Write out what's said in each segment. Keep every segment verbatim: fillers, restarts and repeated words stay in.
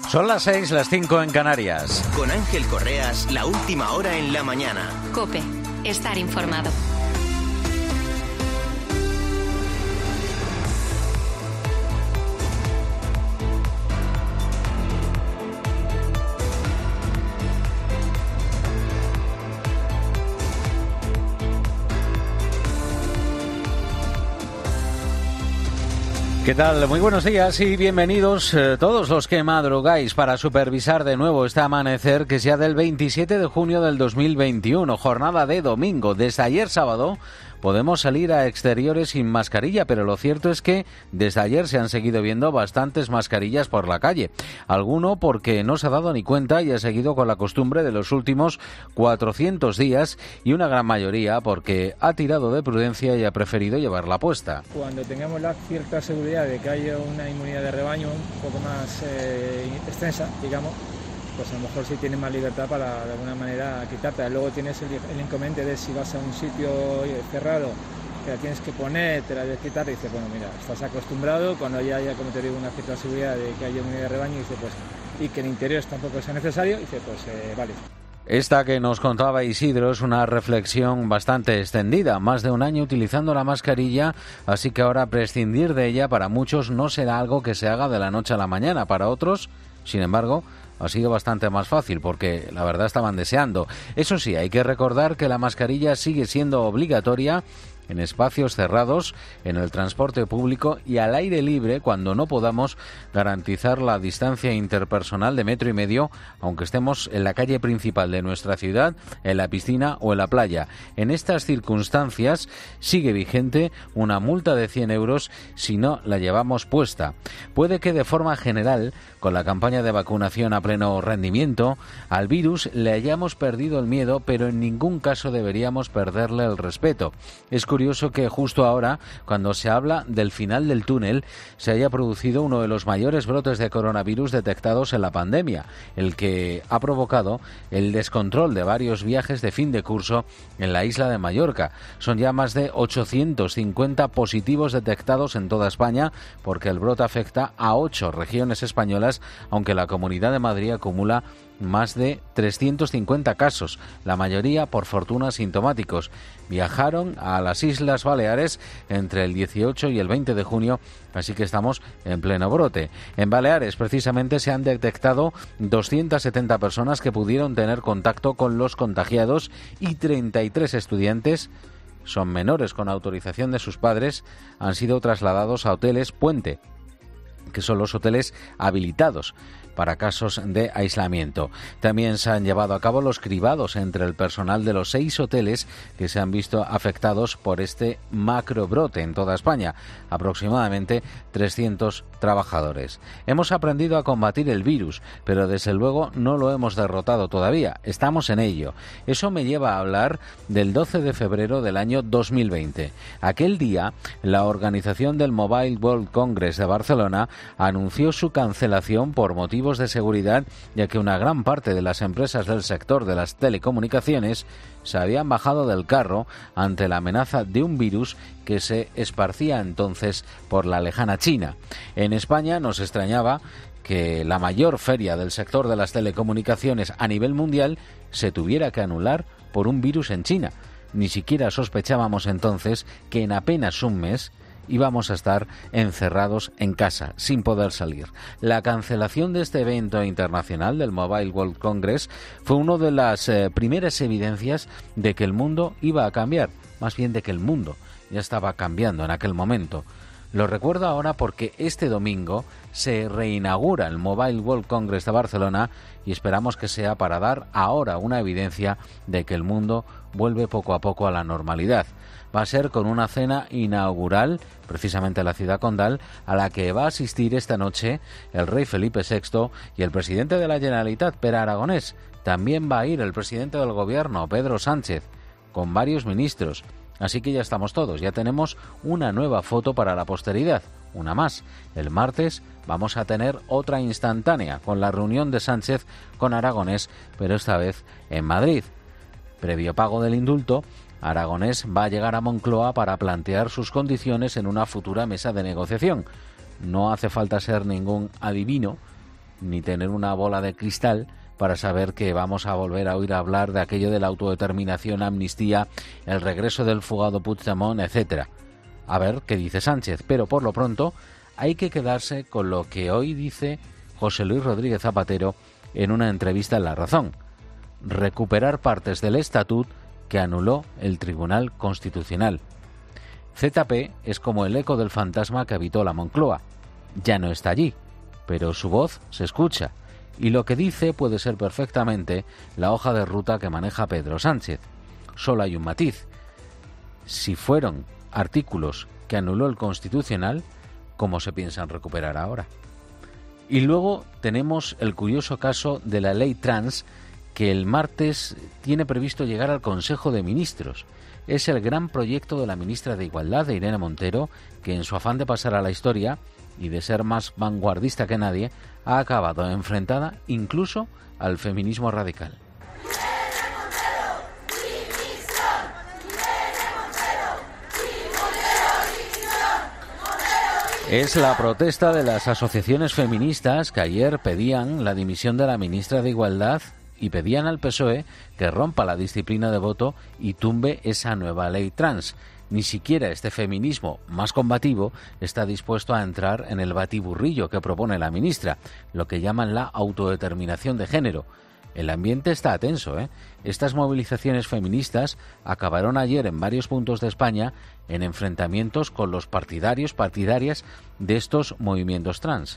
Son las seis, las cinco en Canarias. Con Ángel Correas, la última hora en la mañana. COPE, estar informado. ¿Qué tal? Muy buenos días y bienvenidos eh, todos los que madrugáis para supervisar de nuevo este amanecer que sea del veintisiete de junio del dos mil veintiuno, jornada de domingo. Desde ayer sábado podemos salir a exteriores sin mascarilla, pero lo cierto es que desde ayer se han seguido viendo bastantes mascarillas por la calle. Alguno porque no se ha dado ni cuenta y ha seguido con la costumbre de los últimos cuatrocientos días, y una gran mayoría porque ha tirado de prudencia y ha preferido llevarla puesta. Cuando tengamos la cierta seguridad de que haya una inmunidad de rebaño un poco más eh, extensa, digamos, pues a lo mejor sí tienes más libertad para de alguna manera quitarte. Luego tienes el, el inconveniente de si vas a un sitio cerrado, te la tienes que poner, te la debes quitar, y dices, bueno, mira, estás acostumbrado, cuando ya haya, como te digo, una cierta seguridad de que haya inmunidad de rebaño, y dice, pues, y que en interiores tampoco sea necesario, y dice, pues, eh, vale. Esta que nos contaba Isidro es una reflexión bastante extendida, más de un año utilizando la mascarilla, así que ahora prescindir de ella para muchos no será algo que se haga de la noche a la mañana. Para otros, sin embargo, ha sido bastante más fácil porque la verdad estaban deseando. Eso sí, hay que recordar que la mascarilla sigue siendo obligatoria en espacios cerrados, en el transporte público y al aire libre cuando no podamos garantizar la distancia interpersonal de metro y medio, aunque estemos en la calle principal de nuestra ciudad, en la piscina o en la playa. En estas circunstancias sigue vigente una multa de cien euros si no la llevamos puesta. Puede que de forma general, con la campaña de vacunación a pleno rendimiento, al virus le hayamos perdido el miedo, pero en ningún caso deberíamos perderle el respeto. Es curioso que justo ahora, cuando se habla del final del túnel, se haya producido uno de los mayores brotes de coronavirus detectados en la pandemia, el que ha provocado el descontrol de varios viajes de fin de curso en la isla de Mallorca. Son ya más de ochocientos cincuenta positivos detectados en toda España, porque el brote afecta a ocho regiones españolas, aunque la Comunidad de Madrid acumula más de trescientos cincuenta casos, la mayoría por fortuna asintomáticos. Viajaron a las Islas Baleares entre el dieciocho y el veinte de junio, así que estamos en pleno brote. En Baleares, precisamente, se han detectado doscientas setenta personas que pudieron tener contacto con los contagiados y treinta y tres estudiantes, son menores con autorización de sus padres, han sido trasladados a hoteles Puente, que son los hoteles habilitados para casos de aislamiento. También se han llevado a cabo los cribados entre el personal de los seis hoteles que se han visto afectados por este macrobrote en toda España, aproximadamente trescientos trabajadores. Hemos aprendido a combatir el virus, pero desde luego no lo hemos derrotado todavía. Estamos en ello. Eso me lleva a hablar del doce de febrero del año dos mil veinte. Aquel día, la organización del Mobile World Congress de Barcelona anunció su cancelación por motivos de seguridad, ya que una gran parte de las empresas del sector de las telecomunicaciones se habían bajado del carro ante la amenaza de un virus que se esparcía entonces por la lejana China. En España nos extrañaba que la mayor feria del sector de las telecomunicaciones a nivel mundial se tuviera que anular por un virus en China. Ni siquiera sospechábamos entonces que en apenas un mes íbamos a estar encerrados en casa, sin poder salir. La cancelación de este evento internacional del Mobile World Congress fue una de las eh, primeras evidencias de que el mundo iba a cambiar, más bien de que el mundo ya estaba cambiando en aquel momento. Lo recuerdo ahora porque este domingo se reinaugura el Mobile World Congress de Barcelona y esperamos que sea para dar ahora una evidencia de que el mundo vuelve poco a poco a la normalidad. Va a ser con una cena inaugural, precisamente en la ciudad condal, a la que va a asistir esta noche el rey Felipe sexto y el presidente de la Generalitat, Pere Aragonés. También va a ir el presidente del gobierno, Pedro Sánchez, con varios ministros. Así que ya estamos todos, ya tenemos una nueva foto para la posteridad, una más. El martes vamos a tener otra instantánea con la reunión de Sánchez con Aragonés, pero esta vez en Madrid. Previo pago del indulto, Aragonés va a llegar a Moncloa para plantear sus condiciones en una futura mesa de negociación. No hace falta ser ningún adivino ni tener una bola de cristal para saber que vamos a volver a oír hablar de aquello de la autodeterminación, amnistía, el regreso del fugado Puigdemont, etcétera. A ver qué dice Sánchez, pero por lo pronto hay que quedarse con lo que hoy dice José Luis Rodríguez Zapatero en una entrevista en La Razón: recuperar partes del estatut que anuló el Tribunal Constitucional. Z P es como el eco del fantasma que habitó la Moncloa. Ya no está allí, pero su voz se escucha, y lo que dice puede ser perfectamente la hoja de ruta que maneja Pedro Sánchez. Solo hay un matiz: si fueron artículos que anuló el Constitucional, ¿cómo se piensan recuperar ahora? Y luego tenemos el curioso caso de la ley trans, que el martes tiene previsto llegar al Consejo de Ministros. Es el gran proyecto de la ministra de Igualdad, de Irene Montero, que en su afán de pasar a la historia y de ser más vanguardista que nadie, ha acabado enfrentada incluso al feminismo radical. Es la protesta de las asociaciones feministas que ayer pedían la dimisión de la ministra de Igualdad y pedían al P S O E que rompa la disciplina de voto y tumbe esa nueva ley trans. Ni siquiera este feminismo más combativo está dispuesto a entrar en el batiburrillo que propone la ministra, lo que llaman la autodeterminación de género. El ambiente está tenso, ¿eh? Estas movilizaciones feministas acabaron ayer en varios puntos de España en enfrentamientos con los partidarios, partidarias de estos movimientos trans.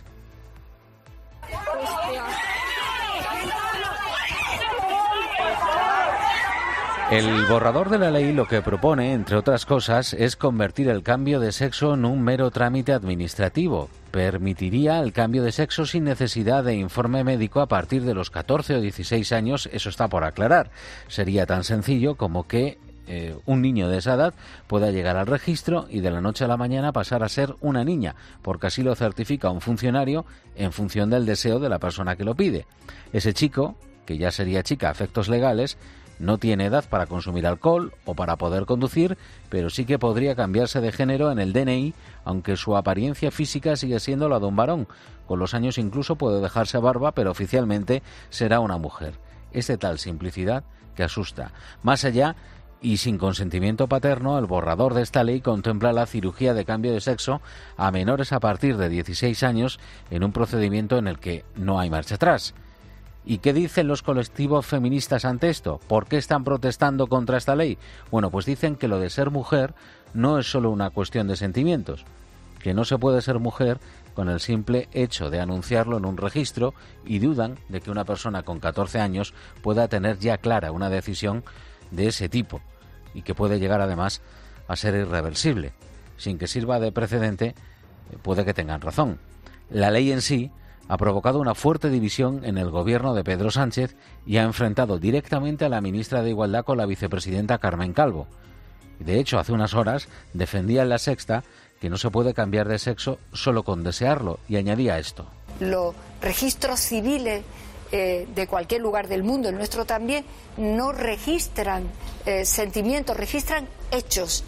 El borrador de la ley lo que propone, entre otras cosas, es convertir el cambio de sexo en un mero trámite administrativo. Permitiría el cambio de sexo sin necesidad de informe médico a partir de los catorce o dieciséis años, eso está por aclarar. Sería tan sencillo como que eh, un niño de esa edad pueda llegar al registro y de la noche a la mañana pasar a ser una niña, porque así lo certifica un funcionario en función del deseo de la persona que lo pide. Ese chico, que ya sería chica a efectos legales, no tiene edad para consumir alcohol o para poder conducir, pero sí que podría cambiarse de género en el D N I, aunque su apariencia física sigue siendo la de un varón. Con los años incluso puede dejarse barba, pero oficialmente será una mujer. Es de tal simplicidad que asusta. Más allá, y sin consentimiento paterno, el borrador de esta ley contempla la cirugía de cambio de sexo a menores a partir de dieciséis años en un procedimiento en el que no hay marcha atrás. ¿Y qué dicen los colectivos feministas ante esto? ¿Por qué están protestando contra esta ley? Bueno, pues dicen que lo de ser mujer no es solo una cuestión de sentimientos, que no se puede ser mujer con el simple hecho de anunciarlo en un registro, y dudan de que una persona con catorce años pueda tener ya clara una decisión de ese tipo, y que puede llegar además a ser irreversible. Sin que sirva de precedente, puede que tengan razón. La ley en sí ha provocado una fuerte división en el gobierno de Pedro Sánchez y ha enfrentado directamente a la ministra de Igualdad con la vicepresidenta Carmen Calvo. De hecho, hace unas horas defendía en La Sexta que no se puede cambiar de sexo solo con desearlo, y añadía esto: los registros civiles eh, de cualquier lugar del mundo, el nuestro también, no registran eh, sentimientos, registran hechos.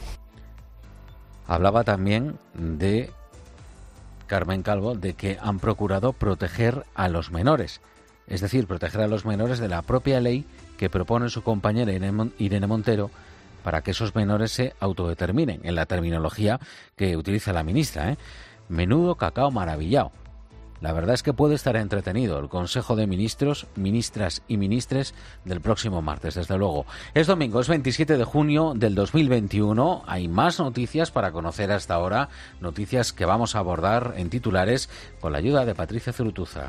Hablaba también de Carmen Calvo de que han procurado proteger a los menores, es decir, proteger a los menores de la propia ley que propone su compañera Irene Montero para que esos menores se autodeterminen, en la terminología que utiliza la ministra, ¿eh? Menudo cacao maravillao. La verdad es que puede estar entretenido el Consejo de Ministros, Ministras y Ministres del próximo martes, desde luego. Es domingo, es veintisiete de junio del dos mil veintiuno. Hay más noticias para conocer hasta ahora, noticias que vamos a abordar en titulares con la ayuda de Patricia Zurutuza.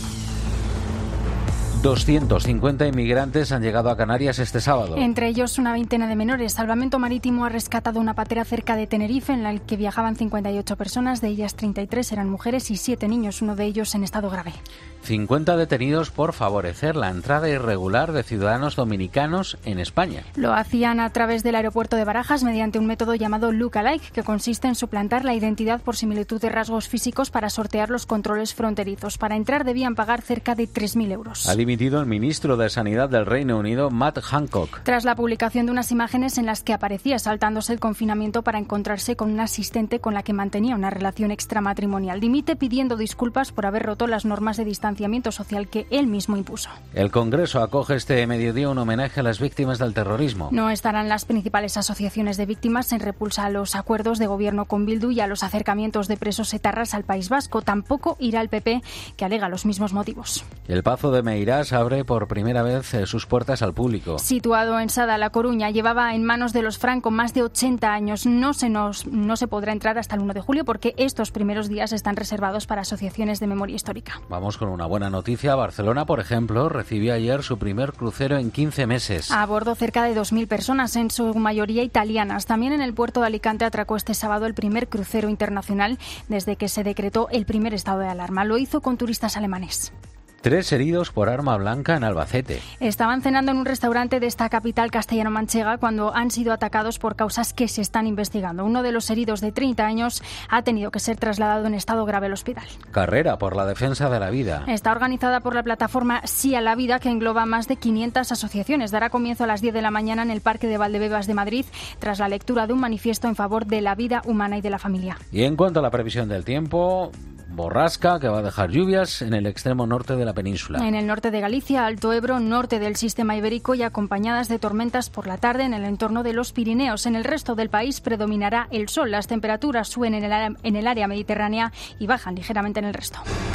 doscientos cincuenta inmigrantes han llegado a Canarias este sábado. Entre ellos una veintena de menores. Salvamento Marítimo ha rescatado una patera cerca de Tenerife en la que viajaban cincuenta y ocho personas, de ellas treinta y tres eran mujeres y siete niños, uno de ellos en estado grave. cincuenta detenidos por favorecer la entrada irregular de ciudadanos dominicanos en España. Lo hacían a través del aeropuerto de Barajas mediante un método llamado Lookalike, que consiste en suplantar la identidad por similitud de rasgos físicos para sortear los controles fronterizos. Para entrar debían pagar cerca de tres mil euros. Ha dimitido el ministro de Sanidad del Reino Unido, Matt Hancock. Tras la publicación de unas imágenes en las que aparecía saltándose el confinamiento para encontrarse con una asistente con la que mantenía una relación extramatrimonial. Dimite pidiendo disculpas por haber roto las normas de distanciamiento social que él mismo impuso. El Congreso acoge este mediodía un homenaje a las víctimas del terrorismo. No estarán las principales asociaciones de víctimas en repulsa a los acuerdos de gobierno con Bildu y a los acercamientos de presos etarras al País Vasco. Tampoco irá el P P, que alega los mismos motivos. El Pazo de Meirás abre por primera vez sus puertas al público. Situado en Sada, La Coruña, llevaba en manos de los Franco más de ochenta años. No se, nos, no se podrá entrar hasta el uno de julio porque estos primeros días están reservados para asociaciones de memoria histórica. Vamos con una buena noticia. Barcelona, por ejemplo, recibió ayer su primer crucero en quince meses. A bordo cerca de dos mil personas, en su mayoría italianas. También en el puerto de Alicante atracó este sábado el primer crucero internacional desde que se decretó el primer estado de alarma. Lo hizo con turistas alemanes. Tres heridos por arma blanca en Albacete. Estaban cenando en un restaurante de esta capital castellano-manchega cuando han sido atacados por causas que se están investigando. Uno de los heridos, de treinta años, ha tenido que ser trasladado en estado grave al hospital. Carrera por la defensa de la vida. Está organizada por la plataforma Sí a la Vida, que engloba más de quinientas asociaciones. Dará comienzo a las diez de la mañana en el Parque de Valdebebas de Madrid, tras la lectura de un manifiesto en favor de la vida humana y de la familia. Y en cuanto a la previsión del tiempo, borrasca que va a dejar lluvias en el extremo norte de la península. En el norte de Galicia, Alto Ebro, norte del sistema ibérico y acompañadas de tormentas por la tarde en el entorno de los Pirineos. En el resto del país predominará el sol. Las temperaturas suben en el área, en el área mediterránea y bajan ligeramente en el resto.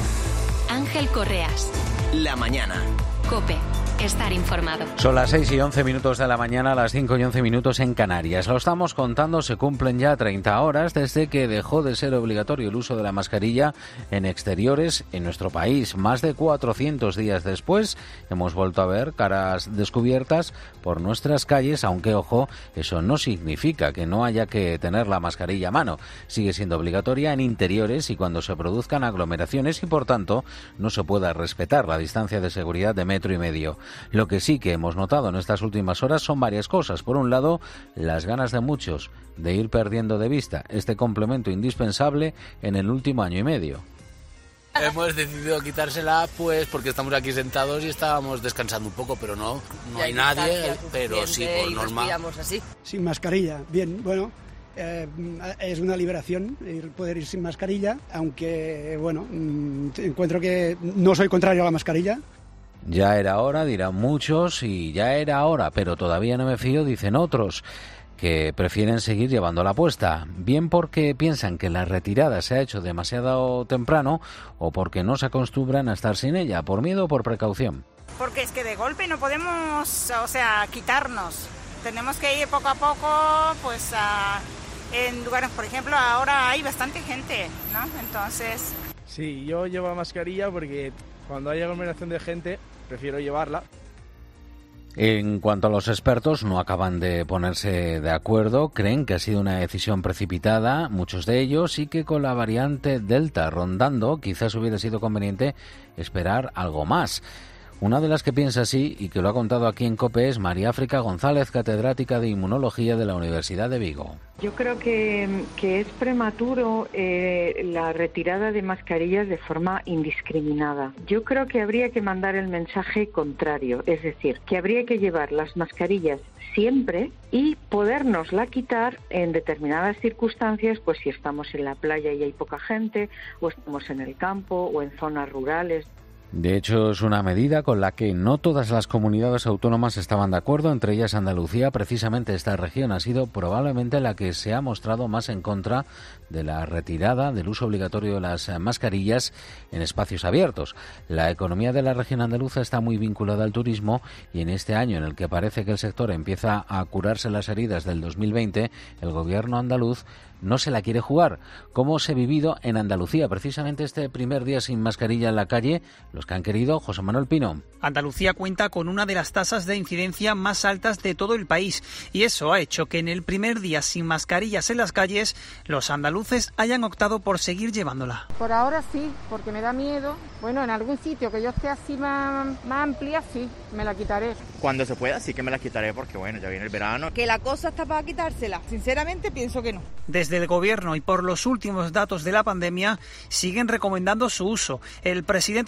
Ángel Correas. La mañana. COPE. Estar informado. Son las seis y once minutos de la mañana, las cinco y once minutos en Canarias. Lo estamos contando, se cumplen ya treinta horas desde que dejó de ser obligatorio el uso de la mascarilla en exteriores en nuestro país. Más de cuatrocientos días después hemos vuelto a ver caras descubiertas por nuestras calles, aunque, ojo, eso no significa que no haya que tener la mascarilla a mano. Sigue siendo obligatoria en interiores y cuando se produzcan aglomeraciones y, por tanto, no se pueda respetar la distancia de seguridad de metro y medio. Lo que sí que hemos notado en estas últimas horas son varias cosas. Por un lado, las ganas de muchos de ir perdiendo de vista este complemento indispensable en el último año y medio. Hemos decidido quitársela pues porque estamos aquí sentados y estábamos descansando un poco, pero no, no hay nadie, pero sí, por normal. Así. Sin mascarilla, bien, bueno, eh, es una liberación el poder ir sin mascarilla, aunque, bueno, encuentro que no soy contrario a la mascarilla. Ya era hora, dirán muchos, y ya era hora, pero todavía no me fío, dicen otros, que prefieren seguir llevándola puesta, bien porque piensan que la retirada se ha hecho demasiado temprano o porque no se acostumbran a estar sin ella, por miedo o por precaución. Porque es que de golpe no podemos, o sea, quitarnos. Tenemos que ir poco a poco, pues, a, en lugares, por ejemplo, ahora hay bastante gente, ¿no? Entonces... Sí, yo llevo la mascarilla porque cuando hay aglomeración de gente prefiero llevarla. En cuanto a los expertos, no acaban de ponerse de acuerdo, creen que ha sido una decisión precipitada, muchos de ellos, y que con la variante Delta rondando quizás hubiera sido conveniente esperar algo más. Una de las que piensa así y que lo ha contado aquí en COPE es María África González, catedrática de Inmunología de la Universidad de Vigo. Yo creo que, que es prematuro eh, la retirada de mascarillas de forma indiscriminada. Yo creo que habría que mandar el mensaje contrario, es decir, que habría que llevar las mascarillas siempre y podérnosla quitar en determinadas circunstancias, pues si estamos en la playa y hay poca gente, o estamos en el campo o en zonas rurales. De hecho, es una medida con la que no todas las comunidades autónomas estaban de acuerdo, entre ellas Andalucía. Precisamente esta región ha sido probablemente la que se ha mostrado más en contra de la retirada del uso obligatorio de las mascarillas en espacios abiertos. La economía de la región andaluza está muy vinculada al turismo y en este año en el que parece que el sector empieza a curarse las heridas del dos mil veinte, el gobierno andaluz no se la quiere jugar. ¿Cómo se ha vivido en Andalucía precisamente este primer día sin mascarilla en la calle? Los que han querido, José Manuel Pino. Andalucía cuenta con una de las tasas de incidencia más altas de todo el país y eso ha hecho que en el primer día sin mascarillas en las calles los andaluces hayan optado por seguir llevándola. Por ahora sí, porque me da miedo. Bueno, en algún sitio que yo esté así más, más amplia, sí, me la quitaré. Cuando se pueda sí que me la quitaré porque bueno, ya viene el verano. ¿Que la cosa está para quitársela? Sinceramente pienso que no. Desde el Gobierno y por los últimos datos de la pandemia siguen recomendando su uso. El presidente de la Junta,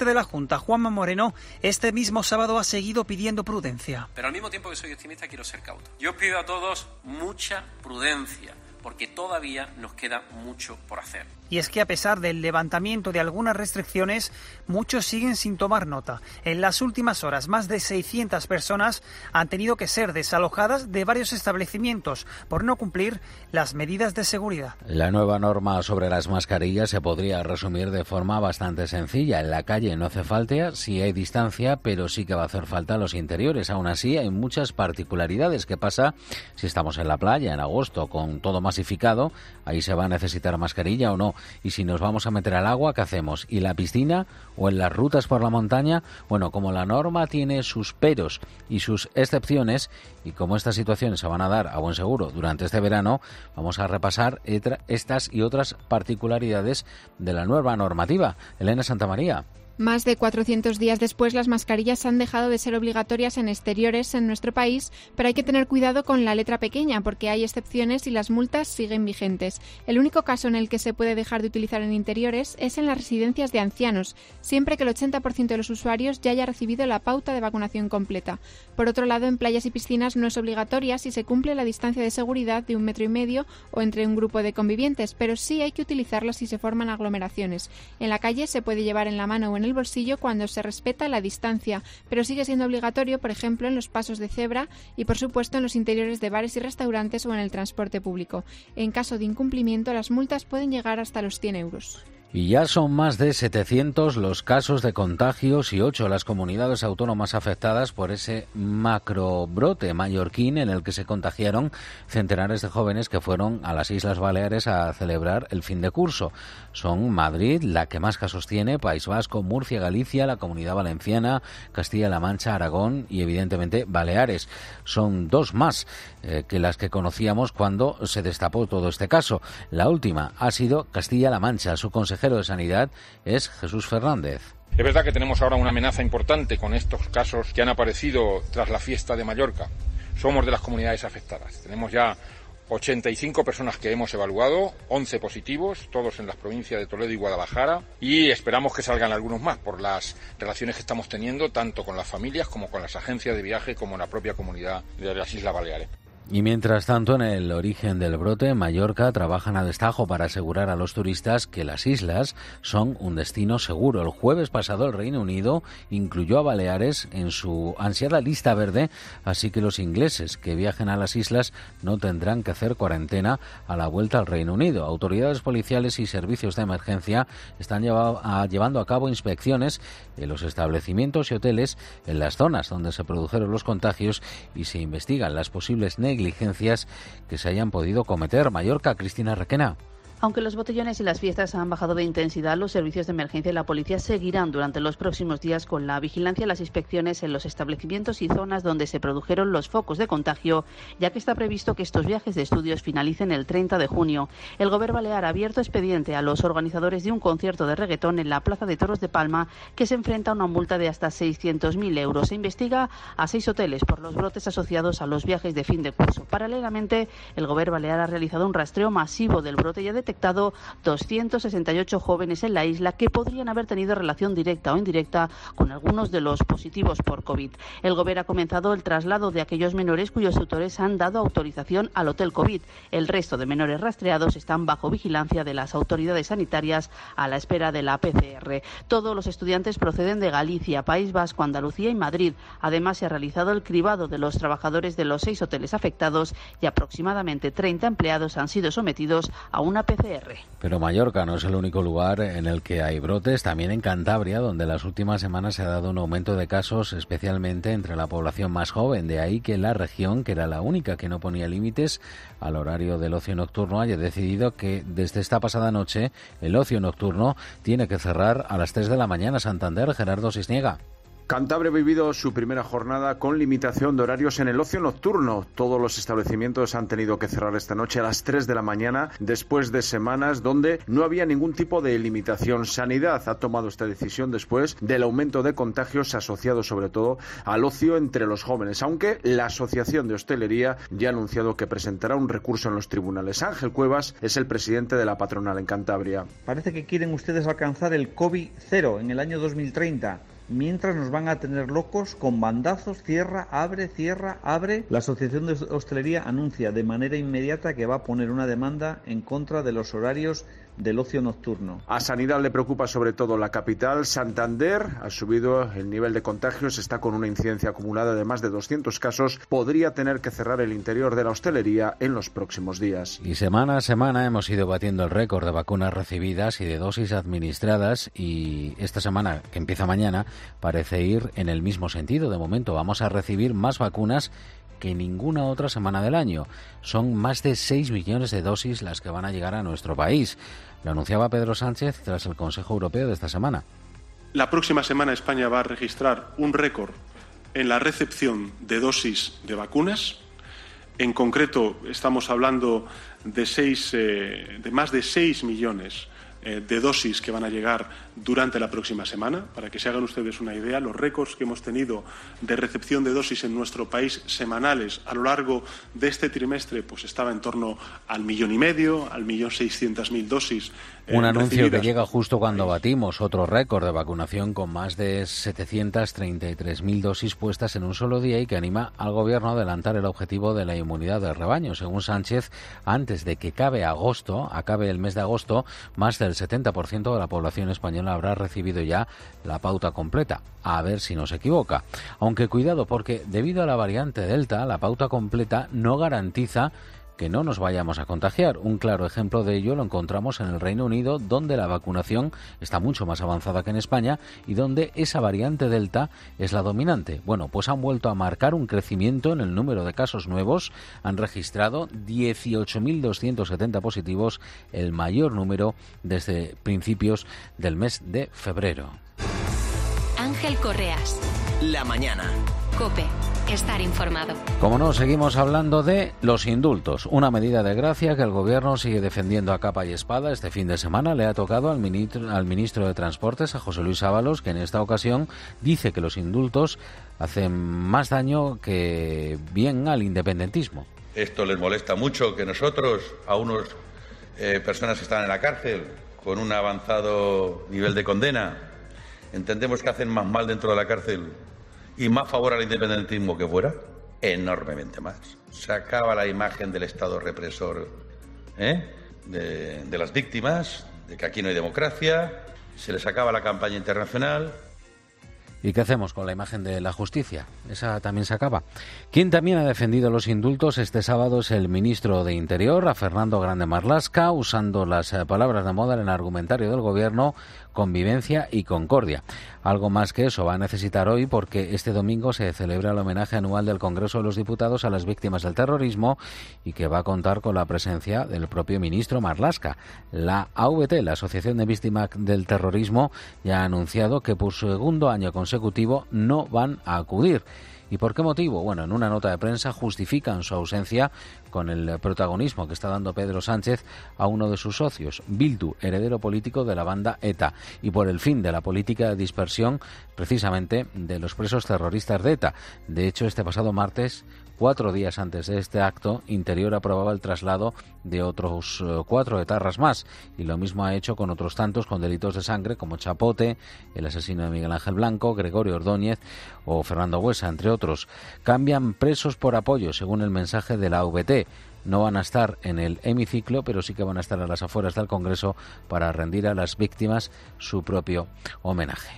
Junta, Juanma Moreno, este mismo sábado ha seguido pidiendo prudencia. Pero al mismo tiempo que soy optimista, quiero ser cauto. Yo os pido a todos mucha prudencia, porque todavía nos queda mucho por hacer. Y es que a pesar del levantamiento de algunas restricciones, muchos siguen sin tomar nota. En las últimas horas, más de seiscientas personas han tenido que ser desalojadas de varios establecimientos por no cumplir las medidas de seguridad. La nueva norma sobre las mascarillas se podría resumir de forma bastante sencilla. En la calle no hace falta si hay distancia, pero sí que va a hacer falta los interiores. Aún así, hay muchas particularidades. ¿Qué pasa si estamos en la playa en agosto con todo masificado? Ahí se va a necesitar mascarilla o no. Y si nos vamos a meter al agua, ¿qué hacemos? ¿Y la piscina o en las rutas por la montaña? Bueno, como la norma tiene sus peros y sus excepciones, y como estas situaciones se van a dar a buen seguro durante este verano, vamos a repasar estas y otras particularidades de la nueva normativa. Elena Santamaría. Más de cuatrocientos días después, las mascarillas han dejado de ser obligatorias en exteriores en nuestro país, pero hay que tener cuidado con la letra pequeña porque hay excepciones y las multas siguen vigentes. El único caso en el que se puede dejar de utilizar en interiores es en las residencias de ancianos, siempre que el ochenta por ciento de los usuarios ya haya recibido la pauta de vacunación completa. Por otro lado, en playas y piscinas no es obligatoria si se cumple la distancia de seguridad de un metro y medio o entre un grupo de convivientes, pero sí hay que utilizarla si se forman aglomeraciones. En la calle se puede llevar en la mano o en el bolsillo cuando se respeta la distancia, pero sigue siendo obligatorio, por ejemplo, en los pasos de cebra y, por supuesto, en los interiores de bares y restaurantes o en el transporte público. En caso de incumplimiento, las multas pueden llegar hasta los cien euros. Y ya son más de setecientos los casos de contagios y ocho las comunidades autónomas afectadas por ese macrobrote mallorquín en el que se contagiaron centenares de jóvenes que fueron a las Islas Baleares a celebrar el fin de curso. Son Madrid, la que más casos tiene, País Vasco, Murcia, Galicia, la Comunidad Valenciana, Castilla-La Mancha, Aragón y evidentemente Baleares. Son dos más eh, que las que conocíamos cuando se destapó todo este caso. La última ha sido Castilla-La Mancha. Su consejero de Sanidad es Jesús Fernández. Es verdad que tenemos ahora una amenaza importante con estos casos que han aparecido tras la fiesta de Mallorca. Somos de las comunidades afectadas. Tenemos ya ochenta y cinco personas que hemos evaluado, once positivos, todos en las provincias de Toledo y Guadalajara, y esperamos que salgan algunos más por las relaciones que estamos teniendo tanto con las familias como con las agencias de viaje como en la propia comunidad de las Islas Baleares. Y mientras tanto, en el origen del brote, en Mallorca trabajan a destajo para asegurar a los turistas que las islas son un destino seguro. El jueves pasado el Reino Unido incluyó a Baleares en su ansiada lista verde, así que los ingleses que viajen a las islas no tendrán que hacer cuarentena a la vuelta al Reino Unido. Autoridades policiales y servicios de emergencia están lleva, a, llevando a cabo inspecciones en los establecimientos y hoteles en las zonas donde se produjeron los contagios y se investigan las posibles negligencias negligencias que se hayan podido cometer. Mallorca, Cristina Requena. Aunque los botellones y las fiestas han bajado de intensidad, los servicios de emergencia y la policía seguirán durante los próximos días con la vigilancia y las inspecciones en los establecimientos y zonas donde se produjeron los focos de contagio, ya que está previsto que estos viajes de estudios finalicen el treinta de junio. El Gobierno Balear ha abierto expediente a los organizadores de un concierto de reggaetón en la Plaza de Toros de Palma, que se enfrenta a una multa de hasta seiscientos mil euros. Se investiga a seis hoteles por los brotes asociados a los viajes de fin de curso. Paralelamente, el Gobierno Balear ha realizado un rastreo masivo del brote y ha detectado doscientos sesenta y ocho jóvenes en la isla que podrían haber tenido relación directa o indirecta con algunos de los positivos por COVID. El Gobierno ha comenzado el traslado de aquellos menores cuyos autores han dado autorización al Hotel COVID. El resto de menores rastreados están bajo vigilancia de las autoridades sanitarias a la espera de la P C R. Todos los estudiantes proceden de Galicia, País Vasco, Andalucía y Madrid. Además, se ha realizado el cribado de los trabajadores de los seis hoteles afectados y aproximadamente treinta empleados han sido sometidos a una P C R. Pero Mallorca no es el único lugar en el que hay brotes, también en Cantabria, donde las últimas semanas se ha dado un aumento de casos, especialmente entre la población más joven. De ahí que la región, que era la única que no ponía límites al horario del ocio nocturno, haya decidido que desde esta pasada noche el ocio nocturno tiene que cerrar a las tres de la mañana. Santander, Gerardo Cisniega. Cantabria ha vivido su primera jornada con limitación de horarios en el ocio nocturno. Todos los establecimientos han tenido que cerrar esta noche a las tres de la mañana después de semanas donde no había ningún tipo de limitación. Sanidad ha tomado esta decisión después del aumento de contagios asociado sobre todo al ocio entre los jóvenes, aunque la Asociación de Hostelería ya ha anunciado que presentará un recurso en los tribunales. Ángel Cuevas es el presidente de la patronal en Cantabria. Parece que quieren ustedes alcanzar el COVID cero en el año dos mil treinta. mientras nos van a tener locos con bandazos, cierra, abre, cierra, abre. La Asociación de Hostelería anuncia de manera inmediata que va a poner una demanda en contra de los horarios del ocio nocturno. A Sanidad le preocupa sobre todo la capital. Santander ha subido el nivel de contagios, está con una incidencia acumulada de más de doscientos casos. Podría tener que cerrar el interior de la hostelería en los próximos días. Y semana a semana hemos ido batiendo el récord de vacunas recibidas y de dosis administradas, y esta semana, que empieza mañana, parece ir en el mismo sentido. De momento vamos a recibir más vacunas que ninguna otra semana del año. Son más de seis millones de dosis las que van a llegar a nuestro país. Lo anunciaba Pedro Sánchez tras el Consejo Europeo de esta semana. La próxima semana España va a registrar un récord en la recepción de dosis de vacunas. En concreto, estamos hablando de, seis, eh, de más de seis millones eh, de dosis que van a llegar durante la próxima semana. Para que se hagan ustedes una idea, los récords que hemos tenido de recepción de dosis en nuestro país semanales a lo largo de este trimestre, pues estaba en torno al millón y medio, al millón seiscientas mil dosis. Un anuncio que llega justo cuando batimos otro récord de vacunación con más de setecientas treinta y tres mil dosis puestas en un solo día, y que anima al Gobierno a adelantar el objetivo de la inmunidad del rebaño. Según Sánchez, antes de que acabe agosto, acabe el mes de agosto, más del setenta por ciento de la población española habrá recibido ya la pauta completa. A ver si no se equivoca. Aunque cuidado, porque debido a la variante Delta, la pauta completa no garantiza que no nos vayamos a contagiar. Un claro ejemplo de ello lo encontramos en el Reino Unido, donde la vacunación está mucho más avanzada que en España y donde esa variante Delta es la dominante. Bueno, pues han vuelto a marcar un crecimiento en el número de casos nuevos. Han registrado dieciocho mil doscientos setenta positivos, el mayor número desde principios del mes de febrero. Ángel Correas. La mañana. COPE. Estar informado. Como no, seguimos hablando de los indultos, una medida de gracia que el Gobierno sigue defendiendo a capa y espada. Este fin de semana le ha tocado al ministro, al ministro de Transportes, a José Luis Ábalos, que en esta ocasión dice que los indultos hacen más daño que bien al independentismo. Esto les molesta mucho, que nosotros, a unos eh, personas que están en la cárcel con un avanzado nivel de condena, entendemos que hacen más mal dentro de la cárcel y más favor al independentismo que fuera, enormemente más. Se acaba la imagen del Estado represor, ¿eh? de, de las víctimas, de que aquí no hay democracia, se les acaba la campaña internacional. ¿Y qué hacemos con la imagen de la justicia? Esa también se acaba. Quien también ha defendido los indultos este sábado es el ministro de Interior, a Fernando Grande Marlaska, usando las palabras de moda en el argumentario del Gobierno: convivencia y concordia. Algo más que eso va a necesitar hoy, porque este domingo se celebra el homenaje anual del Congreso de los Diputados a las víctimas del terrorismo, y que va a contar con la presencia del propio ministro Marlaska. La A V T, la Asociación de Víctimas del Terrorismo, ya ha anunciado que por segundo año consecutivo no van a acudir. ¿Y por qué motivo? Bueno, en una nota de prensa justifican su ausencia con el protagonismo que está dando Pedro Sánchez a uno de sus socios, Bildu, heredero político de la banda ETA, y por el fin de la política de dispersión precisamente de los presos terroristas de ETA. De hecho, este pasado martes, cuatro días antes de este acto, Interior aprobaba el traslado de otros uh, cuatro etarras más, y lo mismo ha hecho con otros tantos con delitos de sangre, como Chapote, el asesino de Miguel Ángel Blanco, Gregorio Ordóñez o Fernando Buesa, entre otros. Cambian presos por apoyo, según el mensaje de la A V T. No van a estar en el hemiciclo, pero sí que van a estar a las afueras del Congreso para rendir a las víctimas su propio homenaje.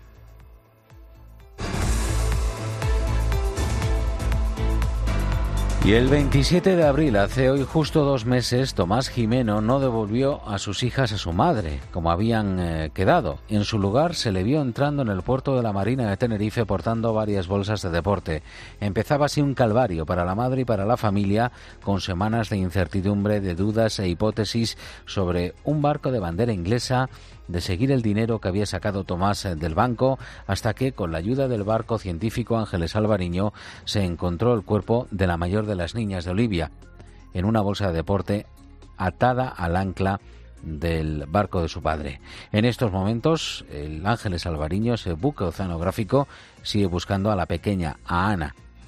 Y el veintisiete de abril, hace hoy justo dos meses, Tomás Jimeno no devolvió a sus hijas a su madre, como habían eh, quedado. En su lugar se le vio entrando en el puerto de la Marina de Tenerife portando varias bolsas de deporte. Empezaba así un calvario para la madre y para la familia, con semanas de incertidumbre, de dudas e hipótesis sobre un barco de bandera inglesa, de seguir el dinero que había sacado Tomás del banco, hasta que, con la ayuda del barco científico Ángeles Alvariño, se encontró el cuerpo de la mayor de las niñas de Olivia, en una bolsa de deporte atada al ancla del barco de su padre. En estos momentos, el Ángeles Alvariño, ese buque oceanográfico, sigue buscando a la pequeña, a Ana.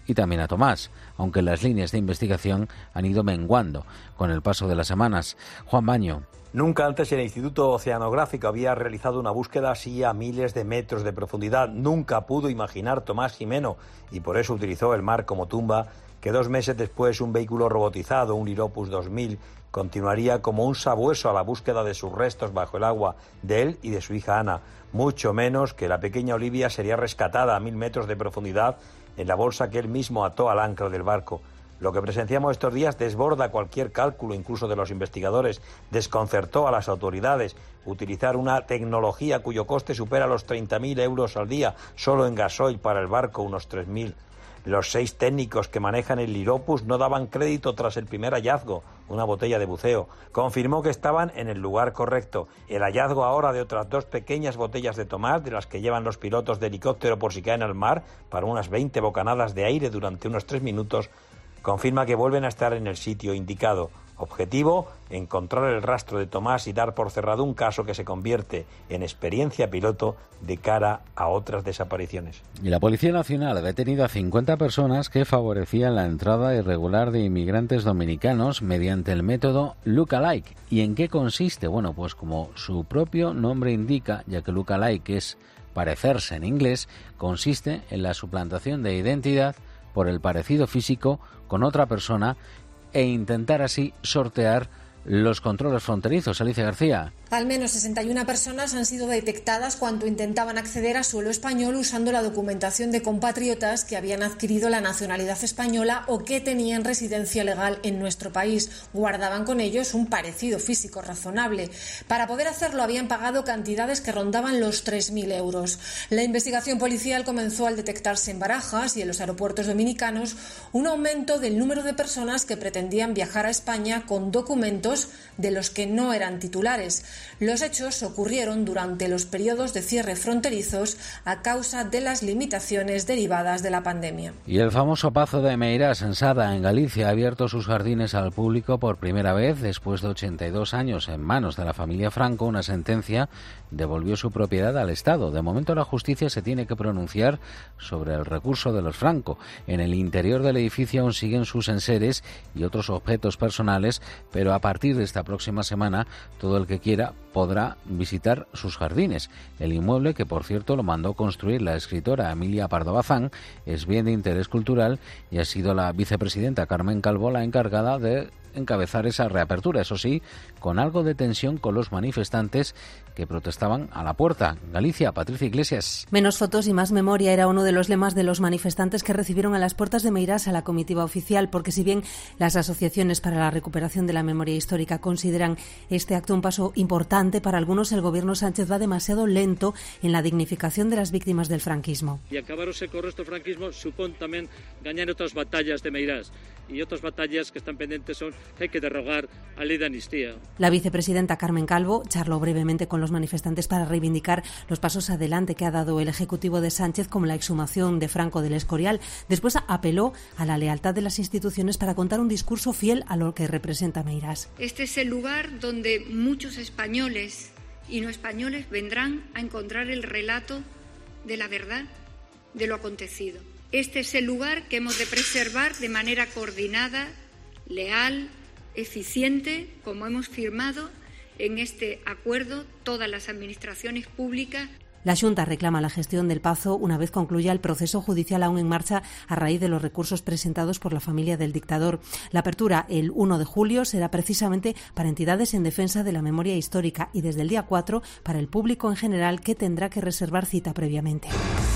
y también a Tomás, aunque las líneas de investigación han ido menguando con el paso de las semanas. Juan Baño. Nunca antes el Instituto Oceanográfico había realizado una búsqueda así a miles de metros de profundidad. Nunca pudo imaginar Tomás Jimeno, y por eso utilizó el mar como tumba, que dos meses después un vehículo robotizado, un Liropus dos mil, continuaría como un sabueso a la búsqueda de sus restos bajo el agua, de él y de su hija Ana. Mucho menos que la pequeña Olivia sería rescatada a mil metros de profundidad en la bolsa que él mismo ató al ancla del barco. Lo que presenciamos estos días desborda cualquier cálculo, incluso de los investigadores. Desconcertó a las autoridades utilizar una tecnología cuyo coste supera los treinta mil euros al día, solo en gasoil para el barco unos tres mil. Los seis técnicos que manejan el Liropus no daban crédito tras el primer hallazgo, una botella de buceo. Confirmó que estaban en el lugar correcto. El hallazgo ahora de otras dos pequeñas botellas de Tomás, de las que llevan los pilotos de helicóptero por si caen al mar, para unas veinte bocanadas de aire durante unos tres minutos, confirma que vuelven a estar en el sitio indicado. Objetivo, encontrar el rastro de Tomás y dar por cerrado un caso que se convierte en experiencia piloto de cara a otras desapariciones. Y la Policía Nacional ha detenido a cincuenta personas que favorecían la entrada irregular de inmigrantes dominicanos mediante el método Lookalike. ¿Y en qué consiste? Bueno, pues como su propio nombre indica, ya que Lookalike es parecerse en inglés, consiste en la suplantación de identidad por el parecido físico con otra persona e intentar así sortear los controles fronterizos. Alicia García. Al menos sesenta y una personas han sido detectadas cuando intentaban acceder a suelo español usando la documentación de compatriotas que habían adquirido la nacionalidad española o que tenían residencia legal en nuestro país. Guardaban con ellos un parecido físico razonable. Para poder hacerlo habían pagado cantidades que rondaban los tres mil euros. La investigación policial comenzó al detectarse en Barajas y en los aeropuertos dominicanos un aumento del número de personas que pretendían viajar a España con documentos de los que no eran titulares. Los hechos ocurrieron durante los periodos de cierre fronterizos a causa de las limitaciones derivadas de la pandemia. Y el famoso Pazo de Meirás en Sada, en Galicia, ha abierto sus jardines al público por primera vez después de ochenta y dos años en manos de la familia Franco. Una sentencia devolvió su propiedad al Estado. De momento la justicia se tiene que pronunciar sobre el recurso de los Franco. En el interior del edificio aún siguen sus enseres y otros objetos personales, pero a partir de esta próxima semana todo el que quiera podrá visitar sus jardines. El inmueble, que por cierto lo mandó construir la escritora Emilia Pardo Bazán, es bien de interés cultural y ha sido la vicepresidenta Carmen Calvo la encargada de encabezar esa reapertura, eso sí, con algo de tensión con los manifestantes que protestaban a la puerta. Galicia, Patricia Iglesias. Menos fotos y más memoria era uno de los lemas de los manifestantes que recibieron a las puertas de Meirás a la comitiva oficial, porque si bien las asociaciones para la recuperación de la memoria histórica consideran este acto un paso importante, para algunos el gobierno Sánchez va demasiado lento en la dignificación de las víctimas del franquismo. Y acabar o seco resto do franquismo supón tamén gañar outras batallas de Meirás. Y otras batallas que están pendientes son que hay que derrogar a ley de amnistía. La vicepresidenta Carmen Calvo charló brevemente con los manifestantes para reivindicar los pasos adelante que ha dado el Ejecutivo de Sánchez, como la exhumación de Franco del Escorial. Después apeló a la lealtad de las instituciones para contar un discurso fiel a lo que representa Meirás. Este es el lugar donde muchos españoles y no españoles vendrán a encontrar el relato de la verdad de lo acontecido. Este es el lugar que hemos de preservar de manera coordinada, leal, eficiente, como hemos firmado en este acuerdo todas las administraciones públicas. La Xunta reclama la gestión del Pazo una vez concluya el proceso judicial aún en marcha a raíz de los recursos presentados por la familia del dictador. La apertura el uno de julio será precisamente para entidades en defensa de la memoria histórica y desde el día cuatro para el público en general, que tendrá que reservar cita previamente.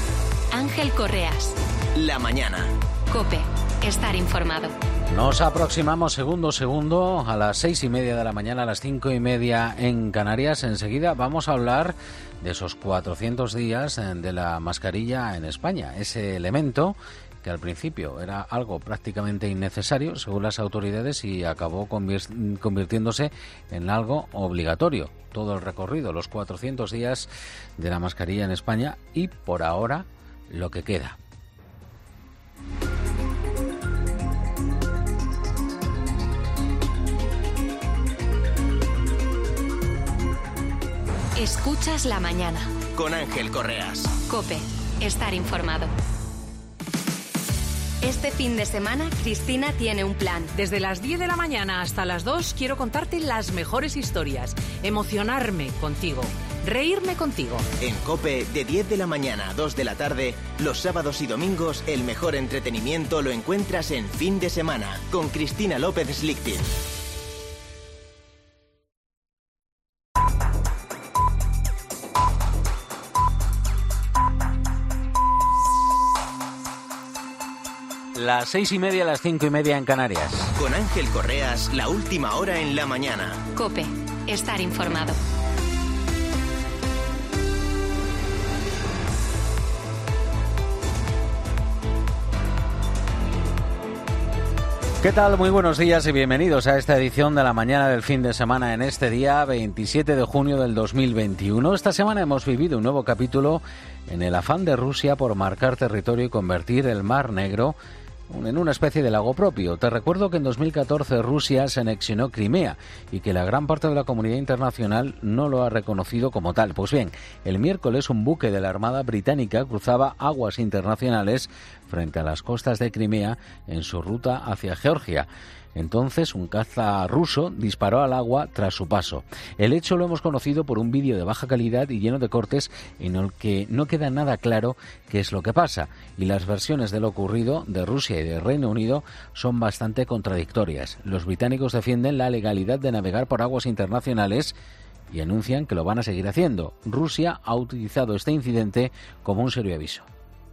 Ángel Correas. La mañana. COPE. Estar informado. Nos aproximamos segundo a segundo a las seis y media de la mañana, a las cinco y media en Canarias. Enseguida vamos a hablar de esos cuatrocientos días de la mascarilla en España. Ese elemento que al principio era algo prácticamente innecesario, según las autoridades, y acabó convirt- convirtiéndose en algo obligatorio. Todo el recorrido, los cuatrocientos días de la mascarilla en España y, por ahora, lo que queda. Escuchas la mañana. Con Ángel Correas. COPE. Estar informado. Este fin de semana, Cristina tiene un plan. Desde las diez de la mañana hasta las dos quiero contarte las mejores historias, emocionarme contigo, reírme contigo. En COPE, de diez de la mañana a dos de la tarde, los sábados y domingos, el mejor entretenimiento lo encuentras en Fin de Semana, con Cristina López Slichting. Las seis y media, las cinco y media en Canarias. Con Ángel Correas, la última hora en la mañana. COPE, estar informado. ¿Qué tal? Muy buenos días y bienvenidos a esta edición de la mañana del fin de semana en este día veintisiete de junio del dos mil veintiuno. Esta semana hemos vivido un nuevo capítulo en el afán de Rusia por marcar territorio y convertir el Mar Negro en una especie de lago propio. Te recuerdo que en dos mil catorce Rusia se anexionó Crimea y que la gran parte de la comunidad internacional no lo ha reconocido como tal. Pues bien, el miércoles un buque de la Armada británica cruzaba aguas internacionales frente a las costas de Crimea en su ruta hacia Georgia. Entonces, un caza ruso disparó al agua tras su paso. El hecho lo hemos conocido por un vídeo de baja calidad y lleno de cortes en el que no queda nada claro qué es lo que pasa. Y las versiones de lo ocurrido de Rusia y de Reino Unido son bastante contradictorias. Los británicos defienden la legalidad de navegar por aguas internacionales y anuncian que lo van a seguir haciendo. Rusia ha utilizado este incidente como un serio aviso.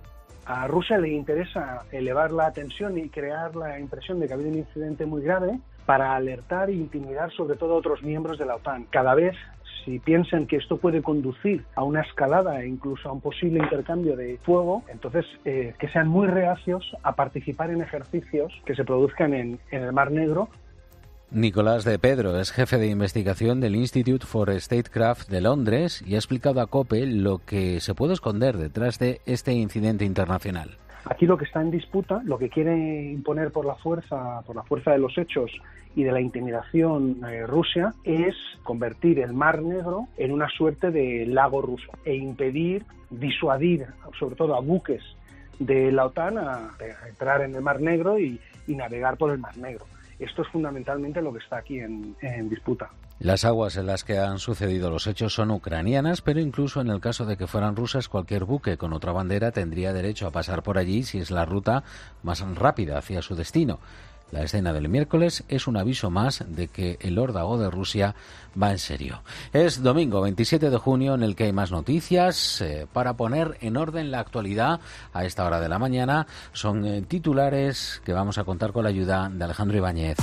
A Rusia le interesa elevar la tensión y crear la impresión de que ha habido un incidente muy grave para alertar e intimidar sobre todo a otros miembros de la OTAN. Cada vez, si piensan que esto puede conducir a una escalada e incluso a un posible intercambio de fuego, entonces eh, que sean muy reacios a participar en ejercicios que se produzcan en, en el Mar Negro. Nicolás de Pedro es jefe de investigación del Institute for Statecraft de Londres y ha explicado a COPE lo que se puede esconder detrás de este incidente internacional. Aquí lo que está en disputa, lo que quiere imponer por la fuerza, por la fuerza de los hechos y de la intimidación eh, Rusia, es convertir el Mar Negro en una suerte de lago ruso e impedir, disuadir sobre todo a buques de la OTAN a, a entrar en el Mar Negro y, y navegar por el Mar Negro. Esto es fundamentalmente lo que está aquí en, en disputa. Las aguas en las que han sucedido los hechos son ucranianas, pero incluso en el caso de que fueran rusas, cualquier buque con otra bandera tendría derecho a pasar por allí si es la ruta más rápida hacia su destino. La escena del miércoles es un aviso más de que el órdago de Rusia va en serio. Es domingo veintisiete de junio en el que hay más noticias eh, para poner en orden la actualidad a esta hora de la mañana. Son eh, titulares que vamos a contar con la ayuda de Alejandro Ibáñez.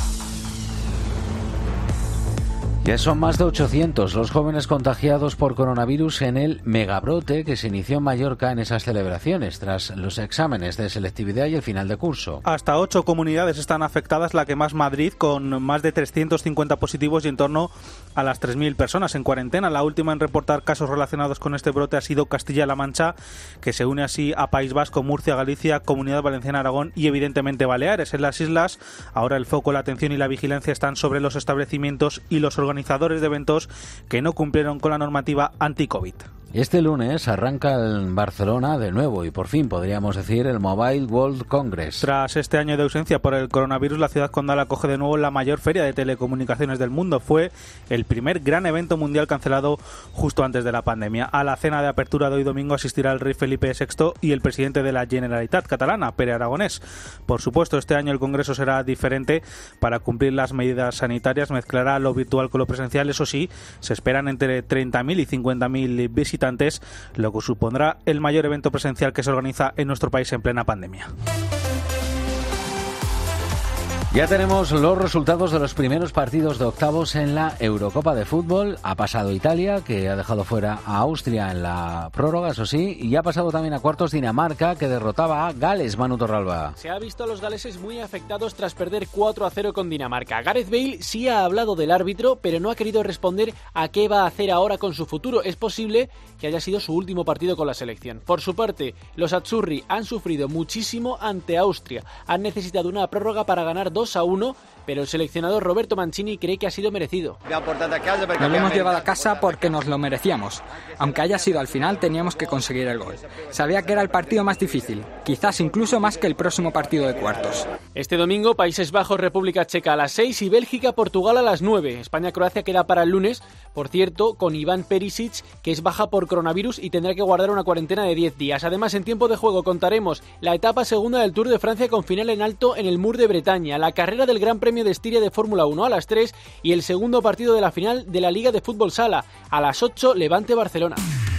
Ya son más de ochocientos los jóvenes contagiados por coronavirus en el megabrote que se inició en Mallorca en esas celebraciones, tras los exámenes de selectividad y el final de curso. Hasta ocho comunidades están afectadas, la que más Madrid, con más de trescientos cincuenta positivos y en torno a las tres mil personas en cuarentena. La última en reportar casos relacionados con este brote ha sido Castilla-La Mancha, que se une así a País Vasco, Murcia, Galicia, Comunidad Valenciana, Aragón y evidentemente Baleares. En las islas, ahora el foco, la atención y la vigilancia están sobre los establecimientos y los organizadores organizadores de eventos que no cumplieron con la normativa anti-COVID. Este lunes arranca en Barcelona de nuevo y por fin podríamos decir el Mobile World Congress. Tras este año de ausencia por el coronavirus, la ciudad condal acoge de nuevo la mayor feria de telecomunicaciones del mundo. Fue el primer gran evento mundial cancelado justo antes de la pandemia. A la cena de apertura de hoy domingo asistirá el rey Felipe sexto y el presidente de la Generalitat catalana, Pere Aragonés. Por supuesto, este año el congreso será diferente. Para cumplir las medidas sanitarias mezclará lo virtual con lo presencial. Eso sí, se esperan entre treinta mil y cincuenta mil visitantes, lo que supondrá el mayor evento presencial que se organiza en nuestro país en plena pandemia. Ya tenemos los resultados de los primeros partidos de octavos en la Eurocopa de Fútbol. Ha pasado Italia, que ha dejado fuera a Austria en la prórroga, eso sí, y ha pasado también a cuartos Dinamarca, que derrotaba a Gales. Manu Torralba. Se ha visto a los galeses muy afectados tras perder cuatro a cero con Dinamarca. Gareth Bale sí ha hablado del árbitro, pero no ha querido responder a qué va a hacer ahora con su futuro. Es posible que haya sido su último partido con la selección. Por su parte, los azzurri han sufrido muchísimo ante Austria. Han necesitado una prórroga para ganar dos dos a uno, pero el seleccionador Roberto Mancini cree que ha sido merecido. Nos lo hemos llevado a casa porque nos lo merecíamos. Aunque haya sido al final, teníamos que conseguir el gol. Sabía que era el partido más difícil, quizás incluso más que el próximo partido de cuartos. Este domingo, Países Bajos, República Checa a las seis y Bélgica-Portugal a las nueve. España-Croacia queda para el lunes, por cierto, con Iván Perisic, que es baja por coronavirus y tendrá que guardar una cuarentena de diez días. Además, en tiempo de juego contaremos la etapa segunda del Tour de Francia con final en alto en el Mur de Bretaña, la carrera del Gran Premio de Estiria de Fórmula uno a las tres y el segundo partido de la final de la Liga de Fútbol Sala a las ocho, Levante-Barcelona.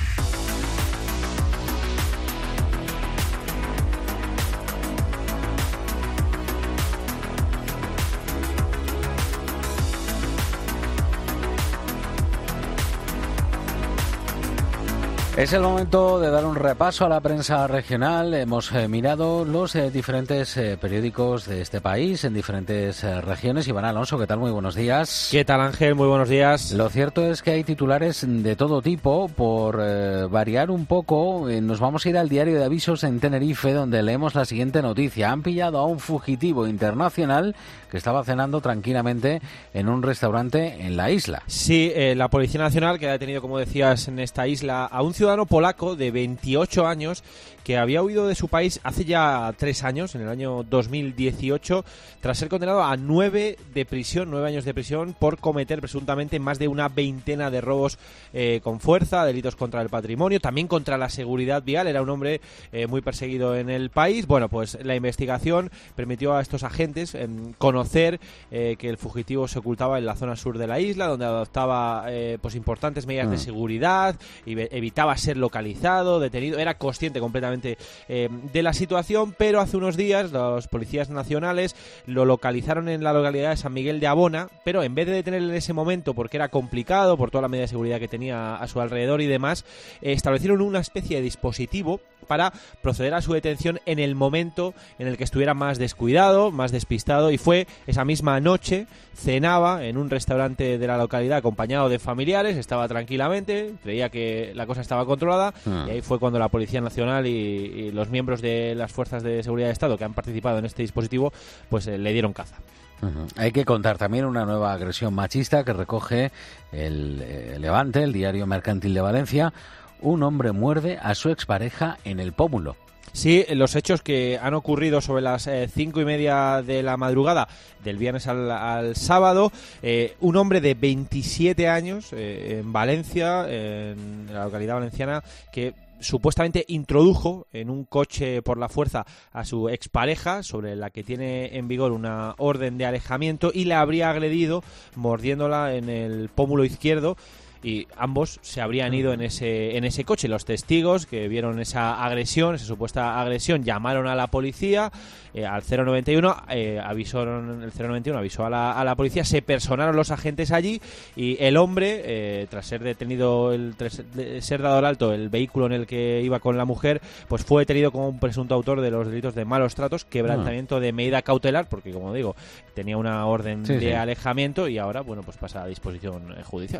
Es el momento de dar un repaso a la prensa regional. Hemos eh, mirado los eh, diferentes eh, periódicos de este país en diferentes eh, regiones. Iván Alonso, ¿qué tal? Muy buenos días. ¿Qué tal, Ángel? Muy buenos días. Lo cierto es que hay titulares de todo tipo. Por eh, variar un poco, eh, nos vamos a ir al diario de Avisos en Tenerife, donde leemos la siguiente noticia. Han pillado a un fugitivo internacional que estaba cenando tranquilamente en un restaurante en la isla. Sí, eh, la Policía Nacional, que ha detenido, como decías, en esta isla a un ciudadano polaco de veintiocho años que había huido de su país hace ya tres años, en el año dos mil dieciocho, tras ser condenado a nueve de prisión, nueve años de prisión por cometer presuntamente más de una veintena de robos eh, con fuerza, delitos contra el patrimonio, también contra la seguridad vial. Era un hombre eh, muy perseguido en el país. Bueno, pues la investigación permitió a estos agentes eh, conocer eh, que el fugitivo se ocultaba en la zona sur de la isla, donde adoptaba eh, pues importantes medidas mm. de seguridad y evitaba ser localizado, detenido. Era consciente completamente eh, de la situación, pero hace unos días los policías nacionales lo localizaron en la localidad de San Miguel de Abona, pero en vez de detenerle en ese momento, porque era complicado por toda la medida de seguridad que tenía a su alrededor y demás, eh, establecieron una especie de dispositivo para proceder a su detención en el momento en el que estuviera más descuidado, más despistado, y fue esa misma noche, cenaba en un restaurante de la localidad acompañado de familiares, estaba tranquilamente, creía que la cosa estaba controlada, ah. y ahí fue cuando la Policía Nacional y, y los miembros de las fuerzas de seguridad de Estado que han participado en este dispositivo, pues eh, le dieron caza. Uh-huh. Hay que contar también una nueva agresión machista que recoge el eh, Levante, el diario mercantil de Valencia. Un hombre muerde a su expareja en el pómulo. Sí, los hechos que han ocurrido sobre las eh, cinco y media de la madrugada del viernes al, al sábado, eh, un hombre de veintisiete años eh, en Valencia, en la localidad valenciana, que supuestamente introdujo en un coche por la fuerza a su expareja, sobre la que tiene en vigor una orden de alejamiento, y la habría agredido mordiéndola en el pómulo izquierdo. Y ambos se habrían ido en ese en ese coche. Los testigos que vieron esa agresión, esa supuesta agresión, llamaron a la policía, eh, al cero noventa y uno, eh, avisaron, el cero noventa y uno avisó a la, a la policía, se personaron los agentes allí y el hombre, eh, tras ser detenido, el, tras ser dado al alto el vehículo en el que iba con la mujer, pues fue detenido como un presunto autor de los delitos de malos tratos, quebrantamiento de medida cautelar, porque como digo, tenía una orden sí, de sí. alejamiento, y ahora, bueno, pues pasa a disposición eh, judicial.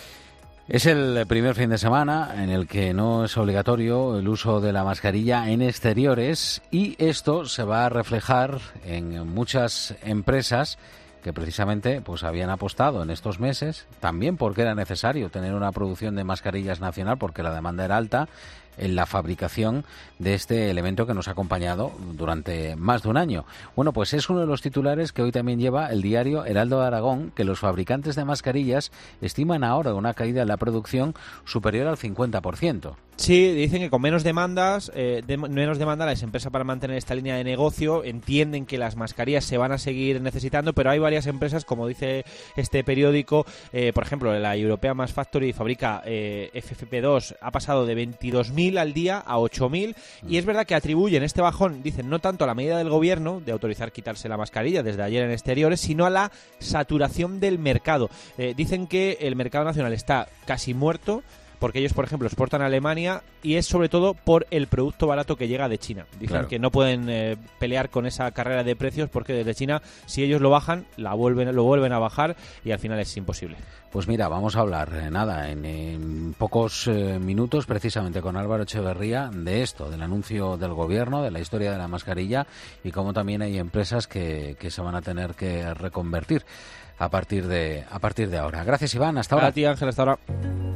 Es el primer fin de semana en el que no es obligatorio el uso de la mascarilla en exteriores, y esto se va a reflejar en muchas empresas que precisamente pues habían apostado en estos meses, también porque era necesario tener una producción de mascarillas nacional, porque la demanda era alta, en la fabricación de este elemento que nos ha acompañado durante más de un año. Bueno, pues es uno de los titulares que hoy también lleva el diario Heraldo de Aragón, que los fabricantes de mascarillas estiman ahora una caída en la producción superior al cincuenta por ciento. Sí, dicen que con menos demandas, eh, de, menos demanda, las empresas, para mantener esta línea de negocio, entienden que las mascarillas se van a seguir necesitando, pero hay varias empresas, como dice este periódico, eh, por ejemplo, la European Mass Factory fabrica eh, F F P dos, ha pasado de veintidós mil al día a ocho mil, y es verdad que atribuyen este bajón, dicen, no tanto a la medida del gobierno de autorizar quitarse la mascarilla desde ayer en exteriores, sino a la saturación del mercado. Eh, dicen que el mercado nacional está casi muerto, porque ellos, por ejemplo, exportan a Alemania y es sobre todo por el producto barato que llega de China. Dicen claro. que no pueden eh, pelear con esa carrera de precios porque desde China, si ellos lo bajan, la vuelven, lo vuelven a bajar y al final es imposible. Pues mira, vamos a hablar, eh, nada, en, en pocos eh, minutos precisamente con Álvaro Echeverría de esto, del anuncio del gobierno, de la historia de la mascarilla y cómo también hay empresas que, que se van a tener que reconvertir a partir de a partir de ahora. Gracias, Iván, hasta ahora. A ti, Ángel, hasta ahora.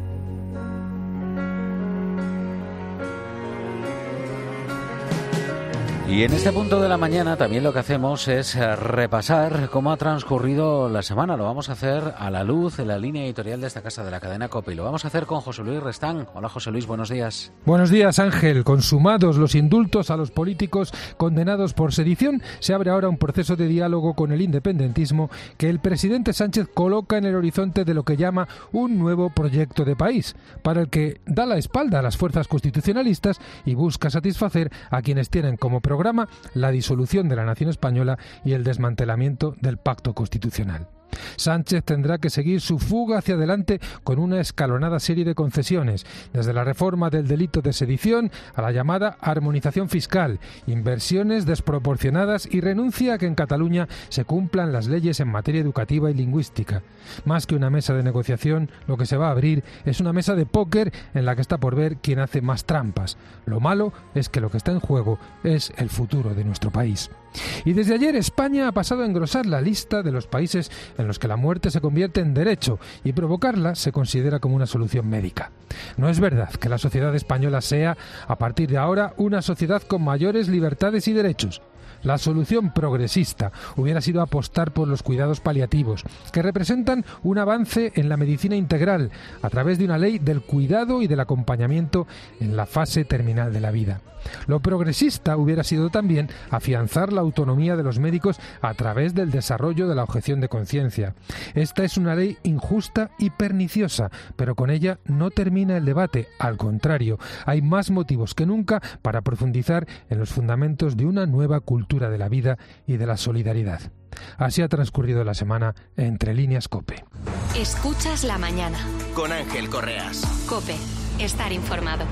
Y en este punto de la mañana también lo que hacemos es repasar cómo ha transcurrido la semana. Lo vamos a hacer a la luz de la línea editorial de esta casa, de la cadena COPE. Y lo vamos a hacer con José Luis Restán. Hola, José Luis, buenos días. Buenos días, Ángel. Consumados los indultos a los políticos condenados por sedición, se abre ahora un proceso de diálogo con el independentismo que el presidente Sánchez coloca en el horizonte de lo que llama un nuevo proyecto de país, para el que da la espalda a las fuerzas constitucionalistas y busca satisfacer a quienes tienen como programa la disolución de la nación española y el desmantelamiento del pacto constitucional. Sánchez tendrá que seguir su fuga hacia adelante con una escalonada serie de concesiones, desde la reforma del delito de sedición a la llamada armonización fiscal, inversiones desproporcionadas y renuncia a que en Cataluña se cumplan las leyes en materia educativa y lingüística. Más que una mesa de negociación, lo que se va a abrir es una mesa de póker en la que está por ver quién hace más trampas. Lo malo es que lo que está en juego es el futuro de nuestro país. Y desde ayer España ha pasado a engrosar la lista de los países en los que la muerte se convierte en derecho y provocarla se considera como una solución médica. No es verdad que la sociedad española sea, a partir de ahora, una sociedad con mayores libertades y derechos. La solución progresista hubiera sido apostar por los cuidados paliativos, que representan un avance en la medicina integral a través de una ley del cuidado y del acompañamiento en la fase terminal de la vida. Lo progresista hubiera sido también afianzar la autonomía de los médicos a través del desarrollo de la objeción de conciencia. Esta es una ley injusta y perniciosa, pero con ella no termina el debate. Al contrario, hay más motivos que nunca para profundizar en los fundamentos de una nueva cultura de la vida y de la solidaridad. Así ha transcurrido la semana Entre Líneas COPE. Escuchas la mañana. Con Ángel Correas. COPE. Estar informado.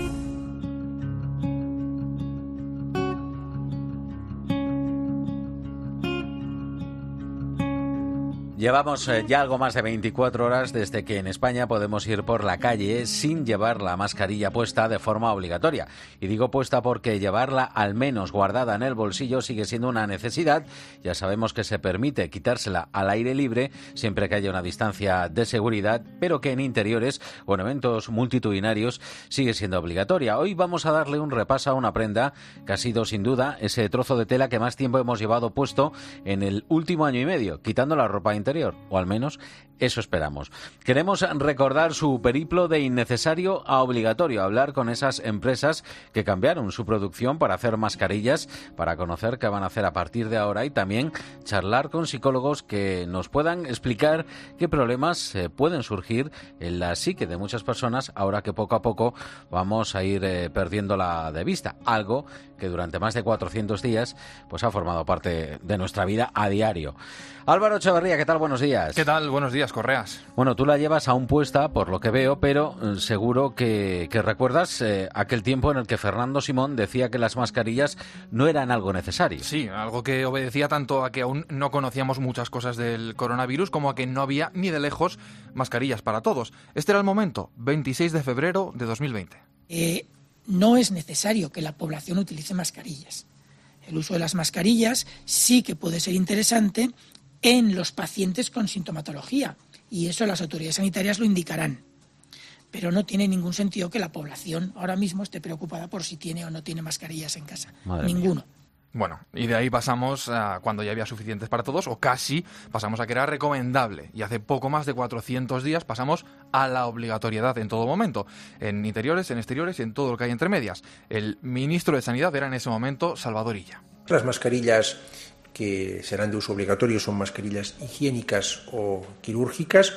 Llevamos eh, ya algo más de veinticuatro horas desde que en España podemos ir por la calle sin llevar la mascarilla puesta de forma obligatoria. Y digo puesta porque llevarla al menos guardada en el bolsillo sigue siendo una necesidad. Ya sabemos que se permite quitársela al aire libre siempre que haya una distancia de seguridad, pero que en interiores o en eventos multitudinarios sigue siendo obligatoria. Hoy vamos a darle un repaso a una prenda que ha sido sin duda ese trozo de tela que más tiempo hemos llevado puesto en el último año y medio, quitando la ropa interior. O al menos eso esperamos. Queremos recordar su periplo de innecesario a obligatorio, hablar con esas empresas que cambiaron su producción para hacer mascarillas, para conocer qué van a hacer a partir de ahora y también charlar con psicólogos que nos puedan explicar qué problemas eh, pueden surgir en la psique de muchas personas ahora que poco a poco vamos a ir eh, perdiéndola de vista, algo que durante más de cuatrocientos días pues ha formado parte de nuestra vida a diario. Álvaro Echeverría, ¿qué tal? Buenos días. ¿Qué tal? Buenos días, Correas. Bueno, tú la llevas aún puesta, por lo que veo, pero eh, seguro que, que recuerdas eh, aquel tiempo en el que Fernando Simón decía que las mascarillas no eran algo necesario. Sí, algo que obedecía tanto a que aún no conocíamos muchas cosas del coronavirus como a que no había ni de lejos mascarillas para todos. Este era el momento, veintiséis de febrero de dos mil veinte. Eh, no es necesario que la población utilice mascarillas. El uso de las mascarillas sí que puede ser interesante en los pacientes con sintomatología, y eso las autoridades sanitarias lo indicarán. Pero no tiene ningún sentido que la población ahora mismo esté preocupada por si tiene o no tiene mascarillas en casa. Madre Ninguno. Mía. Bueno, y de ahí pasamos a cuando ya había suficientes para todos, o casi pasamos a que era recomendable. Y hace poco más de cuatrocientos días pasamos a la obligatoriedad en todo momento. En interiores, en exteriores y en todo lo que hay entre medias. El ministro de Sanidad era en ese momento Salvador Illa. Las mascarillas que serán de uso obligatorio son mascarillas higiénicas o quirúrgicas,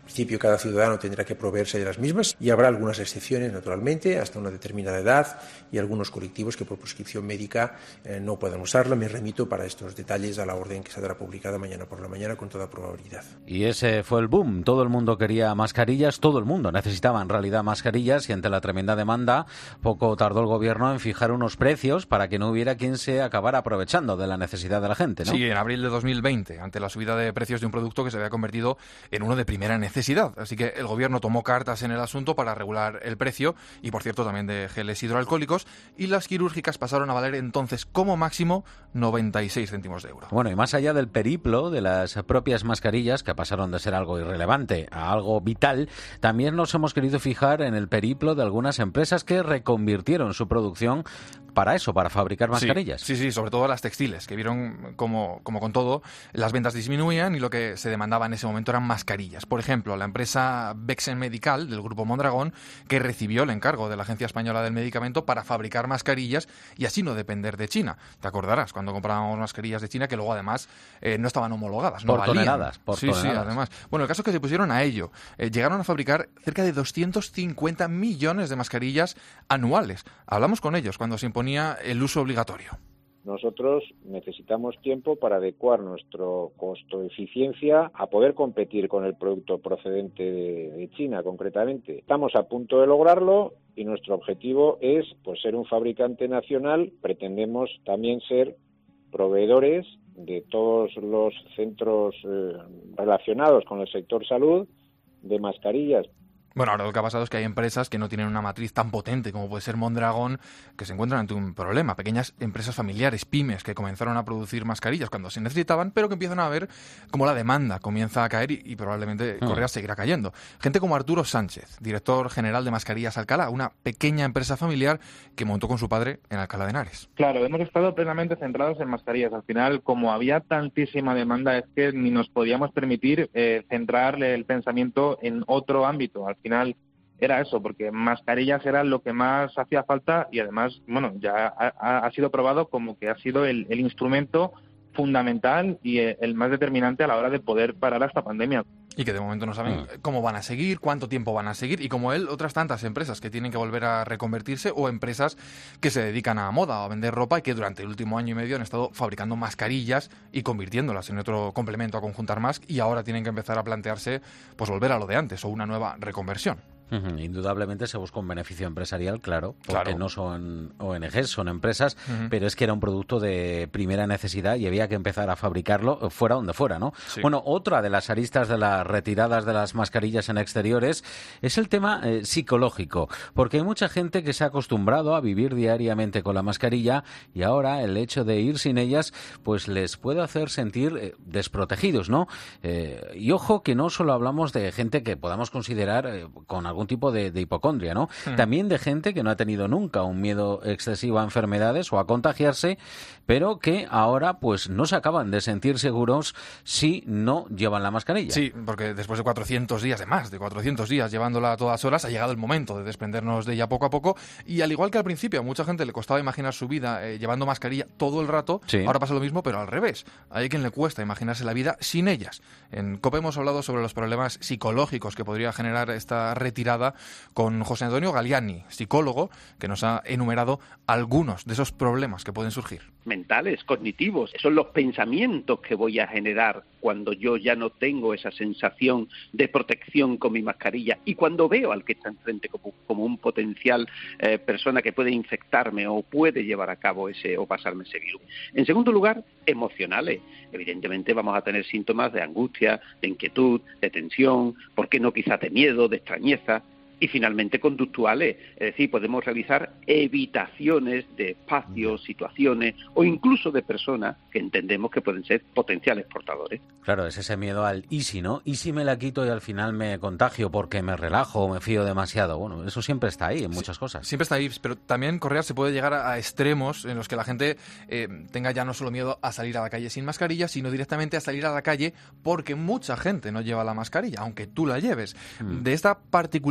principio, cada ciudadano tendrá que proveerse de las mismas y habrá algunas excepciones, naturalmente, hasta una determinada edad y algunos colectivos que por prescripción médica eh, no puedan usarla. Me remito para estos detalles a la orden que saldrá publicada mañana por la mañana con toda probabilidad. Y ese fue el boom. Todo el mundo quería mascarillas, todo el mundo necesitaba en realidad mascarillas y ante la tremenda demanda, poco tardó el gobierno en fijar unos precios para que no hubiera quien se acabara aprovechando de la necesidad de la gente, ¿no? Sí, en abril de dos mil veinte, ante la subida de precios de un producto que se había convertido en uno de primera necesidad. necesidad. Así que el gobierno tomó cartas en el asunto para regular el precio y, por cierto, también de geles hidroalcohólicos, y las quirúrgicas pasaron a valer entonces como máximo noventa y seis céntimos de euro. Bueno, y más allá del periplo de las propias mascarillas, que pasaron de ser algo irrelevante a algo vital, también nos hemos querido fijar en el periplo de algunas empresas que reconvirtieron su producción para eso, para fabricar mascarillas. Sí, sí, sí, sobre todo las textiles, que vieron como, como con todo, las ventas disminuían y lo que se demandaba en ese momento eran mascarillas. Por ejemplo, la empresa Bexen Medical del grupo Mondragón, que recibió el encargo de la Agencia Española del Medicamento para fabricar mascarillas y así no depender de China. Te acordarás cuando comprábamos mascarillas de China que luego además eh, no estaban homologadas, no por valían. toneladas, por sí, toneladas. Sí, además. Bueno, el caso es que se pusieron a ello. Eh, llegaron a fabricar cerca de doscientos cincuenta millones de mascarillas anuales. Hablamos con ellos cuando se imponía el uso obligatorio. Nosotros necesitamos tiempo para adecuar nuestro costo-eficiencia a poder competir con el producto procedente de, de China, concretamente. Estamos a punto de lograrlo y nuestro objetivo es, pues, ser un fabricante nacional. Pretendemos también ser proveedores de todos los centros eh, relacionados con el sector salud de mascarillas. Bueno, ahora lo que ha pasado es que hay empresas que no tienen una matriz tan potente como puede ser Mondragón, que se encuentran ante un problema. Pequeñas empresas familiares, pymes, que comenzaron a producir mascarillas cuando se necesitaban, pero que empiezan a ver cómo la demanda comienza a caer y, y probablemente Hmm. Correa seguirá cayendo. Gente como Arturo Sánchez, director general de Mascarillas Alcalá, una pequeña empresa familiar que montó con su padre en Alcalá de Henares. Claro, hemos estado plenamente centrados en mascarillas. Al final, como había tantísima demanda, es que ni nos podíamos permitir eh, centrar el pensamiento en otro ámbito. Al final era eso, porque mascarillas era lo que más hacía falta y además, bueno, ya ha, ha sido probado como que ha sido el, el instrumento fundamental y el más determinante a la hora de poder parar esta pandemia. Y que de momento no saben cómo van a seguir, cuánto tiempo van a seguir, y como él, otras tantas empresas que tienen que volver a reconvertirse o empresas que se dedican a moda o a vender ropa y que durante el último año y medio han estado fabricando mascarillas y convirtiéndolas en otro complemento a Conjuntar Mask y ahora tienen que empezar a plantearse pues volver a lo de antes o una nueva reconversión. Uh-huh. Indudablemente se busca un beneficio empresarial, claro, porque Claro. no son O N Ges, son empresas, Ujú. pero es que era un producto de primera necesidad y había que empezar a fabricarlo fuera donde fuera, ¿no? Sí. Bueno, otra de las aristas de las retiradas de las mascarillas en exteriores es el tema eh, psicológico, porque hay mucha gente que se ha acostumbrado a vivir diariamente con la mascarilla y ahora el hecho de ir sin ellas pues les puede hacer sentir eh, desprotegidos, ¿no? Eh, y ojo que no solo hablamos de gente que podamos considerar eh, con algún tipo de, de hipocondria, ¿no? Hmm. También de gente que no ha tenido nunca un miedo excesivo a enfermedades o a contagiarse, pero que ahora pues no se acaban de sentir seguros si no llevan la mascarilla. Sí, porque después de cuatrocientos días, de más de cuatrocientos días llevándola a todas horas, ha llegado el momento de desprendernos de ella poco a poco. Y al igual que al principio a mucha gente le costaba imaginar su vida eh, llevando mascarilla todo el rato, Sí. ahora pasa lo mismo, pero al revés. Hay quien le cuesta imaginarse la vida sin ellas. En COPE hemos hablado sobre los problemas psicológicos que podría generar esta retirada con José Antonio Galiani, psicólogo, que nos ha enumerado algunos de esos problemas que pueden surgir. Mentales, cognitivos, son los pensamientos que voy a generar cuando yo ya no tengo esa sensación de protección con mi mascarilla y cuando veo al que está enfrente como, como un potencial eh, persona que puede infectarme o puede llevar a cabo ese o pasarme ese virus. En segundo lugar, emocionales. Evidentemente vamos a tener síntomas de angustia, de inquietud, de tensión, ¿por qué no quizás de miedo, de extrañeza? Y finalmente conductuales, es decir, podemos realizar evitaciones de espacios, situaciones o incluso de personas que entendemos que pueden ser potenciales portadores. Claro, es ese miedo al ¿y si no? ¿Y si me la quito y al final me contagio porque me relajo o me fío demasiado? Bueno, eso siempre está ahí en muchas cosas. Siempre está ahí, pero también, Correa, se puede llegar a, a extremos en los que la gente eh, tenga ya no solo miedo a salir a la calle sin mascarilla, sino directamente a salir a la calle porque mucha gente no lleva la mascarilla, aunque tú la lleves. Mm. De esta particularidad en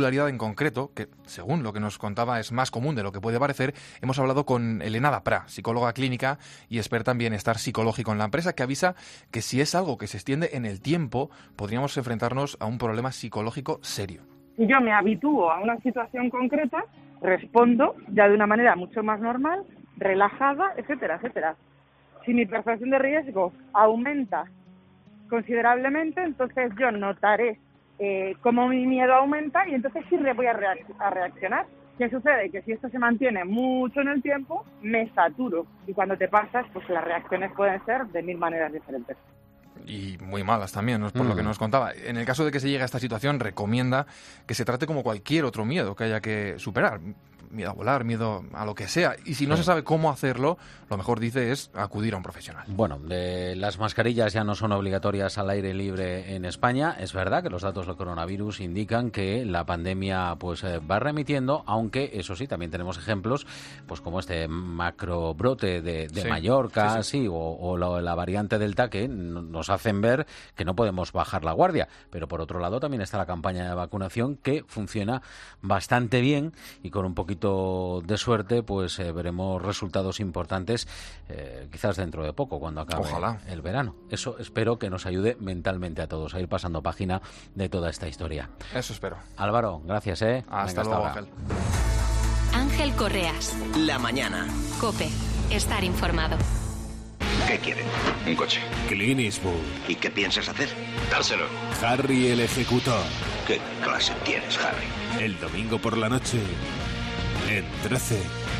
concreto, que según lo que nos contaba es más común de lo que puede parecer, hemos hablado con Elena Daprá, psicóloga clínica y experta en bienestar psicológico en la empresa, que avisa que si es algo que se extiende en el tiempo, podríamos enfrentarnos a un problema psicológico serio. Si yo me habitúo a una situación concreta, respondo ya de una manera mucho más normal, relajada, etcétera, etcétera. Si mi percepción de riesgo aumenta considerablemente, entonces yo notaré eh, cómo mi miedo aumenta y entonces sí voy a, reac- a reaccionar. ¿Qué sucede? Que si esto se mantiene mucho en el tiempo, me saturo. Y cuando te pasas, pues las reacciones pueden ser de mil maneras diferentes. Y muy malas también, ¿no? Por Mm. lo que nos contaba. En el caso de que se llegue a esta situación, recomienda que se trate como cualquier otro miedo que haya que superar. Miedo a volar, miedo a lo que sea. Y si no Sí. se sabe cómo hacerlo, lo mejor, dice, es acudir a un profesional. Bueno, de las mascarillas ya no son obligatorias al aire libre en España. Es verdad que los datos del coronavirus indican que la pandemia pues eh, va remitiendo, aunque eso sí, también tenemos ejemplos, pues como este macrobrote de, de Sí, Mallorca, sí, sí. sí, o, o la, la variante Delta, que n- nos hacen ver que no podemos bajar la guardia. Pero por otro lado también está la campaña de vacunación, que funciona bastante bien, y con un poquito de suerte pues eh, veremos resultados importantes eh, quizás dentro de poco, cuando acabe Ojalá. el verano. Eso espero que nos ayude mentalmente a todos a ir pasando página de toda esta historia. Eso espero. Álvaro, gracias, ¿eh? Hasta Venga, luego, ahora. Ángel. Ángel Correas. La mañana. COPE. Estar informado. ¿Qué quieren? Un coche. Clint Eastwood. ¿Y qué piensas hacer? Dárselo. Harry el ejecutor. ¿Qué clase tienes, Harry? El domingo por la noche en trece.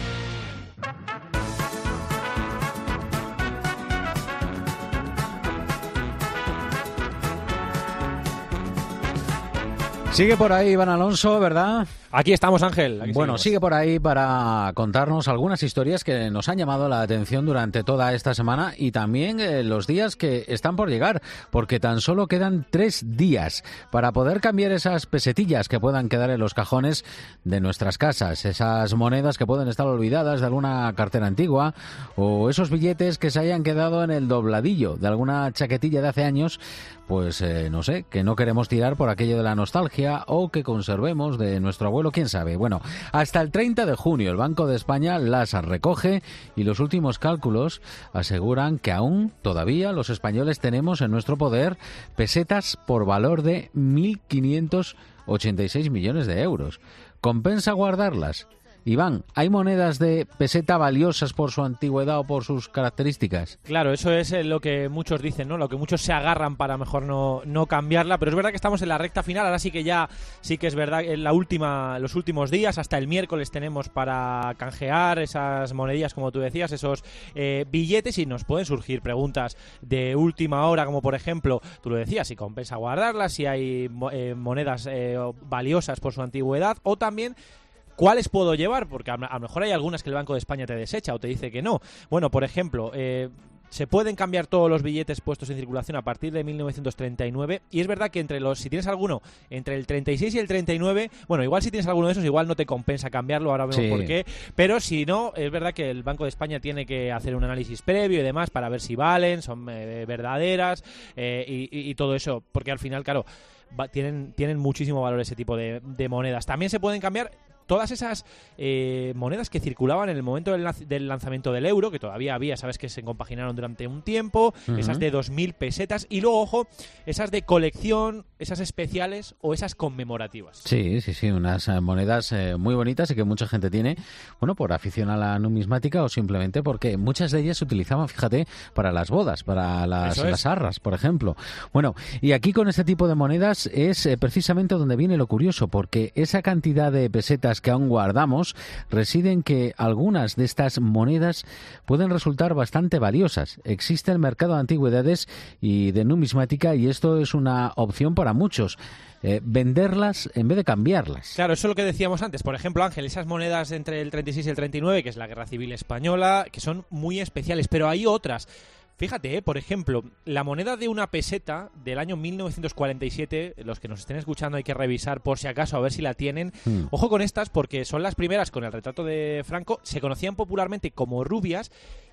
Sigue por ahí Iván Alonso, ¿verdad? Aquí estamos, Ángel. Aquí Bueno, seguimos. sigue por ahí para contarnos algunas historias que nos han llamado la atención durante toda esta semana y también eh, los días que están por llegar, porque tan solo quedan tres días para poder cambiar esas pesetillas que puedan quedar en los cajones de nuestras casas, esas monedas que pueden estar olvidadas de alguna cartera antigua o esos billetes que se hayan quedado en el dobladillo de alguna chaquetilla de hace años, pues eh, no sé, que no queremos tirar por aquello de la nostalgia o que conservemos de nuestro abuelo, quién sabe. Bueno, hasta el treinta de junio el Banco de España las recoge y los últimos cálculos aseguran que aún todavía los españoles tenemos en nuestro poder pesetas por valor de mil quinientos ochenta y seis millones de euros. ¿Compensa guardarlas? Iván, ¿hay monedas de peseta valiosas por su antigüedad o por sus características? Claro, eso es eh, lo que muchos dicen, ¿no? Lo que muchos se agarran para mejor no, no cambiarla, pero es verdad que estamos en la recta final, ahora sí que ya, sí que es verdad, en la última, los últimos días, hasta el miércoles tenemos para canjear esas monedillas, como tú decías, esos eh, billetes, y nos pueden surgir preguntas de última hora, como por ejemplo, tú lo decías, si compensa guardarlas, si hay eh, monedas eh, valiosas por su antigüedad, o también ¿cuáles puedo llevar? Porque a lo mejor hay algunas que el Banco de España te desecha o te dice que no. Bueno, por ejemplo, eh, se pueden cambiar todos los billetes puestos en circulación a partir de mil novecientos treinta y nueve, y es verdad que entre los, si tienes alguno entre el treinta y seis y el treinta y nueve, bueno, igual si tienes alguno de esos, igual no te compensa cambiarlo, ahora vemos Sí. por qué, pero si no, es verdad que el Banco de España tiene que hacer un análisis previo y demás para ver si valen, son eh, verdaderas eh, y, y, y todo eso, porque al final, claro, va, tienen, tienen muchísimo valor ese tipo de, de monedas. También se pueden cambiar todas esas eh, monedas que circulaban en el momento del, del lanzamiento del euro, que todavía había, sabes que se compaginaron durante un tiempo, Uh-huh. esas de dos mil pesetas, y luego, ojo, esas de colección, esas especiales o esas conmemorativas. Sí, sí, sí, unas eh, monedas eh, muy bonitas y que mucha gente tiene, bueno, por afición a la numismática o simplemente porque muchas de ellas se utilizaban, fíjate, para las bodas, para las, Eso es. las arras, por ejemplo. Bueno, y aquí con este tipo de monedas es eh, precisamente donde viene lo curioso, porque esa cantidad de pesetas que aún guardamos reside en que algunas de estas monedas pueden resultar bastante valiosas. Existe el mercado de antigüedades y de numismática y esto es una opción para muchos. Eh, venderlas en vez de cambiarlas. Claro, eso es lo que decíamos antes. Por ejemplo, Ángel, esas monedas entre el treinta y seis y el treinta y nueve, que es la Guerra Civil Española, que son muy especiales, pero hay otras. Fíjate, eh, por ejemplo, la moneda de una peseta del año mil novecientos cuarenta y siete, los que nos estén escuchando hay que revisar por si acaso a ver si la tienen. Hmm. Ojo con estas porque son las primeras con el retrato de Franco, se conocían popularmente como rubias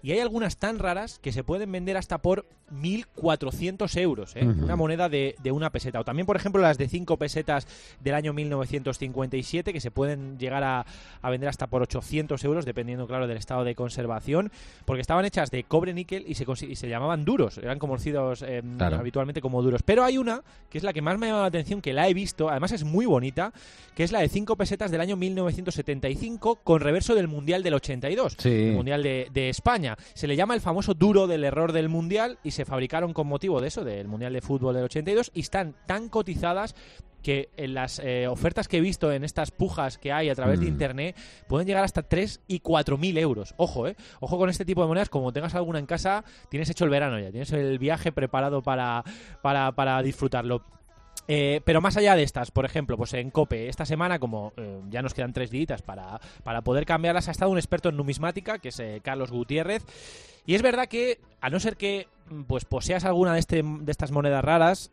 y hay algunas tan raras que se pueden vender hasta por mil cuatrocientos euros, ¿eh? Uh-huh. Una moneda de, de una peseta. O también, por ejemplo, las de cinco pesetas del año mil novecientos cincuenta y siete, que se pueden llegar a, a vender hasta por ochocientos euros, dependiendo, claro, del estado de conservación, porque estaban hechas de cobre-níquel y se, y se llamaban duros, eran conocidos eh, claro. habitualmente como duros. Pero hay una, que es la que más me ha llamado la atención, que la he visto, además es muy bonita, que es la de cinco pesetas del año mil novecientos setenta y cinco, con reverso del Mundial del ochenta y dos, sí. el Mundial de, de España. Se le llama el famoso duro del error del Mundial, y se fabricaron con motivo de eso, del Mundial de Fútbol del ochenta y dos, y están tan cotizadas que en las eh, ofertas que he visto en estas pujas que hay a través mm. de internet pueden llegar hasta tres y cuatro mil euros. Ojo, eh. Ojo con este tipo de monedas. Como tengas alguna en casa, tienes hecho el verano ya, tienes el viaje preparado para, para, para disfrutarlo. Eh, pero más allá de estas, por ejemplo, pues en COPE esta semana, como eh, ya nos quedan tres días para, para poder cambiarlas, ha estado un experto en numismática, que es eh, Carlos Gutiérrez. Y es verdad que, a no ser que pues poseas alguna de, este, de estas monedas raras,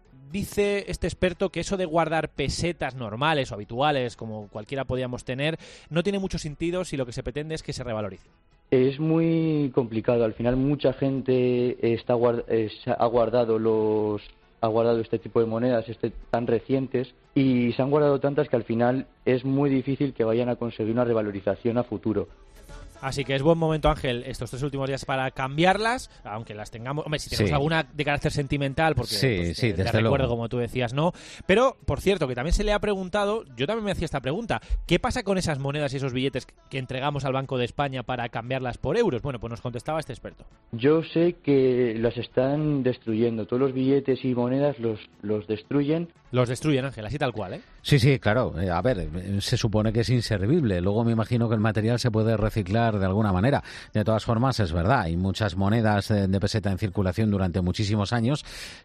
dice este experto que eso de guardar pesetas normales o habituales, como cualquiera podíamos tener, no tiene mucho sentido si lo que se pretende es que se revalorice. Es muy complicado. Al final mucha gente está guard- ha guardado los ha guardado este tipo de monedas este, tan recientes, y se han guardado tantas que al final es muy difícil que vayan a conseguir una revalorización a futuro. Así que es buen momento, Ángel, estos tres últimos días para cambiarlas, aunque las tengamos... Hombre, si tenemos sí. alguna de carácter sentimental, porque sí, pues, sí, eh, desde te recuerdo, luego. como tú decías, no. Pero, por cierto, que también se le ha preguntado, yo también me hacía esta pregunta, ¿qué pasa con esas monedas y esos billetes que entregamos al Banco de España para cambiarlas por euros? Bueno, pues nos contestaba este experto. Yo sé que las están destruyendo, todos los billetes y monedas los, los destruyen. Los destruyen, Ángel, así tal cual, ¿eh? Sí, sí, claro. A ver, se supone que es inservible. Luego me imagino que el material se puede reciclar de alguna manera. De todas formas, es verdad, hay muchas monedas de peseta en circulación durante muchísimos años.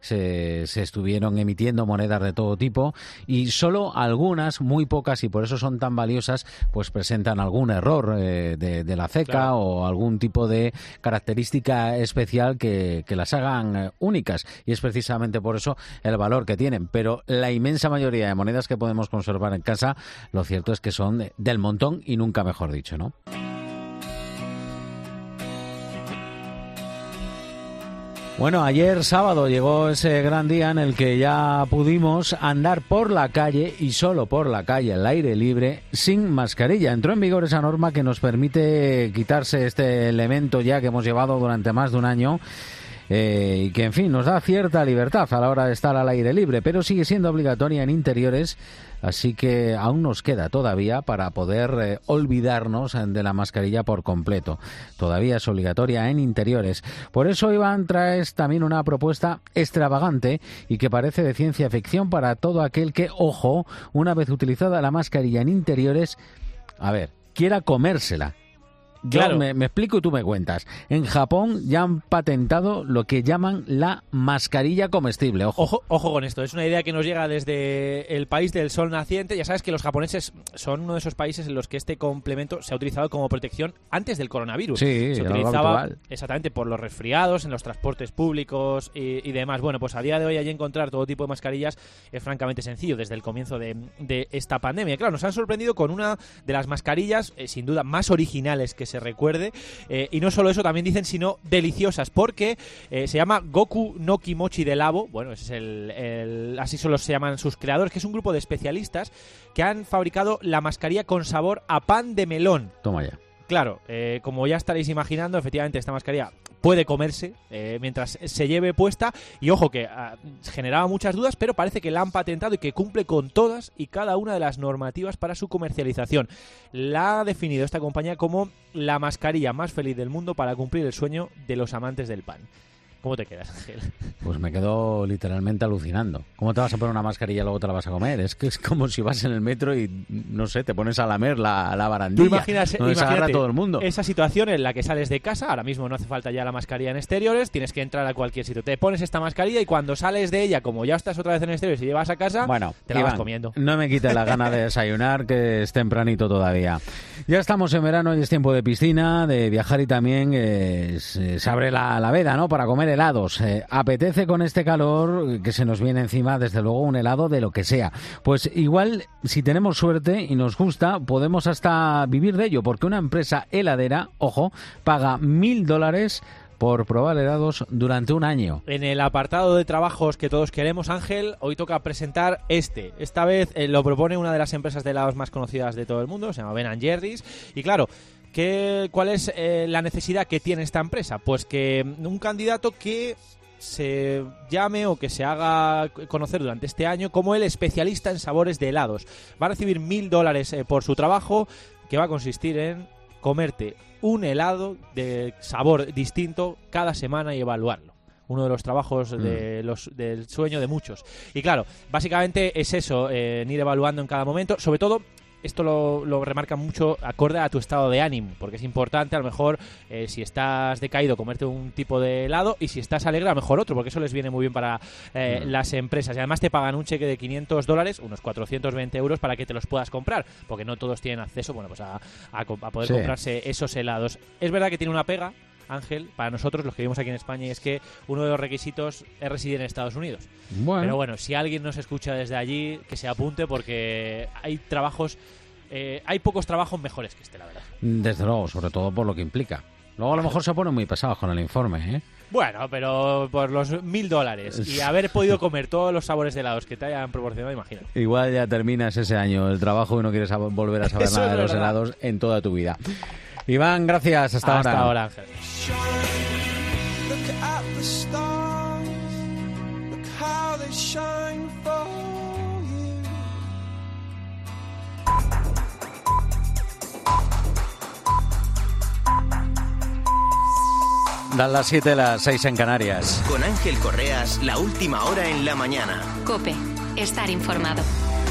Se, se estuvieron emitiendo monedas de todo tipo, y solo algunas, muy pocas, y por eso son tan valiosas, pues presentan algún error eh, de, de la ceca, claro, o algún tipo de característica especial que, que las hagan eh, únicas. Y es precisamente por eso el valor que tienen. Pero la inmensa mayoría de monedas que podemos conservar en casa, lo cierto es que son de, del montón, y nunca mejor dicho, ¿no? Bueno, ayer sábado llegó ese gran día en el que ya pudimos andar por la calle, y solo por la calle, al aire libre, sin mascarilla. Entró en vigor esa norma que nos permite quitarse este elemento ya que hemos llevado durante más de un año, eh, y que, en fin, nos da cierta libertad a la hora de estar al aire libre, pero sigue siendo obligatoria en interiores. Así que aún nos queda todavía para poder eh, olvidarnos de la mascarilla por completo. Todavía es obligatoria en interiores. Por eso, Iván, traes también una propuesta extravagante y que parece de ciencia ficción para todo aquel que, ojo, una vez utilizada la mascarilla en interiores, a ver, quiera comérsela. Yo claro. me, me explico y tú me cuentas. En Japón ya han patentado lo que llaman la mascarilla comestible. Ojo. Ojo, ojo con esto. Es una idea que nos llega desde el país del sol naciente. Ya sabes que los japoneses son uno de esos países en los que este complemento se ha utilizado como protección antes del coronavirus. Sí, se utilizaba exactamente por los resfriados, en los transportes públicos y, y demás. Bueno, pues a día de hoy allí encontrar todo tipo de mascarillas es francamente sencillo desde el comienzo de, de esta pandemia. Claro, nos han sorprendido con una de las mascarillas, eh, sin duda, más originales que se recuerde, eh, y no solo eso, también dicen sino deliciosas, porque eh, se llama Goku no Kimochi de Labo. Bueno, ese es el, el así solo se llaman sus creadores, que es un grupo de especialistas que han fabricado la mascarilla con sabor a pan de melón. Toma ya. Claro, eh, como ya estaréis imaginando, efectivamente esta mascarilla puede comerse eh, mientras se lleve puesta, y ojo que uh, generaba muchas dudas, pero parece que la han patentado y que cumple con todas y cada una de las normativas para su comercialización. La ha definido esta compañía como la mascarilla más feliz del mundo para cumplir el sueño de los amantes del pan. ¿Cómo te quedas, Ángel? Pues me quedo literalmente alucinando. ¿Cómo te vas a poner una mascarilla y luego te la vas a comer? Es que es como si vas en el metro y, no sé, te pones a lamer la, la barandilla. Tú imaginas, donde se agarra todo el mundo. Esa situación en la que sales de casa, ahora mismo no hace falta ya la mascarilla en exteriores, tienes que entrar a cualquier sitio. Te pones esta mascarilla y cuando sales de ella, como ya estás otra vez en exteriores y llevas a casa, bueno, te la Iván, vas comiendo. No me quites la gana de desayunar, que es tempranito todavía. Ya estamos en verano y es tiempo de piscina, de viajar, y también eh, se abre la, la veda, ¿no?, para comer helados. Eh, apetece con este calor que se nos viene encima, desde luego, un helado de lo que sea. Pues igual, si tenemos suerte y nos gusta, podemos hasta vivir de ello, porque una empresa heladera, ojo, paga mil dólares por probar helados durante un año. En el apartado de trabajos que todos queremos, Ángel, hoy toca presentar este. Esta vez eh, lo propone una de las empresas de helados más conocidas de todo el mundo, se llama Ben and Jerry's. Y claro, ¿qué, ¿cuál es eh, la necesidad que tiene esta empresa? Pues que un candidato que se llame o que se haga conocer durante este año como el especialista en sabores de helados. Va a recibir mil dólares eh, por su trabajo, que va a consistir en comerte un helado de sabor distinto cada semana y evaluarlo. Uno de los trabajos de los, del sueño de muchos. Y claro, básicamente es eso, eh, ir evaluando en cada momento. Sobre todo, esto lo, lo remarca mucho acorde a tu estado de ánimo, porque es importante, a lo mejor, eh, si estás decaído, comerte un tipo de helado, y si estás alegre, a lo mejor otro, porque eso les viene muy bien para eh, mm. las empresas. Y además te pagan un cheque de quinientos dólares, unos cuatrocientos veinte euros, para que te los puedas comprar, porque no todos tienen acceso, bueno, pues a, a, a poder sí. comprarse esos helados. Es verdad que tiene una pega, Ángel, para nosotros, los que vivimos aquí en España, y es que uno de los requisitos es residir en Estados Unidos. Bueno. Pero bueno, si alguien nos escucha desde allí, que se apunte, porque hay trabajos, eh, hay pocos trabajos mejores que este, la verdad. Desde luego, sobre todo por lo que implica. Luego a lo mejor se ponen muy pesados con el informe, ¿eh? Bueno, pero por los mil dólares y haber podido comer todos los sabores de helados que te hayan proporcionado, imagino. Igual ya terminas ese año el trabajo y no quieres volver a saber Eso nada es de los verdad. helados en toda tu vida. Iván, gracias. Hasta, Hasta ahora. Hasta ahora, Ángel. Dan las siete, las seis en Canarias. Con Ángel Correas, la última hora en la mañana. COPE. Estar informado.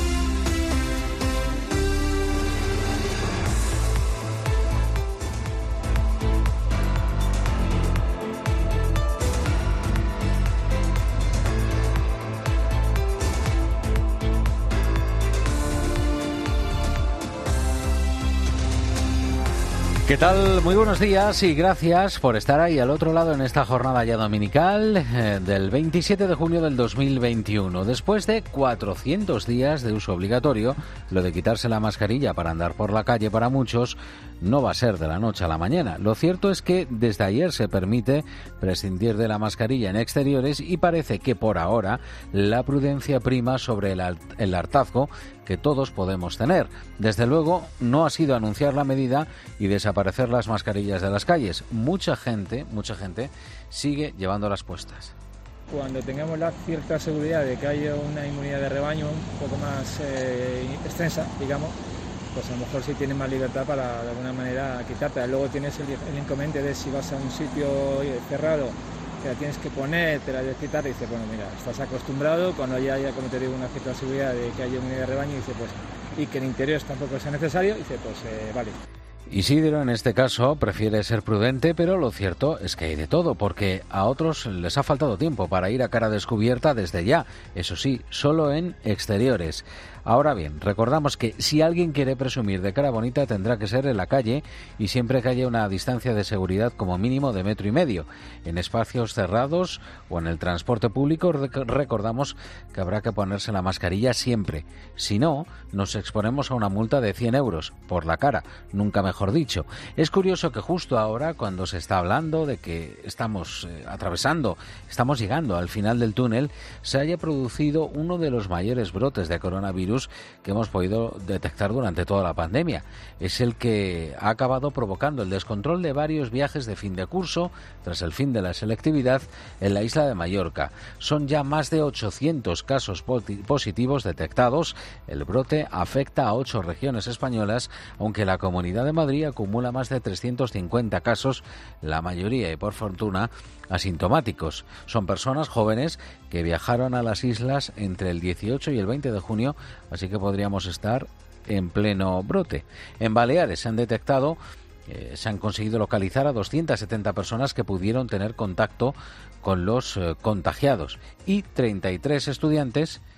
¿Qué tal? Muy buenos días y gracias por estar ahí al otro lado en esta jornada ya dominical eh, del veintisiete de junio del dos mil veintiuno. Después de cuatrocientos días de uso obligatorio, lo de quitarse la mascarilla para andar por la calle para muchos no va a ser de la noche a la mañana. Lo cierto es que desde ayer se permite prescindir de la mascarilla en exteriores y parece que por ahora la prudencia prima sobre el, el hartazgo que todos podemos tener. Desde luego, no ha sido anunciar la medida y desaparecer las mascarillas de las calles. Mucha gente, mucha gente sigue llevándolas puestas. Cuando tengamos la cierta seguridad de que haya una inmunidad de rebaño un poco más eh, extensa, digamos, pues a lo mejor sí tienes más libertad para de alguna manera quitarte. Luego tienes el, el inconveniente de si vas a un sitio cerrado, te la tienes que poner, te la tienes que quitar y dices, bueno, mira, estás acostumbrado, cuando ya haya, como te digo, una cierta seguridad de que haya unidad de rebaño, y dice, pues, y que en interiores tampoco sea necesario, dice, pues, eh, vale. Isidro, en este caso, prefiere ser prudente, pero lo cierto es que hay de todo, porque a otros les ha faltado tiempo para ir a cara descubierta desde ya, eso sí, solo en exteriores. Ahora bien, recordamos que si alguien quiere presumir de cara bonita tendrá que ser en la calle y siempre que haya una distancia de seguridad como mínimo de metro y medio. En espacios cerrados o en el transporte público recordamos que habrá que ponerse la mascarilla siempre. Si no, nos exponemos a una multa de cien euros por la cara, nunca mejor dicho. Es curioso que justo ahora, cuando se está hablando de que estamos eh, atravesando, estamos llegando al final del túnel, se haya producido uno de los mayores brotes de coronavirus que hemos podido detectar durante toda la pandemia. Es el que ha acabado provocando el descontrol de varios viajes de fin de curso tras el fin de la selectividad en la isla de Mallorca. Son ya más de ochocientos casos positivos detectados. El brote afecta a ocho regiones españolas, aunque la Comunidad de Madrid acumula más de trescientos cincuenta casos, la mayoría, y por fortuna, asintomáticos. Son personas jóvenes que viajaron a las islas entre el dieciocho y el veinte de junio, así que podríamos estar en pleno brote. En Baleares se han detectado, eh, se han conseguido localizar a doscientas setenta personas que pudieron tener contacto con los eh, contagiados y treinta y tres estudiantes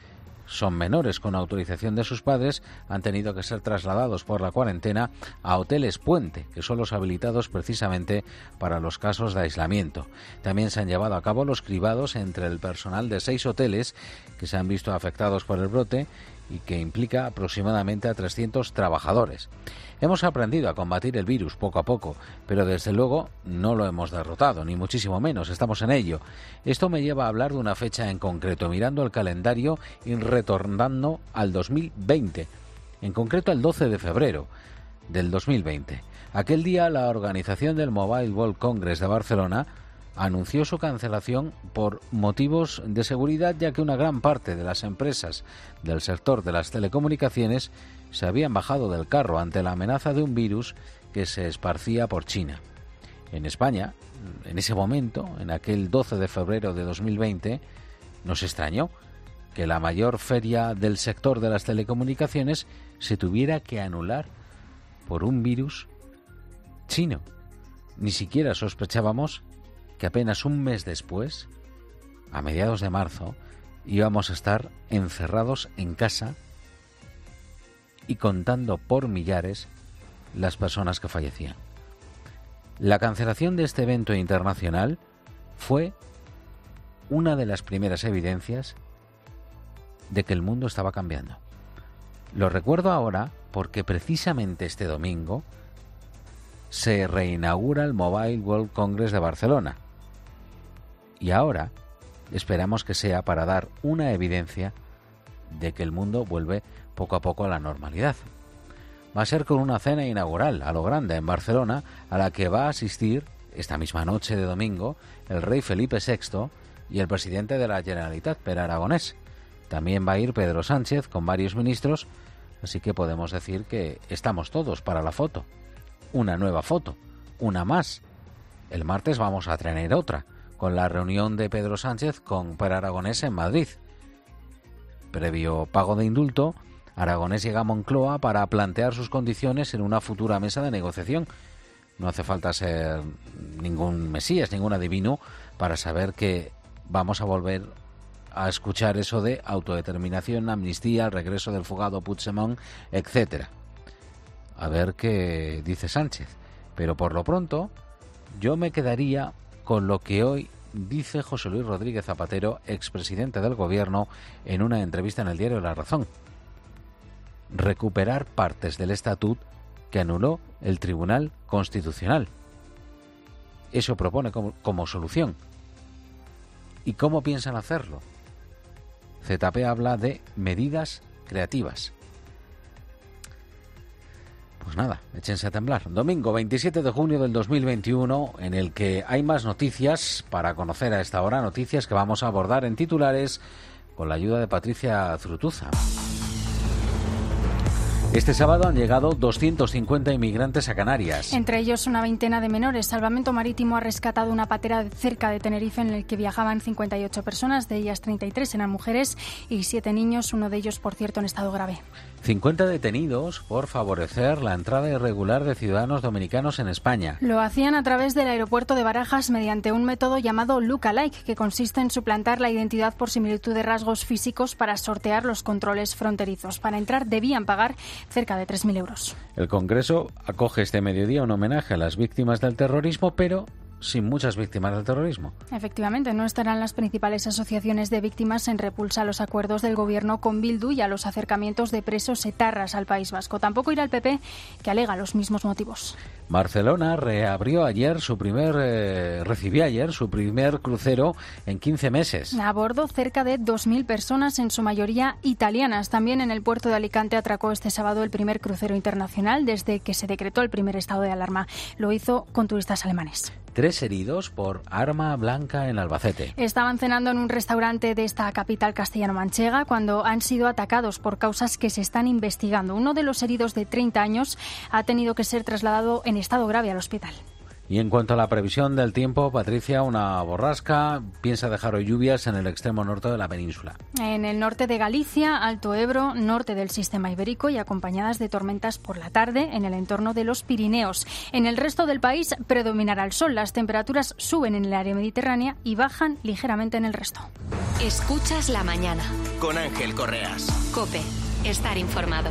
son menores con autorización de sus padres, han tenido que ser trasladados por la cuarentena a hoteles puente, que son los habilitados precisamente para los casos de aislamiento. También se han llevado a cabo los cribados entre el personal de seis hoteles que se han visto afectados por el brote y que implica aproximadamente a trescientos trabajadores. Hemos aprendido a combatir el virus poco a poco, pero desde luego no lo hemos derrotado, ni muchísimo menos, estamos en ello. Esto me lleva a hablar de una fecha en concreto, mirando el calendario y retornando al dos mil veinte, en concreto el doce de febrero del dos mil veinte. Aquel día la organización del Mobile World Congress de Barcelona anunció su cancelación por motivos de seguridad, ya que una gran parte de las empresas del sector de las telecomunicaciones se habían bajado del carro ante la amenaza de un virus que se esparcía por China. En España, en ese momento, en aquel doce de febrero de dos mil veinte, nos extrañó que la mayor feria del sector de las telecomunicaciones se tuviera que anular por un virus chino. Ni siquiera sospechábamos que apenas un mes después, a mediados de marzo, íbamos a estar encerrados en casa y contando por millares las personas que fallecían. La cancelación de este evento internacional fue una de las primeras evidencias de que el mundo estaba cambiando. Lo recuerdo ahora porque precisamente este domingo se reinaugura el Mobile World Congress de Barcelona. Y ahora esperamos que sea para dar una evidencia de que el mundo vuelve poco a poco a la normalidad. Va a ser con una cena inaugural a lo grande en Barcelona, a la que va a asistir esta misma noche de domingo el rey Felipe sexto y el presidente de la Generalitat, Pere Aragonés. También va a ir Pedro Sánchez con varios ministros, así que podemos decir que estamos todos para la foto. Una nueva foto, una más. El martes vamos a tener otra, con la reunión de Pedro Sánchez con Pere Aragonés en Madrid. Previo pago de indulto, Aragonés llega a Moncloa para plantear sus condiciones en una futura mesa de negociación. No hace falta ser ningún mesías, ningún adivino para saber que vamos a volver a escuchar eso de autodeterminación, amnistía, el regreso del fugado Puigdemont, etcétera. A ver qué dice Sánchez. Pero por lo pronto, yo me quedaría con lo que hoy dice José Luis Rodríguez Zapatero, expresidente del Gobierno, en una entrevista en el diario La Razón. Recuperar partes del estatut que anuló el Tribunal Constitucional. Eso propone como, como solución. ¿Y cómo piensan hacerlo? Z P habla de medidas creativas. Pues nada, échense a temblar. Domingo veintisiete de junio del dos mil veintiuno, en el que hay más noticias para conocer a esta hora, noticias que vamos a abordar en titulares con la ayuda de Patricia Zurutuza. Este sábado han llegado doscientos cincuenta inmigrantes a Canarias. Entre ellos una veintena de menores. Salvamento Marítimo ha rescatado una patera cerca de Tenerife en el que viajaban cincuenta y ocho personas, de ellas treinta y tres eran mujeres y siete niños, uno de ellos, por cierto, en estado grave. cincuenta detenidos por favorecer la entrada irregular de ciudadanos dominicanos en España. Lo hacían a través del aeropuerto de Barajas mediante un método llamado Lookalike, que consiste en suplantar la identidad por similitud de rasgos físicos para sortear los controles fronterizos. Para entrar debían pagar cerca de tres mil euros. El Congreso acoge este mediodía un homenaje a las víctimas del terrorismo, pero sin muchas víctimas del terrorismo. Efectivamente, no estarán las principales asociaciones de víctimas en repulsa a los acuerdos del Gobierno con Bildu y a los acercamientos de presos etarras al País Vasco. Tampoco irá el P P, que alega los mismos motivos. Barcelona reabrió ayer su primer, eh, recibió ayer su primer crucero en quince meses. A bordo cerca de dos mil personas, en su mayoría italianas. También en el puerto de Alicante atracó este sábado el primer crucero internacional desde que se decretó el primer estado de alarma. Lo hizo con turistas alemanes. Tres heridos por arma blanca en Albacete. Estaban cenando en un restaurante de esta capital castellano-manchega cuando han sido atacados por causas que se están investigando. Uno de los heridos, de treinta años, ha tenido que ser trasladado en estado grave al hospital. Y en cuanto a la previsión del tiempo, Patricia, una borrasca piensa dejar hoy lluvias en el extremo norte de la península. En el norte de Galicia, Alto Ebro, norte del sistema ibérico y acompañadas de tormentas por la tarde en el entorno de los Pirineos. En el resto del país predominará el sol. Las temperaturas suben en el área mediterránea y bajan ligeramente en el resto. Escuchas la mañana. Con Ángel Correas. COPE. Estar informado.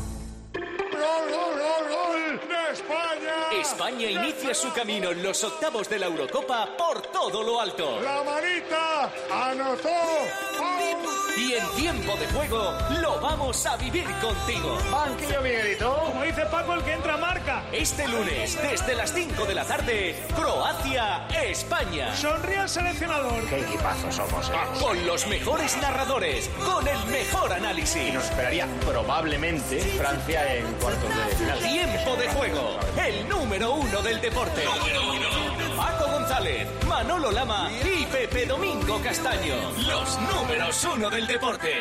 España. España inicia su camino en los octavos de la Eurocopa por todo lo alto. La manita anotó. Y en tiempo de juego lo vamos a vivir contigo. Banquillo Miguelito. Como dice Paco, el que entra marca. Este lunes, desde las cinco de la tarde, Croacia, España. Sonríe al seleccionador. Qué equipazo somos, ¿eh? Con los mejores narradores, con el mejor análisis. Y nos esperaría probablemente Francia en cuartos de final. Tiempo de juego, el número uno del deporte. Número uno. Paco González, Manolo Lama y Pepe Domingo Castaño. Los números uno del deporte.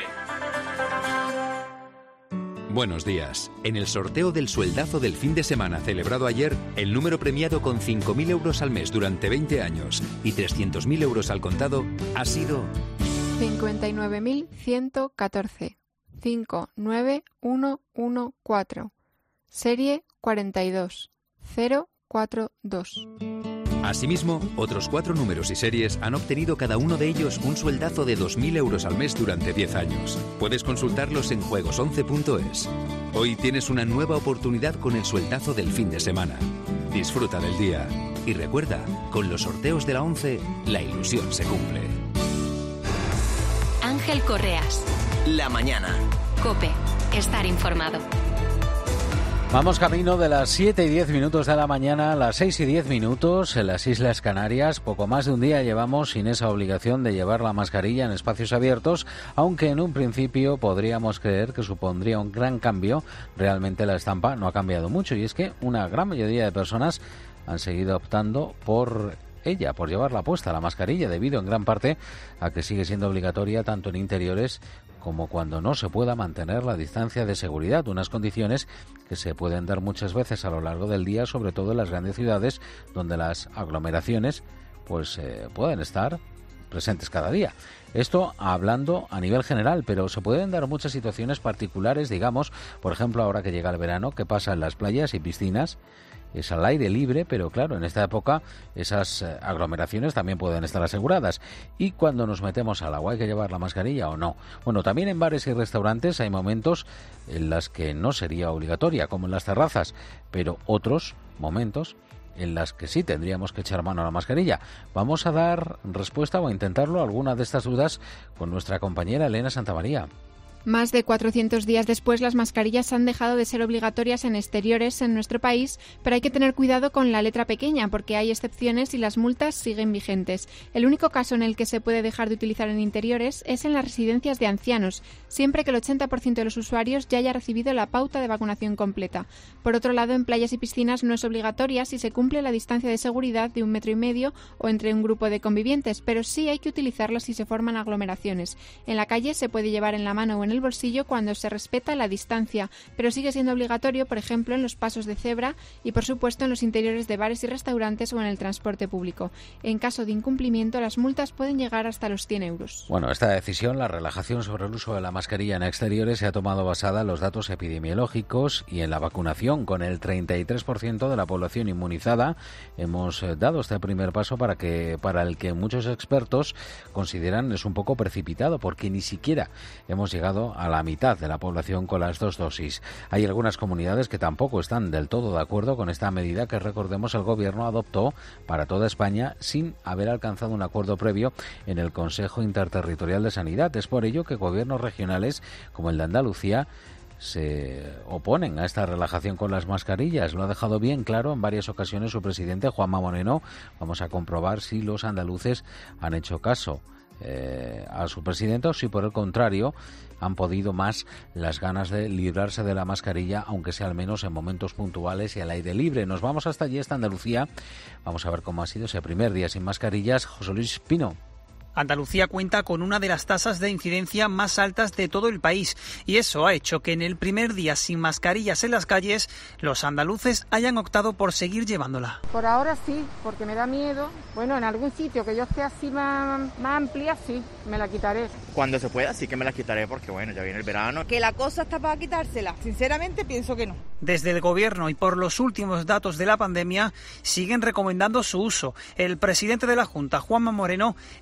Buenos días. En el sorteo del sueldazo del fin de semana celebrado ayer, el número premiado con cinco mil euros al mes durante veinte años y trescientos mil euros al contado ha sido cincuenta y nueve mil ciento catorce. cinco nueve uno uno cuatro. Serie cuarenta y dos cero cuatro dos. Asimismo, otros cuatro números y series han obtenido cada uno de ellos un sueldazo de dos mil euros al mes durante diez años. Puedes consultarlos en juegos once punto es. Hoy tienes una nueva oportunidad con el sueldazo del fin de semana. Disfruta del día. Y recuerda, con los sorteos de la once, la ilusión se cumple. Ángel Correas. La mañana. COPE. Estar informado. Vamos camino de las siete y diez minutos de la mañana, las seis y diez minutos en las Islas Canarias. Poco más de un día llevamos sin esa obligación de llevar la mascarilla en espacios abiertos, aunque en un principio podríamos creer que supondría un gran cambio. Realmente la estampa no ha cambiado mucho y es que una gran mayoría de personas han seguido optando por ella, por llevarla puesta, la mascarilla, debido en gran parte a que sigue siendo obligatoria tanto en interiores como cuando no se pueda mantener la distancia de seguridad, unas condiciones que se pueden dar muchas veces a lo largo del día, sobre todo en las grandes ciudades, donde las aglomeraciones pues eh, pueden estar presentes cada día. Esto hablando a nivel general, pero se pueden dar muchas situaciones particulares, digamos, por ejemplo, ahora que llega el verano, ¿qué pasa en las playas y piscinas? Es al aire libre, pero claro, en esta época esas eh, aglomeraciones también pueden estar aseguradas. ¿Y cuando nos metemos al agua hay que llevar la mascarilla o no? Bueno, también en bares y restaurantes hay momentos en los que no sería obligatoria, como en las terrazas, pero otros momentos en las que sí tendríamos que echar mano a la mascarilla. Vamos a dar respuesta o a intentarlo a alguna de estas dudas con nuestra compañera Elena Santamaría. Más de cuatrocientos días después, las mascarillas han dejado de ser obligatorias en exteriores en nuestro país, pero hay que tener cuidado con la letra pequeña porque hay excepciones y las multas siguen vigentes. El único caso en el que se puede dejar de utilizar en interiores es en las residencias de ancianos, siempre que el ochenta por ciento de los usuarios ya haya recibido la pauta de vacunación completa. Por otro lado, en playas y piscinas no es obligatoria si se cumple la distancia de seguridad de un metro y medio o entre un grupo de convivientes, pero sí hay que utilizarlas si se forman aglomeraciones. En la calle se puede llevar en la mano o en el bolsillo cuando se respeta la distancia, pero sigue siendo obligatorio, por ejemplo, en los pasos de cebra y, por supuesto, en los interiores de bares y restaurantes o en el transporte público. En caso de incumplimiento, las multas pueden llegar hasta los cien euros. Bueno, esta decisión, la relajación sobre el uso de la mascarilla en exteriores, se ha tomado basada en los datos epidemiológicos y en la vacunación. Con el treinta y tres por ciento de la población inmunizada, hemos dado este primer paso para que para el que muchos expertos consideran es un poco precipitado, porque ni siquiera hemos llegado a la mitad de la población con las dos dosis. Hay algunas comunidades que tampoco están del todo de acuerdo con esta medida que, recordemos, el Gobierno adoptó para toda España sin haber alcanzado un acuerdo previo en el Consejo Interterritorial de Sanidad. Es por ello que gobiernos regionales como el de Andalucía se oponen a esta relajación con las mascarillas. Lo ha dejado bien claro en varias ocasiones su presidente, Juanma Moreno. Vamos a comprobar si los andaluces han hecho caso Eh, a su presidente o si por el contrario han podido más las ganas de librarse de la mascarilla, aunque sea al menos en momentos puntuales y al aire libre. Nos vamos hasta allí, hasta Andalucía. Vamos a ver cómo ha sido ese primer día sin mascarillas. José Luis Pino. Andalucía cuenta con una de las tasas de incidencia más altas de todo el país y eso ha hecho que en el primer día sin mascarillas en las calles los andaluces hayan optado por seguir llevándola. Por ahora sí, porque me da miedo. Bueno, en algún sitio que yo esté así más, más amplia, sí, me la quitaré. Cuando se pueda sí que me la quitaré porque bueno, ya viene el verano. ¿Que la cosa está para quitársela? Sinceramente pienso que no. Desde el Gobierno y por los últimos datos de la pandemia siguen recomendando su uso. El presidente de la Junta, Juanma Moreno, este mismo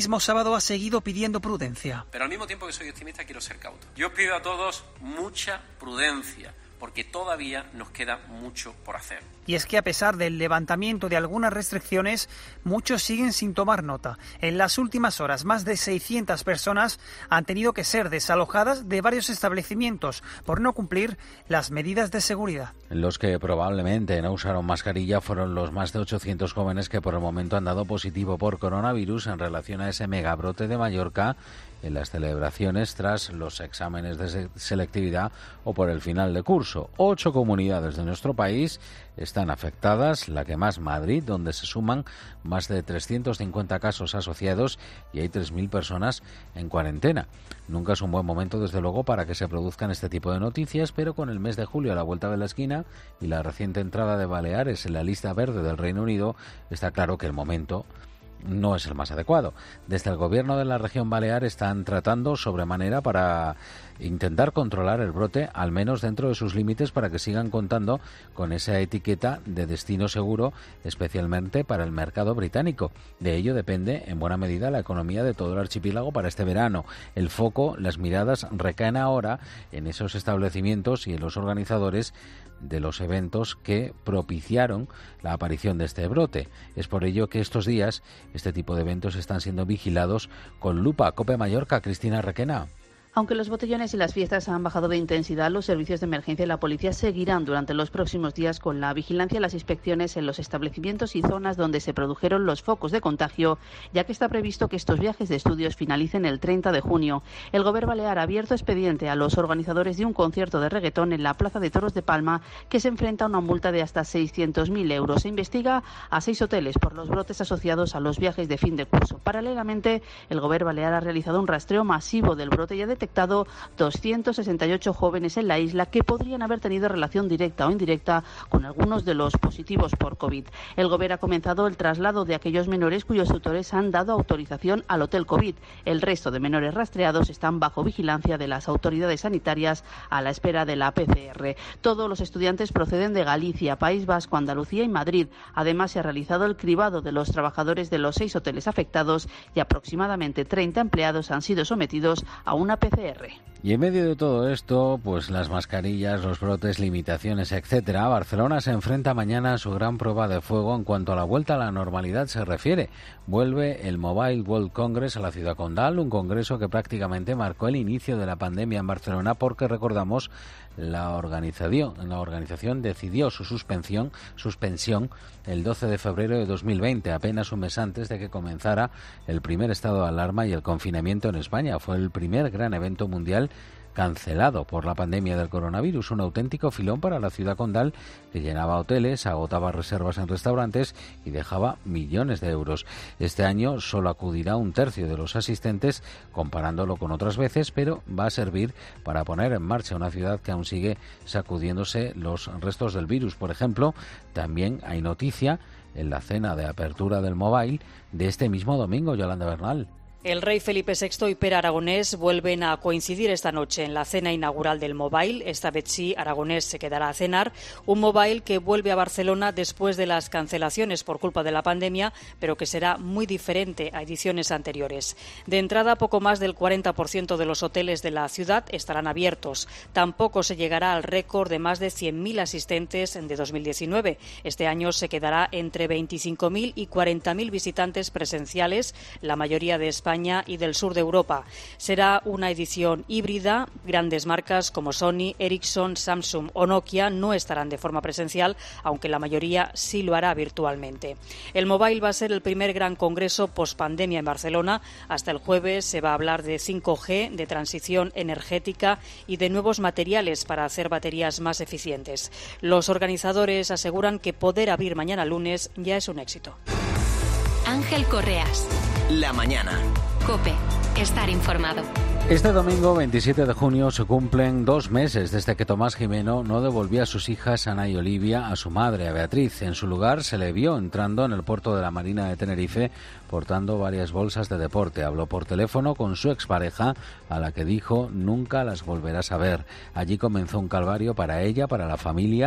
mismo sábado ha seguido pidiendo prudencia. Pero al mismo tiempo que soy optimista, quiero ser cauto. Yo os pido a todos mucha prudencia, porque todavía nos queda mucho por hacer. Y es que a pesar del levantamiento de algunas restricciones, muchos siguen sin tomar nota. En las últimas horas, más de seiscientas personas han tenido que ser desalojadas de varios establecimientos por no cumplir las medidas de seguridad. Los que probablemente no usaron mascarilla fueron los más de ochocientos jóvenes que por el momento han dado positivo por coronavirus en relación a ese megabrote de Mallorca en las celebraciones tras los exámenes de selectividad o por el final de curso. Ocho comunidades de nuestro país están afectadas, la que más Madrid, donde se suman más de trescientos cincuenta casos asociados y hay tres mil personas en cuarentena. Nunca es un buen momento, desde luego, para que se produzcan este tipo de noticias, pero con el mes de julio a la vuelta de la esquina y la reciente entrada de Baleares en la lista verde del Reino Unido, está claro que el momento no es el más adecuado. Desde el gobierno de la región balear están tratando sobremanera para intentar controlar el brote, al menos dentro de sus límites, para que sigan contando con esa etiqueta de destino seguro, especialmente para el mercado británico. De ello depende en buena medida la economía de todo el archipiélago para este verano. El foco, las miradas recaen ahora en esos establecimientos y en los organizadores de los eventos que propiciaron la aparición de este brote. Es por ello que estos días este tipo de eventos están siendo vigilados con lupa. COPE Mallorca, Cristina Requena. Aunque los botellones y las fiestas han bajado de intensidad, los servicios de emergencia y la policía seguirán durante los próximos días con la vigilancia y las inspecciones en los establecimientos y zonas donde se produjeron los focos de contagio, ya que está previsto que estos viajes de estudios finalicen el treinta de junio. El Gobierno Balear ha abierto expediente a los organizadores de un concierto de reggaetón en la Plaza de Toros de Palma, que se enfrenta a una multa de hasta seiscientos mil euros. Se investiga a seis hoteles por los brotes asociados a los viajes de fin de curso. Paralelamente, el Gobierno Balear ha realizado un rastreo masivo del brote y ha detectado doscientos sesenta y ocho jóvenes en la isla que podrían haber tenido relación directa o indirecta con algunos de los positivos por COVID. El Gobierno ha comenzado el traslado de aquellos menores cuyos tutores han dado autorización al Hotel COVID. El resto de menores rastreados están bajo vigilancia de las autoridades sanitarias a la espera de la P C R. Todos los estudiantes proceden de Galicia, País Vasco, Andalucía y Madrid. Además, se ha realizado el cribado de los trabajadores de los seis hoteles afectados y aproximadamente treinta empleados han sido sometidos a una P C R. Y en medio de todo esto, pues las mascarillas, los brotes, limitaciones, etcétera, Barcelona se enfrenta mañana a su gran prueba de fuego en cuanto a la vuelta a la normalidad se refiere. Vuelve el Mobile World Congress a la ciudad condal, un congreso que prácticamente marcó el inicio de la pandemia en Barcelona, porque recordamos la organización, la organización decidió su suspensión, suspensión el doce de febrero de dos mil veinte, apenas un mes antes de que comenzara el primer estado de alarma y el confinamiento en España. Fue el primer gran evento mundial cancelado por la pandemia del coronavirus, un auténtico filón para la ciudad condal que llenaba hoteles, agotaba reservas en restaurantes y dejaba millones de euros. Este año solo acudirá un tercio de los asistentes, comparándolo con otras veces, pero va a servir para poner en marcha una ciudad que aún sigue sacudiéndose los restos del virus. Por ejemplo, también hay noticia en la cena de apertura del Mobile de este mismo domingo, Yolanda Bernal. El rey Felipe sexto y Per Aragonés vuelven a coincidir esta noche en la cena inaugural del Mobile. Esta vez sí, Aragonés se quedará a cenar. Un Mobile que vuelve a Barcelona después de las cancelaciones por culpa de la pandemia, pero que será muy diferente a ediciones anteriores. De entrada, poco más del cuarenta por ciento de los hoteles de la ciudad estarán abiertos. Tampoco se llegará al récord de más de cien mil asistentes de dos mil diecinueve. Este año se quedará entre veinticinco mil y cuarenta mil visitantes presenciales, la mayoría de España y del sur de Europa. Será una edición híbrida. Grandes marcas como Sony, Ericsson, Samsung o Nokia no estarán de forma presencial, aunque la mayoría sí lo hará virtualmente. El Mobile va a ser el primer gran congreso post-pandemia en Barcelona. Hasta el jueves se va a hablar de cinco G, de transición energética y de nuevos materiales para hacer baterías más eficientes. Los organizadores aseguran que poder abrir mañana lunes ya es un éxito. Ángel Correas. La mañana. COPE. Estar informado. Este domingo veintisiete de junio se cumplen dos meses desde que Tomás Jimeno no devolvía a sus hijas Ana y Olivia a su madre, a Beatriz. En su lugar se le vio entrando en el puerto de la Marina de Tenerife portando varias bolsas de deporte. Habló por teléfono con su expareja, a la que dijo nunca las volverás a ver. Allí comenzó un calvario para ella, para la familia,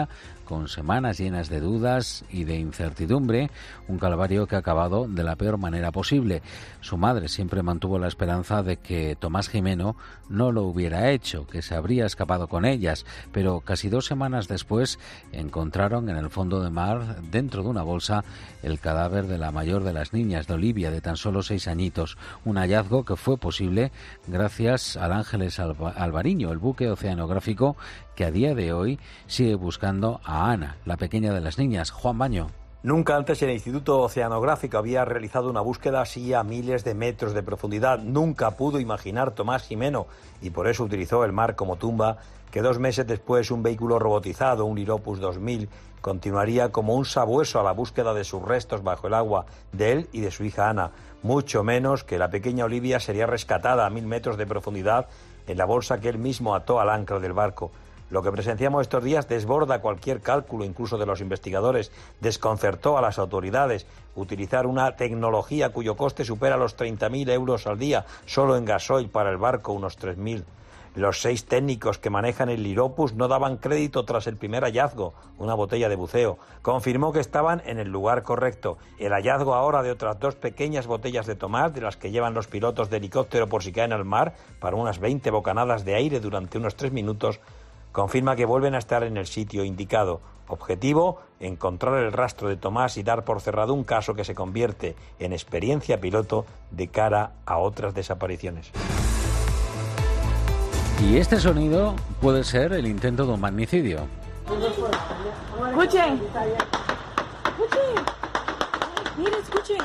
con semanas llenas de dudas y de incertidumbre, un calvario que ha acabado de la peor manera posible. Su madre siempre mantuvo la esperanza de que Tomás Jimeno no lo hubiera hecho, que se habría escapado con ellas, pero casi dos semanas después encontraron en el fondo de mar, dentro de una bolsa, el cadáver de la mayor de las niñas, de Olivia, de tan solo seis añitos, un hallazgo que fue posible gracias al Ángeles Alvariño, el buque oceanográfico que a día de hoy sigue buscando a Ana, la pequeña de las niñas. Juan Baño. Nunca antes el Instituto Oceanográfico había realizado una búsqueda así a miles de metros de profundidad. Nunca pudo imaginar Tomás Jimeno, y por eso utilizó el mar como tumba, que dos meses después un vehículo robotizado, un Liropus dos mil, continuaría como un sabueso a la búsqueda de sus restos bajo el agua, de él y de su hija Ana. Mucho menos que la pequeña Olivia sería rescatada a mil metros de profundidad en la bolsa que él mismo ató al ancla del barco. Lo que presenciamos estos días desborda cualquier cálculo, incluso de los investigadores. Desconcertó a las autoridades utilizar una tecnología cuyo coste supera los treinta mil euros al día, solo en gasoil para el barco unos tres mil. Los seis técnicos que manejan el Liropus no daban crédito tras el primer hallazgo, una botella de buceo. Confirmó que estaban en el lugar correcto. El hallazgo ahora de otras dos pequeñas botellas de Tomás, de las que llevan los pilotos de helicóptero por si caen al mar, para unas veinte bocanadas de aire durante unos tres minutos, confirma que vuelven a estar en el sitio indicado. Objetivo, encontrar el rastro de Tomás y dar por cerrado un caso que se convierte en experiencia piloto de cara a otras desapariciones. Y este sonido puede ser el intento de un magnicidio. Escuchen. Escuchen. Mira, escuchen.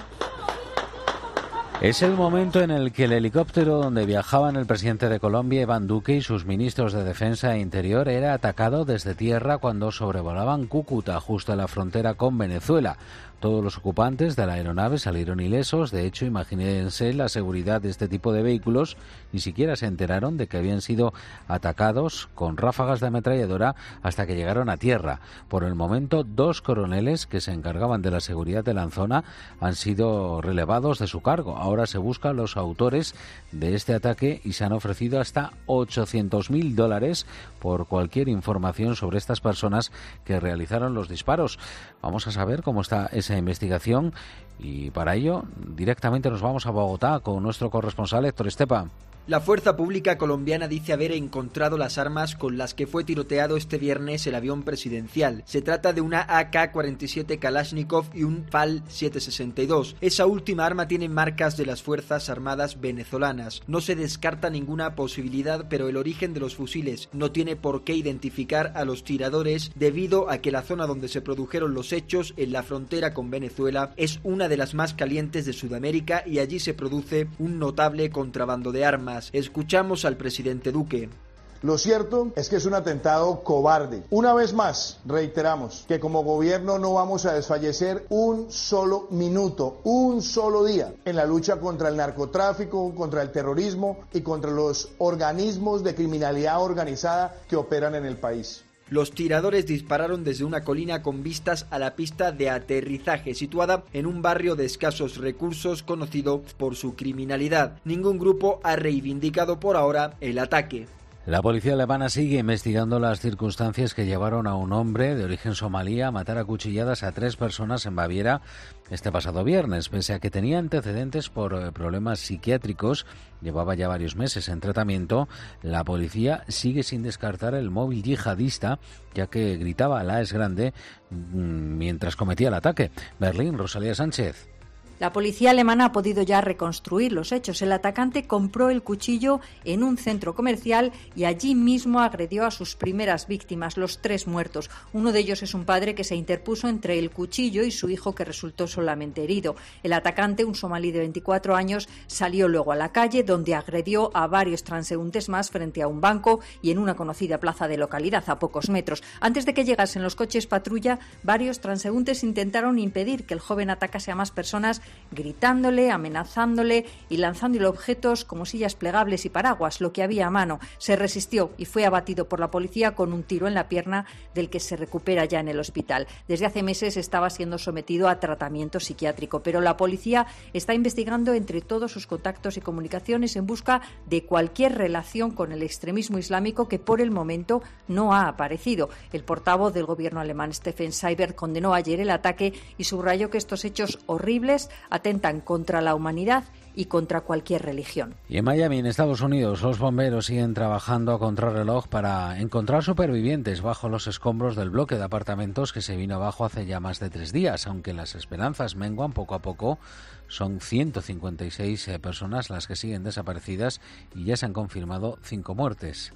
Es el momento en el que el helicóptero donde viajaban el presidente de Colombia, Iván Duque, y sus ministros de Defensa e Interior era atacado desde tierra cuando sobrevolaban Cúcuta, justo a la frontera con Venezuela. Todos los ocupantes de la aeronave salieron ilesos. De hecho, imagínense la seguridad de este tipo de vehículos. Ni siquiera se enteraron de que habían sido atacados con ráfagas de ametralladora hasta que llegaron a tierra. Por el momento, dos coroneles que se encargaban de la seguridad de la zona han sido relevados de su cargo. Ahora se buscan los autores de este ataque y se han ofrecido hasta ochocientos mil dólares por cualquier información sobre estas personas que realizaron los disparos. Vamos a saber cómo está esa investigación y para ello directamente nos vamos a Bogotá con nuestro corresponsal Héctor Estepa. La fuerza pública colombiana dice haber encontrado las armas con las que fue tiroteado este viernes el avión presidencial. Se trata de una A K cuarenta y siete Kalashnikov y un F A L setecientos sesenta y dos. Esa última arma tiene marcas de las Fuerzas Armadas venezolanas. No se descarta ninguna posibilidad, pero el origen de los fusiles no tiene por qué identificar a los tiradores debido a que la zona donde se produjeron los hechos, en la frontera con Venezuela, es una de las más calientes de Sudamérica y allí se produce un notable contrabando de armas. Escuchamos al presidente Duque. Lo cierto es que es un atentado cobarde. Una vez más, reiteramos que como gobierno no vamos a desfallecer un solo minuto, un solo día en la lucha contra el narcotráfico, contra el terrorismo y contra los organismos de criminalidad organizada que operan en el país. Los tiradores dispararon desde una colina con vistas a la pista de aterrizaje, situada en un barrio de escasos recursos conocido por su criminalidad. Ningún grupo ha reivindicado por ahora el ataque. La policía alemana sigue investigando las circunstancias que llevaron a un hombre de origen somalí a matar a cuchilladas a tres personas en Baviera este pasado viernes. Pese a que tenía antecedentes por problemas psiquiátricos, llevaba ya varios meses en tratamiento, la policía sigue sin descartar el móvil yihadista, ya que gritaba "la es grande" mientras cometía el ataque. Berlín, Rosalía Sánchez. La policía alemana ha podido ya reconstruir los hechos. El atacante compró el cuchillo en un centro comercial y allí mismo agredió a sus primeras víctimas, los tres muertos. Uno de ellos es un padre que se interpuso entre el cuchillo y su hijo, que resultó solamente herido. El atacante, un somalí de veinticuatro años, salió luego a la calle, donde agredió a varios transeúntes más frente a un banco y en una conocida plaza de localidad a pocos metros. Antes de que llegasen los coches patrulla, varios transeúntes intentaron impedir que el joven atacase a más personas, gritándole, amenazándole y lanzándole objetos como sillas plegables y paraguas, lo que había a mano. Se resistió y fue abatido por la policía con un tiro en la pierna, del que se recupera ya en el hospital. Desde hace meses estaba siendo sometido a tratamiento psiquiátrico, pero la policía está investigando entre todos sus contactos y comunicaciones en busca de cualquier relación con el extremismo islámico, que por el momento no ha aparecido. El portavoz del gobierno alemán, Steffen Seibert, condenó ayer el ataque y subrayó que estos hechos horribles atentan contra la humanidad y contra cualquier religión. Y en Miami, en Estados Unidos, los bomberos siguen trabajando a contrarreloj para encontrar supervivientes bajo los escombros del bloque de apartamentos que se vino abajo hace ya más de tres días. Aunque las esperanzas menguan poco a poco, son ciento cincuenta y seis personas las que siguen desaparecidas y ya se han confirmado cinco muertes.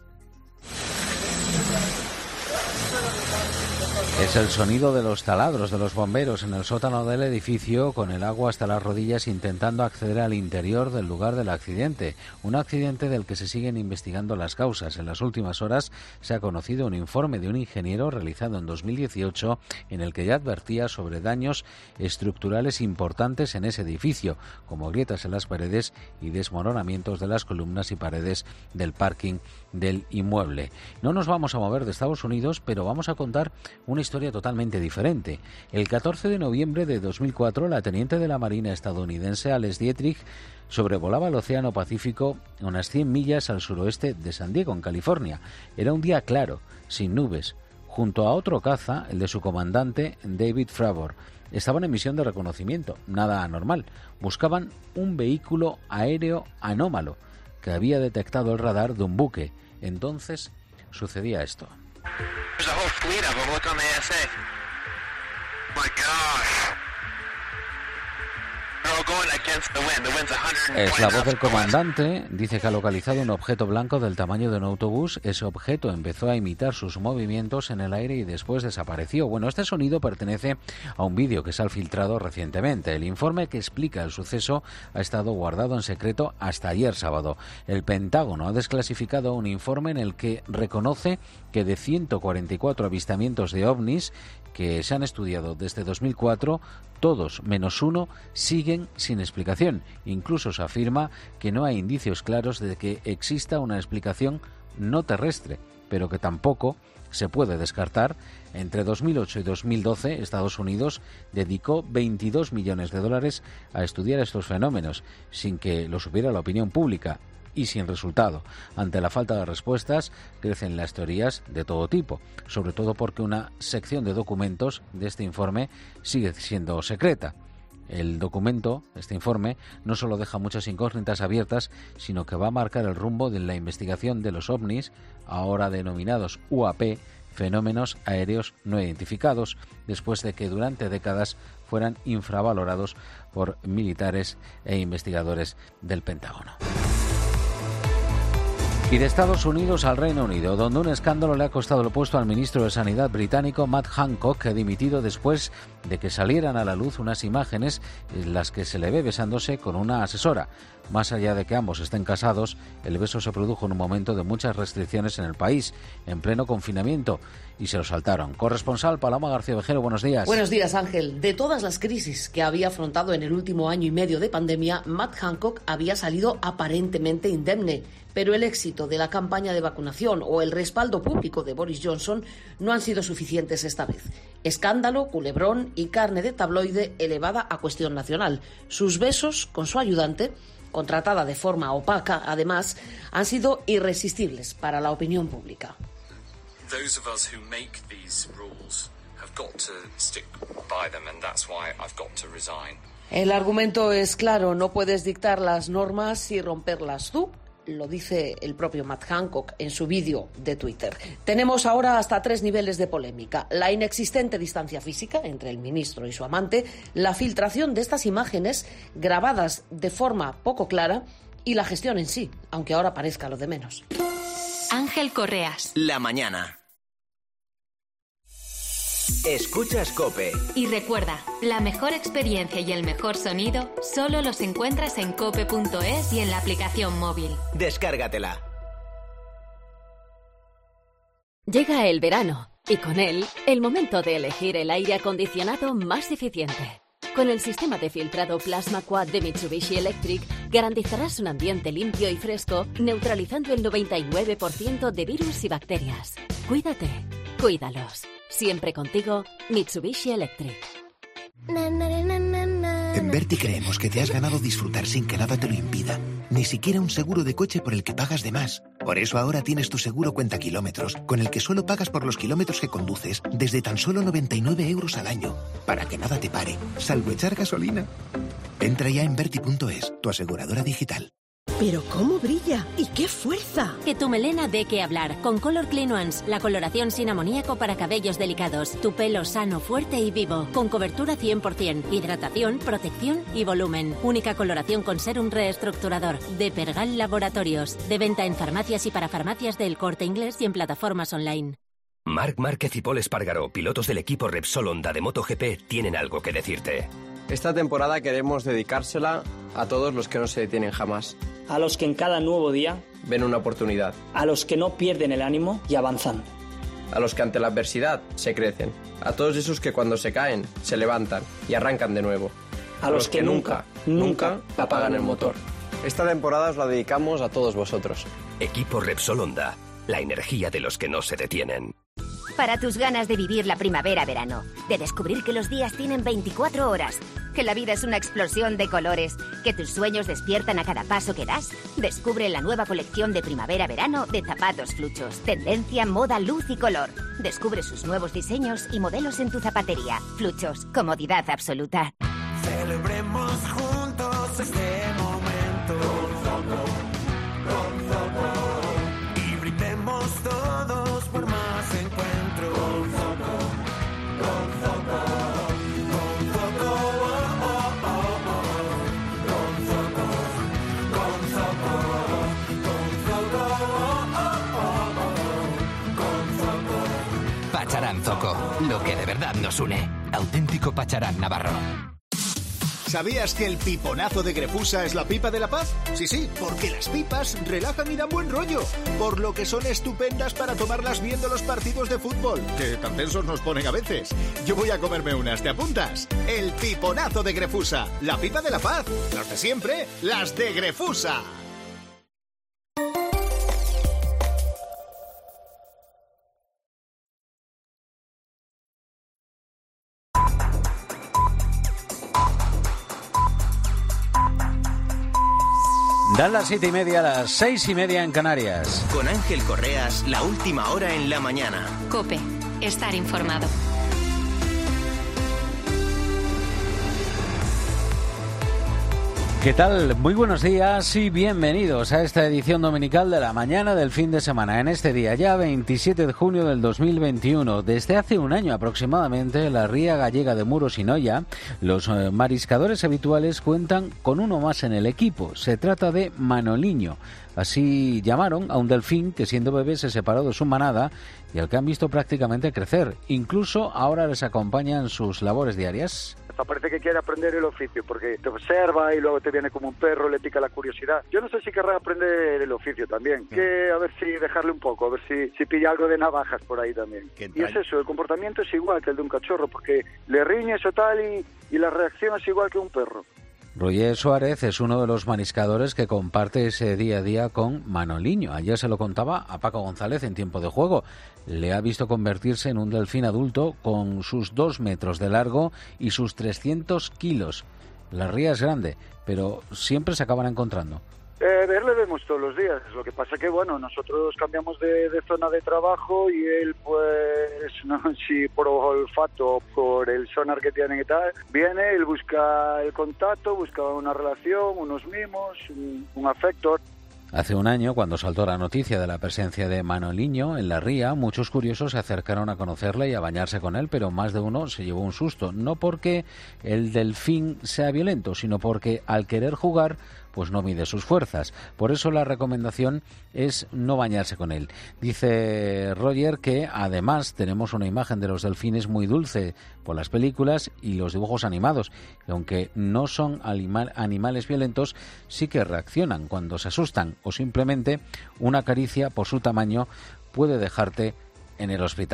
Es el sonido de los taladros de los bomberos en el sótano del edificio, con el agua hasta las rodillas, intentando acceder al interior del lugar del accidente. Un accidente del que se siguen investigando las causas. En las últimas horas se ha conocido un informe de un ingeniero realizado en dos mil dieciocho en el que ya advertía sobre daños estructurales importantes en ese edificio, como grietas en las paredes y desmoronamientos de las columnas y paredes del parking del inmueble. No nos vamos a mover de Estados Unidos, pero vamos a contar una historia totalmente diferente. El catorce de noviembre de dos mil cuatro, la teniente de la Marina estadounidense Alice Dietrich sobrevolaba el Océano Pacífico unas cien millas al suroeste de San Diego, en California. Era un día claro, sin nubes. Junto a otro caza, el de su comandante, David Fravor, estaban en misión de reconocimiento, nada anormal. Buscaban un vehículo aéreo anómalo que había detectado el radar de un buque. Entonces sucedía esto. There's a whole fleet of them. Look on the A S A. My gosh. They're all going against the wind. The wind's one hundred twenty. Es la voz del comandante. Dice que ha localizado un objeto blanco del tamaño de un autobús. Ese objeto empezó a imitar sus movimientos en el aire y después desapareció. Bueno, este sonido pertenece a un vídeo que se ha filtrado recientemente. El informe que explica el suceso ha estado guardado en secreto hasta ayer sábado. El Pentágono ha desclasificado un informe en el que reconoce que de ciento cuarenta y cuatro avistamientos de ovnis que se han estudiado desde dos mil cuatro, todos menos uno siguen sin explicación. Incluso se afirma que no hay indicios claros de que exista una explicación no terrestre, pero que tampoco se puede descartar. Entre dos mil ocho y dos mil doce, Estados Unidos dedicó veintidós millones de dólares a estudiar estos fenómenos, sin que lo supiera la opinión pública. Y sin resultado. Ante la falta de respuestas, crecen las teorías de todo tipo, sobre todo porque una sección de documentos de este informe sigue siendo secreta. El documento, este informe, no solo deja muchas incógnitas abiertas, sino que va a marcar el rumbo de la investigación de los ovnis, ahora denominados U A P, fenómenos aéreos no identificados, después de que durante décadas fueran infravalorados por militares e investigadores del Pentágono. Y de Estados Unidos al Reino Unido, donde un escándalo le ha costado el puesto al ministro de Sanidad británico Matt Hancock, que ha dimitido después de que salieran a la luz unas imágenes en las que se le ve besándose con una asesora. Más allá de que ambos estén casados, el beso se produjo en un momento de muchas restricciones en el país, en pleno confinamiento, y se lo saltaron. Corresponsal Paloma García Vejero, buenos días. Buenos días, Ángel. De todas las crisis que había afrontado en el último año y medio de pandemia, Matt Hancock había salido aparentemente indemne. Pero el éxito de la campaña de vacunación o el respaldo público de Boris Johnson no han sido suficientes esta vez. Escándalo, culebrón y carne de tabloide elevada a cuestión nacional. Sus besos con su ayudante, contratada de forma opaca, además, han sido irresistibles para la opinión pública. Those of us who make these rules have got to stick by them, and that's why I've got to resign. El argumento es claro, no puedes dictar las normas y romperlas tú. Lo dice el propio Matt Hancock en su vídeo de Twitter. Tenemos ahora hasta tres niveles de polémica. La inexistente distancia física entre el ministro y su amante, la filtración de estas imágenes grabadas de forma poco clara y la gestión en sí, aunque ahora parezca lo de menos. Ángel Correas. La mañana. Escuchas COPE. Y recuerda, la mejor experiencia y el mejor sonido solo los encuentras en cope punto es y en la aplicación móvil. Descárgatela. Llega el verano y con él el momento de elegir el aire acondicionado más eficiente. Con el sistema de filtrado Plasma Quad de Mitsubishi Electric garantizarás un ambiente limpio y fresco, neutralizando el noventa y nueve por ciento de virus y bacterias. Cuídate, cuídalos. Siempre contigo, Mitsubishi Electric. En Berti creemos que te has ganado disfrutar sin que nada te lo impida. Ni siquiera un seguro de coche por el que pagas de más. Por eso ahora tienes tu seguro cuenta kilómetros, con el que solo pagas por los kilómetros que conduces, desde tan solo noventa y nueve euros al año. Para que nada te pare, salvo echar gasolina. Entra ya en Berti punto es, tu aseguradora digital. ¡Pero cómo brilla! ¡Y qué fuerza! Que tu melena dé que hablar con Color Clean Ones, la coloración sin amoníaco para cabellos delicados. Tu pelo sano, fuerte y vivo, con cobertura cien por ciento, hidratación, protección y volumen. Única coloración con serum reestructurador. De Pergal Laboratorios. De venta en farmacias y para farmacias del Corte Inglés y en plataformas online. Marc Márquez y Pol Espargaró, pilotos del equipo Repsol Honda de MotoGP, tienen algo que decirte. Esta temporada queremos dedicársela a todos los que no se detienen jamás. A los que en cada nuevo día ven una oportunidad. A los que no pierden el ánimo y avanzan. A los que ante la adversidad se crecen. A todos esos que cuando se caen se levantan y arrancan de nuevo. A, a los, los que, que nunca, nunca apagan el motor. Esta temporada os la dedicamos a todos vosotros. Equipo Repsol Honda, la energía de los que no se detienen. Para tus ganas de vivir la primavera-verano, de descubrir que los días tienen veinticuatro horas, que la vida es una explosión de colores, que tus sueños despiertan a cada paso que das, descubre la nueva colección de primavera-verano de zapatos Fluchos. Tendencia, moda, luz y color. Descubre sus nuevos diseños y modelos en tu zapatería. Fluchos, comodidad absoluta. Celebremos juntos este momento. Con Zoco. Y brindemos todos por más encuentros. Pacharán Zoco, lo que de verdad nos une. Auténtico Pacharán navarro. ¿Sabías que el piponazo de Grefusa es la pipa de la paz? Sí, sí, porque las pipas relajan y dan buen rollo, por lo que son estupendas para tomarlas viendo los partidos de fútbol, que tan tensos nos ponen a veces. Yo voy a comerme unas, ¿te apuntas? El piponazo de Grefusa, la pipa de la paz, las de siempre, las de Grefusa. Dan las siete y media, las seis y media en Canarias. Con Ángel Correas, la última hora en la mañana. COPE, estar informado. ¿Qué tal? Muy buenos días y bienvenidos a esta edición dominical de la mañana del fin de semana. En este día, ya veintisiete de junio del dos mil veintiuno, desde hace un año aproximadamente, la ría gallega de Muros y Noia, los mariscadores habituales cuentan con uno más en el equipo. Se trata de Manoliño. Así llamaron a un delfín que siendo bebé se separó de su manada y al que han visto prácticamente crecer. Incluso ahora les acompañan sus labores diarias. Parece que quiere aprender el oficio, porque te observa y luego te viene como un perro, le pica la curiosidad. Yo no sé si querrá aprender el oficio también, que a ver si dejarle un poco, a ver si, si pilla algo de navajas por ahí también. Y es eso, el comportamiento es igual que el de un cachorro, porque le riñes o tal y, y la reacción es igual que un perro. Roger Suárez es uno de los mariscadores que comparte ese día a día con Manoliño. Ayer se lo contaba a Paco González en Tiempo de Juego. Le ha visto convertirse en un delfín adulto con sus dos metros de largo y sus trescientos kilos. La ría es grande, pero siempre se acaban encontrando. Eh, verle vemos todos los días, lo que pasa que bueno, nosotros cambiamos de, de zona de trabajo y él pues, no sé si por olfato o por el sonar que tienen y tal, viene, él busca el contacto, busca una relación, unos mimos, un, un afecto. Hace un año, cuando saltó la noticia de la presencia de Manoliño en la ría, muchos curiosos se acercaron a conocerle y a bañarse con él, pero más de uno se llevó un susto, no porque el delfín sea violento, sino porque al querer jugar pues no mide sus fuerzas. Por eso la recomendación es no bañarse con él. Dice Roger que además tenemos una imagen de los delfines muy dulce por las películas y los dibujos animados. Y aunque no son animal, animales violentos, sí que reaccionan cuando se asustan o simplemente una caricia por su tamaño puede dejarte en el hospital.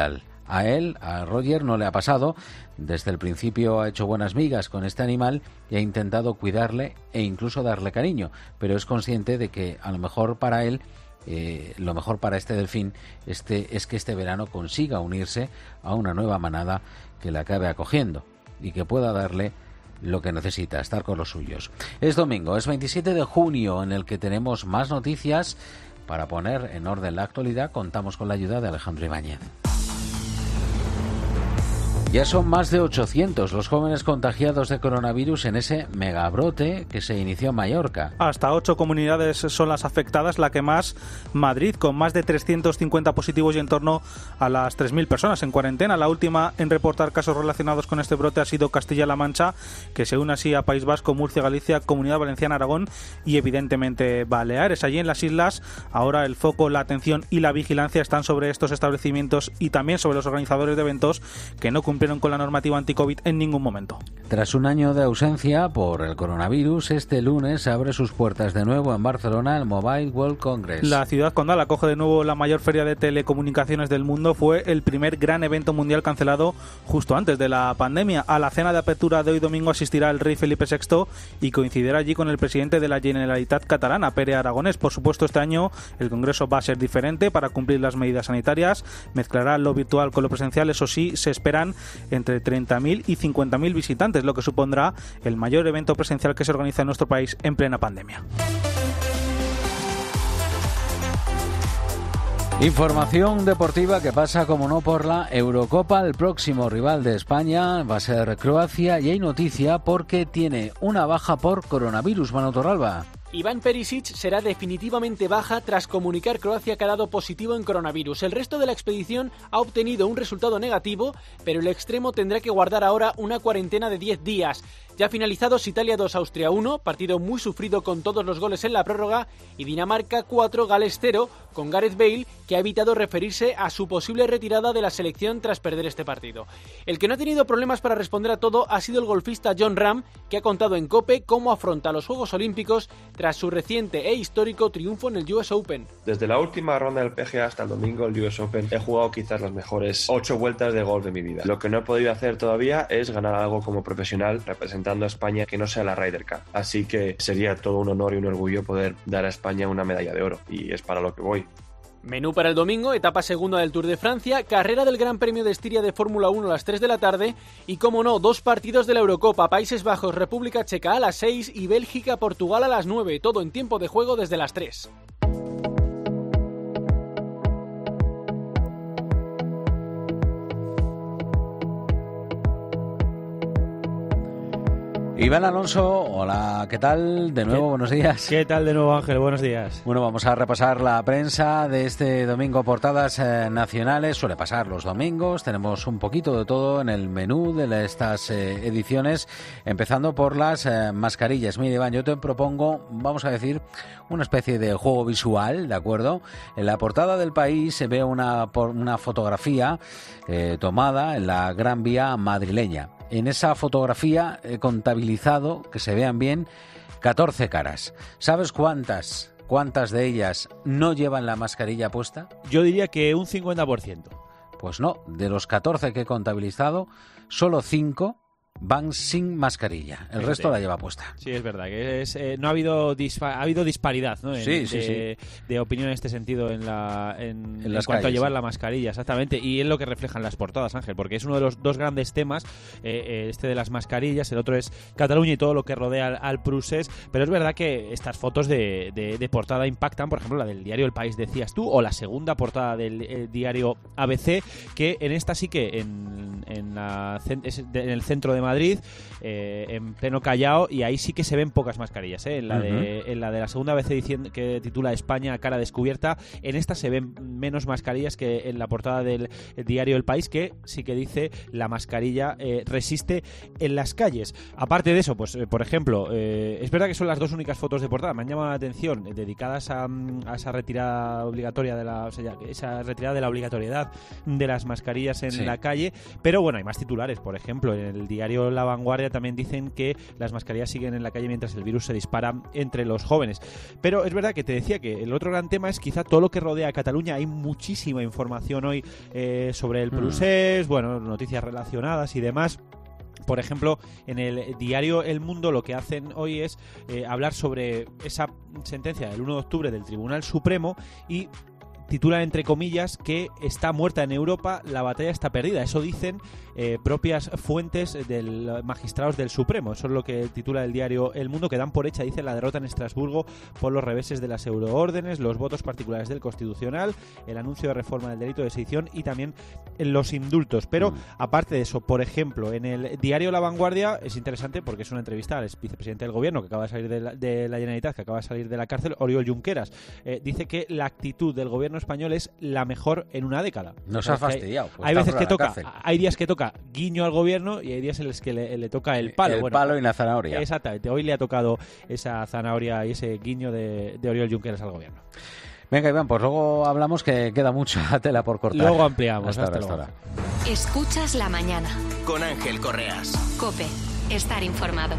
A él, a Roger, no le ha pasado. Desde el principio ha hecho buenas migas con este animal y ha intentado cuidarle e incluso darle cariño, pero es consciente de que a lo mejor para él, eh, lo mejor para este delfín este, es que este verano consiga unirse a una nueva manada que le acabe acogiendo y que pueda darle lo que necesita, estar con los suyos. Es domingo, es veintisiete de junio, en el que tenemos más noticias. Para poner en orden la actualidad, contamos con la ayuda de Alejandro Ibáñez. Ya son más de ochocientos los jóvenes contagiados de coronavirus en ese megabrote que se inició en Mallorca. Hasta ocho comunidades son las afectadas, la que más, Madrid, con más de trescientos cincuenta positivos y en torno a las tres mil personas en cuarentena. La última en reportar casos relacionados con este brote ha sido Castilla-La Mancha, que se une así a País Vasco, Murcia, Galicia, Comunidad Valenciana, Aragón y evidentemente Baleares. Allí en las islas, ahora el foco, la atención y la vigilancia están sobre estos establecimientos y también sobre los organizadores de eventos que no cumplen con la normativa anti-COVID en ningún momento. Tras un año de ausencia por el coronavirus, este lunes abre sus puertas de nuevo en Barcelona el Mobile World Congress. La ciudad condal acoge de nuevo la mayor feria de telecomunicaciones del mundo. Fue el primer gran evento mundial cancelado justo antes de la pandemia. A la cena de apertura de hoy domingo asistirá el rey Felipe sexto y coincidirá allí con el presidente de la Generalitat catalana, Pere Aragonés. Por supuesto, este año el congreso va a ser diferente para cumplir las medidas sanitarias. Mezclará lo virtual con lo presencial. Eso sí, se esperan entre treinta mil y cincuenta mil visitantes, lo que supondrá el mayor evento presencial que se organiza en nuestro país en plena pandemia. Información deportiva que pasa, como no, por la Eurocopa. El próximo rival de España va a ser Croacia y hay noticia porque tiene una baja por coronavirus. Manu Torralba. Iván Perisic será definitivamente baja tras comunicar Croacia que ha dado positivo en coronavirus. El resto de la expedición ha obtenido un resultado negativo, pero el extremo tendrá que guardar ahora una cuarentena de diez días. Ya finalizados Italia dos, Austria uno, partido muy sufrido con todos los goles en la prórroga, y Dinamarca cuatro, Gales cero, con Gareth Bale, que ha evitado referirse a su posible retirada de la selección tras perder este partido. El que no ha tenido problemas para responder a todo ha sido el golfista Jon Rahm, que ha contado en COPE cómo afronta los Juegos Olímpicos tras su reciente e histórico triunfo en el U S Open. Desde la última ronda del P G A hasta el domingo el U S Open he jugado quizás las mejores ocho vueltas de golf de mi vida. Lo que no he podido hacer todavía es ganar algo como profesional representando a España que no sea la Ryder Cup. Así que sería todo un honor y un orgullo poder dar a España una medalla de oro y es para lo que voy. Menú para el domingo, etapa segunda del Tour de Francia, carrera del Gran Premio de Estiria de Fórmula uno a las tres de la tarde y, como no, dos partidos de la Eurocopa, Países Bajos, República Checa a las seis y Bélgica, Portugal a las nueve, todo en tiempo de juego desde las tres. Iván Alonso, hola, ¿qué tal? De nuevo, buenos días. ¿Qué tal de nuevo, Ángel? Buenos días. Bueno, vamos a repasar la prensa de este domingo, portadas eh, nacionales. Suele pasar los domingos, tenemos un poquito de todo en el menú de estas eh, ediciones, empezando por las eh, mascarillas. Mira, Iván, yo te propongo, vamos a decir, una especie de juego visual, ¿de acuerdo? En la portada del País se ve una, una fotografía eh, tomada en la Gran Vía madrileña. En esa fotografía he contabilizado, que se vean bien, catorce caras. ¿Sabes cuántas, cuántas de ellas no llevan la mascarilla puesta? Yo diría que un cincuenta por ciento. Pues no, de los catorce que he contabilizado, solo cinco van sin mascarilla. El resto la lleva puesta. Sí, es verdad. que es, eh, no ha habido dispa- ha habido disparidad, ¿no? En, sí, sí, de, sí. de opinión en este sentido en, la, en, en, en las cuanto calles, a llevar sí. la mascarilla, exactamente. Y es lo que reflejan las portadas, Ángel, porque es uno de los dos grandes temas, eh, este de las mascarillas, el otro es Cataluña y todo lo que rodea al, al Prusés. Pero es verdad que estas fotos de, de, de portada impactan, por ejemplo, la del diario El País, decías tú, o la segunda portada del eh, diario A B C, que en esta sí que en, en, la, en el centro de Madrid, eh, en pleno Callao, y ahí sí que se ven pocas mascarillas, ¿eh? En la, uh-huh. de, en la de la segunda A B C diciendo, que titula España cara descubierta, en esta se ven menos mascarillas que en la portada del diario El País, que sí que dice la mascarilla eh, resiste en las calles. Aparte de eso, pues eh, por ejemplo, eh, es verdad que son las dos únicas fotos de portada, me han llamado la atención, eh, dedicadas a, a esa retirada obligatoria de la, o sea, esa retirada de la obligatoriedad de las mascarillas en sí. la calle, pero bueno, hay más titulares. Por ejemplo, en el diario diario La Vanguardia también dicen que las mascarillas siguen en la calle mientras el virus se dispara entre los jóvenes. Pero es verdad que te decía que el otro gran tema es quizá todo lo que rodea a Cataluña. Hay muchísima información hoy eh, sobre el procés, mm. bueno, noticias relacionadas y demás. Por ejemplo, en el diario El Mundo lo que hacen hoy es eh, hablar sobre esa sentencia del uno de octubre del Tribunal Supremo y titula entre comillas que está muerta en Europa, la batalla está perdida. Eso dicen eh, propias fuentes del magistrados del Supremo. Eso es lo que titula el diario El Mundo, que dan por hecha, dice, la derrota en Estrasburgo por los reveses de las euroórdenes, los votos particulares del Constitucional, el anuncio de reforma del delito de sedición y también los indultos. Pero mm. aparte de eso, por ejemplo, en el diario La Vanguardia es interesante porque es una entrevista al vicepresidente del Gobierno que acaba de salir de la, de la Generalitat, que acaba de salir de la cárcel, Oriol Junqueras. Eh, dice que la actitud del Gobierno español es la mejor en una década. Nos ha fastidiado. Hay, hay veces que toca, hay días que toca guiño al Gobierno y hay días en los que le, le toca el palo. El bueno, palo y la zanahoria. Exactamente. Hoy le ha tocado esa zanahoria y ese guiño de, de Oriol Junqueras al Gobierno. Venga, Iván, pues luego hablamos que queda mucha tela por cortar. Luego ampliamos. Hasta, hasta, hasta luego. ahora. Escuchas la mañana. Con Ángel Correas. COPE. Estar informado.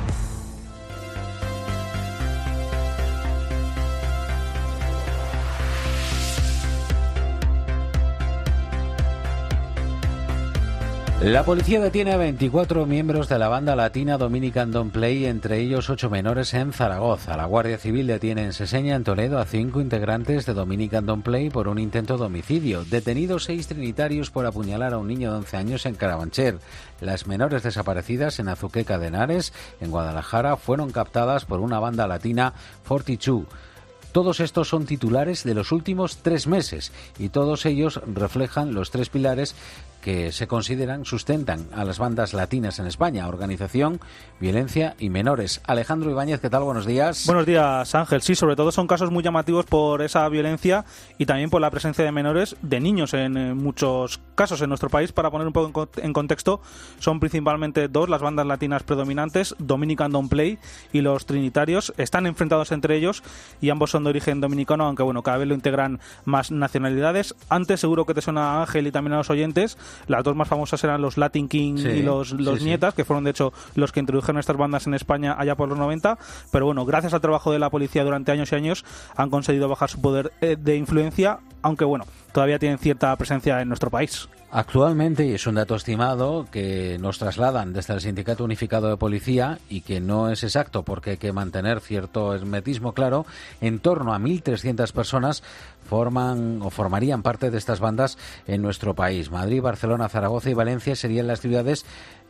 La policía detiene a veinticuatro miembros de la banda latina Dominican Don't Play, entre ellos ocho menores en Zaragoza. La Guardia Civil detiene en Seseña, en Toledo, a cinco integrantes de Dominican Don't Play por un intento de homicidio. Detenidos seis trinitarios por apuñalar a un niño de once años en Carabanchel. Las menores desaparecidas en Azuqueca de Henares, en Guadalajara, fueron captadas por una banda latina, Fortitude. Todos estos son titulares de los últimos tres meses y todos ellos reflejan los tres pilares que se consideran sustentan a las bandas latinas en España: organización, violencia y menores. Alejandro Ibáñez, ¿qué tal? Buenos días. Buenos días, Ángel. Sí, sobre todo son casos muy llamativos por esa violencia y también por la presencia de menores, de niños en muchos casos en nuestro país. Para poner un poco en contexto, son principalmente dos las bandas latinas predominantes, Dominican Don't Play y los Trinitarios. Están enfrentados entre ellos y ambos son de origen dominicano, aunque bueno, cada vez lo integran más nacionalidades. Antes seguro que te suena, Ángel, y también a los oyentes. Las dos más famosas eran los Latin King sí, y los, los sí, Nietas, sí. que fueron de hecho los que introdujeron estas bandas en España allá por los noventa. Pero bueno, gracias al trabajo de la policía durante años y años han conseguido bajar su poder de influencia, aunque bueno, todavía tienen cierta presencia en nuestro país. Actualmente, y es un dato estimado que nos trasladan desde el Sindicato Unificado de Policía y que no es exacto porque hay que mantener cierto hermetismo claro, en torno a mil trescientas personas forman o formarían parte de estas bandas en nuestro país. Madrid, Barcelona, Zaragoza y Valencia serían las ciudades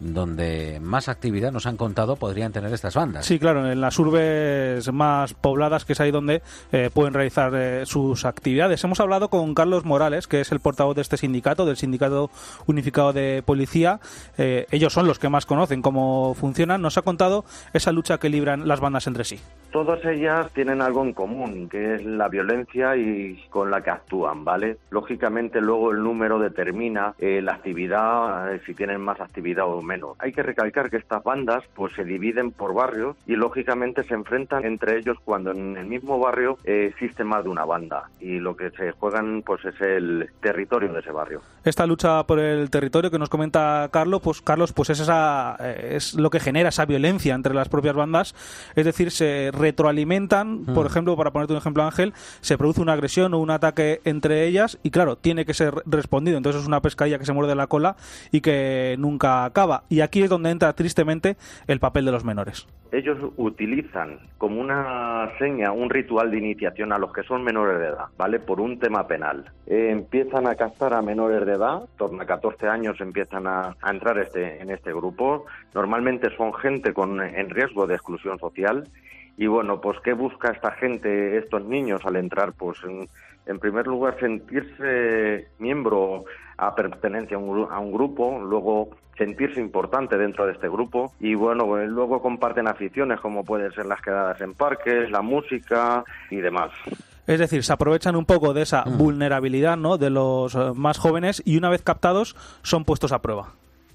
donde más actividad, nos han contado, podrían tener estas bandas. Sí, claro, en las urbes más pobladas, que es ahí donde eh, pueden realizar eh, sus actividades. Hemos hablado con Carlos Morales, que es el portavoz de este sindicato, del Sindicato Unificado de Policía. Eh, ellos son los que más conocen cómo funcionan. Nos ha contado esa lucha que libran las bandas entre sí. Todas ellas tienen algo en común, que es la violencia y con la que actúan, ¿vale? Lógicamente luego el número determina eh, la actividad, eh, si tienen más actividad o menos. Hay que recalcar que estas bandas pues se dividen por barrios y lógicamente se enfrentan entre ellos cuando en el mismo barrio eh, existe más de una banda y lo que se juegan pues es el territorio de ese barrio. Esta lucha por el territorio que nos comenta Carlos, pues Carlos, pues es esa eh, es lo que genera esa violencia entre las propias bandas, es decir, se retroalimentan, mm. por ejemplo, para ponerte un ejemplo, Ángel, se produce una agresión o un ataque entre ellas y claro, tiene que ser respondido, entonces es una pescadilla que se muerde la cola y que nunca acaba. Y aquí es donde entra tristemente el papel de los menores. Ellos utilizan como una seña, un ritual de iniciación a los que son menores de edad, ¿vale? Por un tema penal. Eh, empiezan a captar a menores de edad, torno a catorce años empiezan a, a entrar este, en este grupo. Normalmente son gente con en riesgo de exclusión social. Y bueno, pues ¿qué busca esta gente, estos niños al entrar? Pues en, en primer lugar sentirse miembro a pertenencia a un, a un grupo, luego sentirse importante dentro de este grupo y bueno, pues luego comparten aficiones como pueden ser las quedadas en parques, la música y demás. Es decir, se aprovechan un poco de esa mm. vulnerabilidad, ¿no?, de los más jóvenes y una vez captados son puestos a prueba.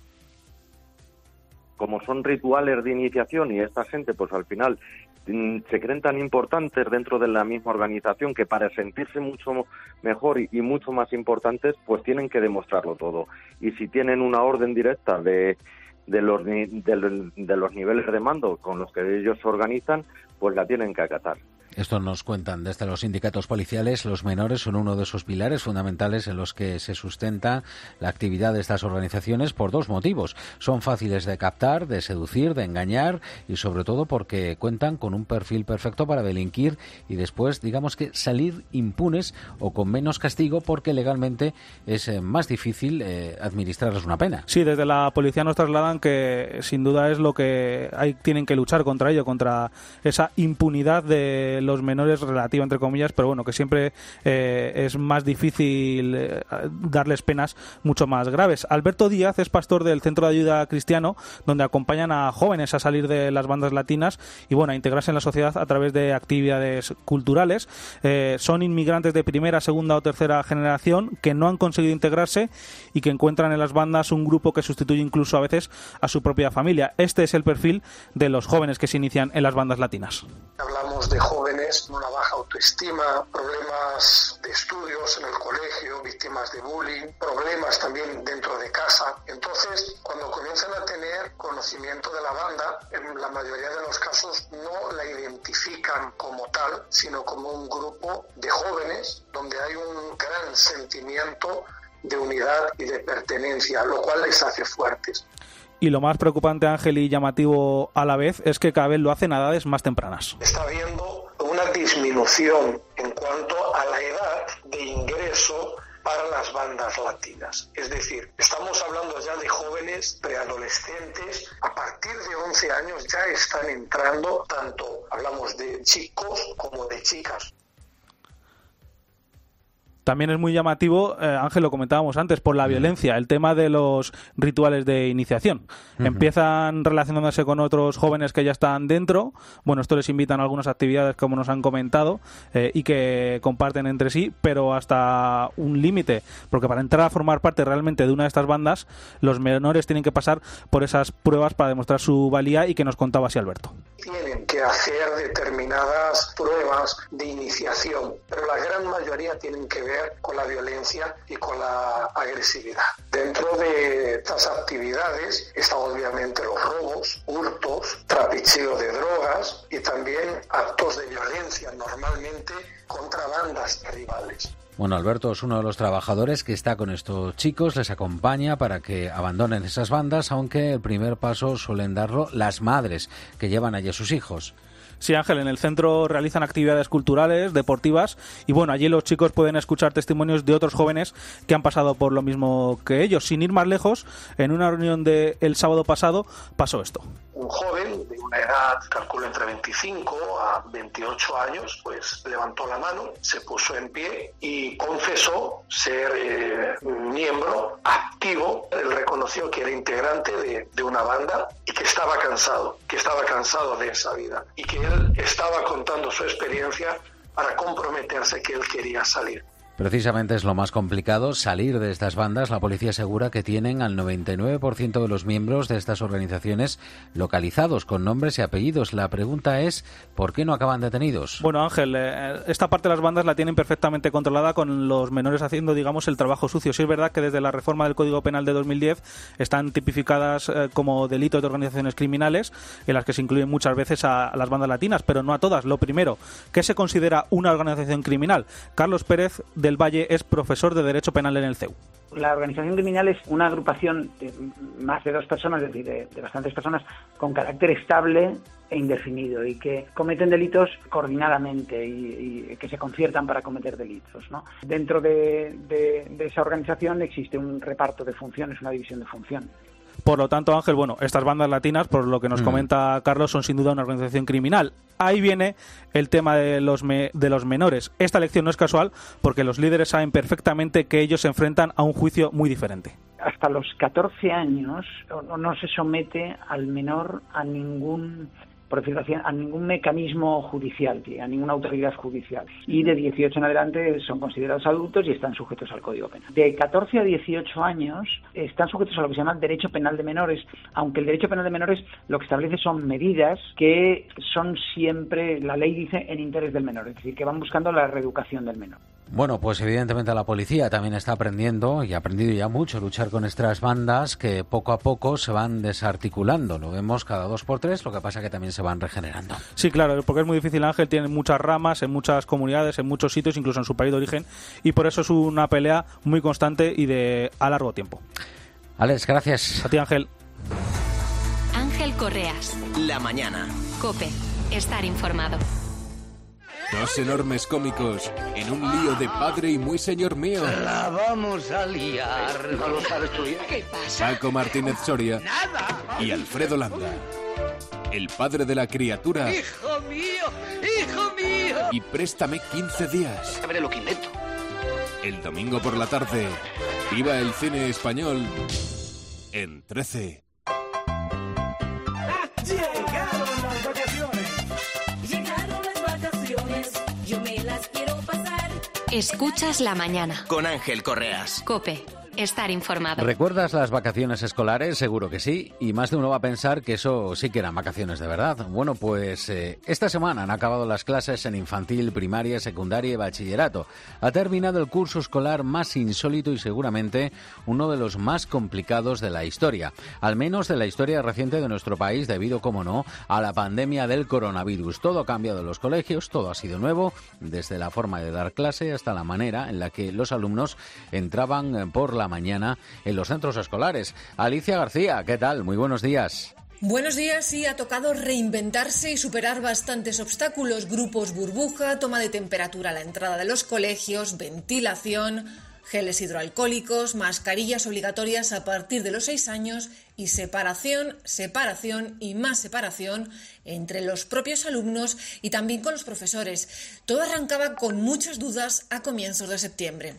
Como son rituales de iniciación y esta gente pues al final se creen tan importantes dentro de la misma organización que para sentirse mucho mejor y, y mucho más importantes pues tienen que demostrarlo todo. Y si tienen una orden directa de de los, ni- de, los- de los niveles de mando con los que ellos se organizan, pues la tienen que acatar. Esto nos cuentan desde los sindicatos policiales. Los menores son uno de esos pilares fundamentales en los que se sustenta la actividad de estas organizaciones por dos motivos. Son fáciles de captar, de seducir, de engañar y sobre todo porque cuentan con un perfil perfecto para delinquir y después, digamos que salir impunes o con menos castigo porque legalmente es eh, más difícil eh, administrarles una pena. Sí, desde la policía nos trasladan que sin duda es lo que hay, tienen que luchar contra ello, contra esa impunidad de los menores relativa, entre comillas, pero bueno, que siempre eh, es más difícil eh, darles penas mucho más graves. Alberto Díaz es pastor del Centro de Ayuda Cristiano, donde acompañan a jóvenes a salir de las bandas latinas y bueno, a integrarse en la sociedad a través de actividades culturales. Eh, son inmigrantes de primera, segunda o tercera generación que no han conseguido integrarse y que encuentran en las bandas un grupo que sustituye incluso a veces a su propia familia. Este es el perfil de los jóvenes que se inician en las bandas latinas. Hablamos de jóvenes con una baja autoestima, problemas de estudios en el colegio, víctimas de bullying, problemas también dentro de casa. Entonces, cuando comienzan a tener conocimiento de la banda, en la mayoría de los casos no la identifican como tal, sino como un grupo de jóvenes donde hay un gran sentimiento de unidad y de pertenencia, lo cual les hace fuertes. Y lo más preocupante, Ángel, y llamativo a la vez, es que cada vez lo hacen a edades más tempranas. Está habiendo una disminución en cuanto a la edad de ingreso para las bandas latinas. Es decir, estamos hablando ya de jóvenes preadolescentes, a partir de once años ya están entrando, tanto hablamos de chicos como de chicas. También es muy llamativo, eh, Ángel, lo comentábamos antes, por la violencia, el tema de los rituales de iniciación. Uh-huh. Empiezan relacionándose con otros jóvenes que ya están dentro. Bueno, esto les invitan a algunas actividades, como nos han comentado, eh, y que comparten entre sí, pero hasta un límite, porque para entrar a formar parte realmente de una de estas bandas, los menores tienen que pasar por esas pruebas para demostrar su valía y que nos contaba así Alberto. Tienen que hacer determinadas pruebas de iniciación, pero la gran mayoría tienen que ver con la violencia y con la agresividad. Dentro de estas actividades están obviamente los robos, hurtos, trapicheo de drogas y también actos de violencia, normalmente contra bandas rivales. Bueno, Alberto es uno de los trabajadores que está con estos chicos, les acompaña para que abandonen esas bandas, aunque el primer paso suelen darlo las madres que llevan allí a sus hijos. Sí, Ángel, en el centro realizan actividades culturales, deportivas y bueno, allí los chicos pueden escuchar testimonios de otros jóvenes que han pasado por lo mismo que ellos. Sin ir más lejos, en una reunión del sábado pasado pasó esto. Un joven de una edad, calculo entre veinticinco a veintiocho años, pues levantó la mano, se puso en pie y confesó ser eh, miembro activo. Él reconoció que era integrante de, de una banda y que estaba cansado, que estaba cansado de esa vida y que él estaba contando su experiencia para comprometerse que él quería salir. Precisamente es lo más complicado, salir de estas bandas. La policía asegura que tienen al noventa y nueve por ciento de los miembros de estas organizaciones localizados, con nombres y apellidos. La pregunta es, ¿por qué no acaban detenidos? Bueno, Ángel, eh, esta parte de las bandas la tienen perfectamente controlada, con los menores haciendo, digamos, el trabajo sucio. Sí es verdad que desde la reforma del Código Penal de dos mil diez están tipificadas eh, como delitos de organizaciones criminales, en las que se incluyen muchas veces a, a las bandas latinas, pero no a todas. Lo primero, ¿qué se considera una organización criminal? Carlos Pérez de del Valle es profesor de Derecho Penal en el C E U. La organización criminal es una agrupación de más de dos personas, es decir, de, de bastantes personas con carácter estable e indefinido y que cometen delitos coordinadamente y, y que se conciertan para cometer delitos, ¿no? Dentro de, de, de esa organización existe un reparto de funciones, una división de funciones. Por lo tanto, Ángel, bueno, estas bandas latinas, por lo que nos mm. comenta Carlos, son sin duda una organización criminal. Ahí viene el tema de los, me, de los menores. Esta elección no es casual porque los líderes saben perfectamente que ellos se enfrentan a un juicio muy diferente. Hasta los catorce años no, no se somete al menor a ningún... por decirlo así, a ningún mecanismo judicial, a ninguna autoridad judicial. Y de dieciocho en adelante son considerados adultos y están sujetos al Código Penal. De catorce a dieciocho años están sujetos a lo que se llama el Derecho Penal de Menores, aunque el Derecho Penal de Menores lo que establece son medidas que son siempre, la ley dice, en interés del menor, es decir, que van buscando la reeducación del menor. Bueno, pues evidentemente la policía también está aprendiendo y ha aprendido ya mucho a luchar con estas bandas que poco a poco se van desarticulando. Lo vemos cada dos por tres, lo que pasa que también se van regenerando. Sí, claro, porque es muy difícil, Ángel, tiene muchas ramas en muchas comunidades, en muchos sitios, incluso en su país de origen, y por eso es una pelea muy constante y de a largo tiempo. Alex, gracias. A ti, Ángel. Ángel Correas. La mañana. COPE. Estar informado. Dos enormes cómicos en un lío de padre y muy señor mío. La vamos a liar. ¿No lo sabes tú ya? ¿Qué pasa? Paco Martínez Soria. Nada. Y Alfredo Landa. El padre de la criatura. ¡Hijo mío! ¡Hijo mío! Y préstame quince días. A ver lo que invento. El domingo por la tarde. Viva el cine español en trece. Llegaron las vacaciones. Llegaron las vacaciones. Yo me las quiero pasar. Escuchas La Mañana. Con Ángel Correas. COPE. Estar informado. ¿Recuerdas las vacaciones escolares? Seguro que sí. Y más de uno va a pensar que eso sí que eran vacaciones de verdad. Bueno, pues eh, esta semana han acabado las clases en infantil, primaria, secundaria y bachillerato. Ha terminado el curso escolar más insólito y seguramente uno de los más complicados de la historia. Al menos de la historia reciente de nuestro país, debido, como no, a la pandemia del coronavirus. Todo ha cambiado en los colegios, todo ha sido nuevo, desde la forma de dar clase hasta la manera en la que los alumnos entraban por la mañana en los centros escolares. Alicia García, ¿qué tal? Muy buenos días. Buenos días, sí, ha tocado reinventarse y superar bastantes obstáculos, grupos burbuja, toma de temperatura a la entrada de los colegios, ventilación, geles hidroalcohólicos, mascarillas obligatorias a partir de los seis años y separación, separación y más separación entre los propios alumnos y también con los profesores. Todo arrancaba con muchas dudas a comienzos de septiembre.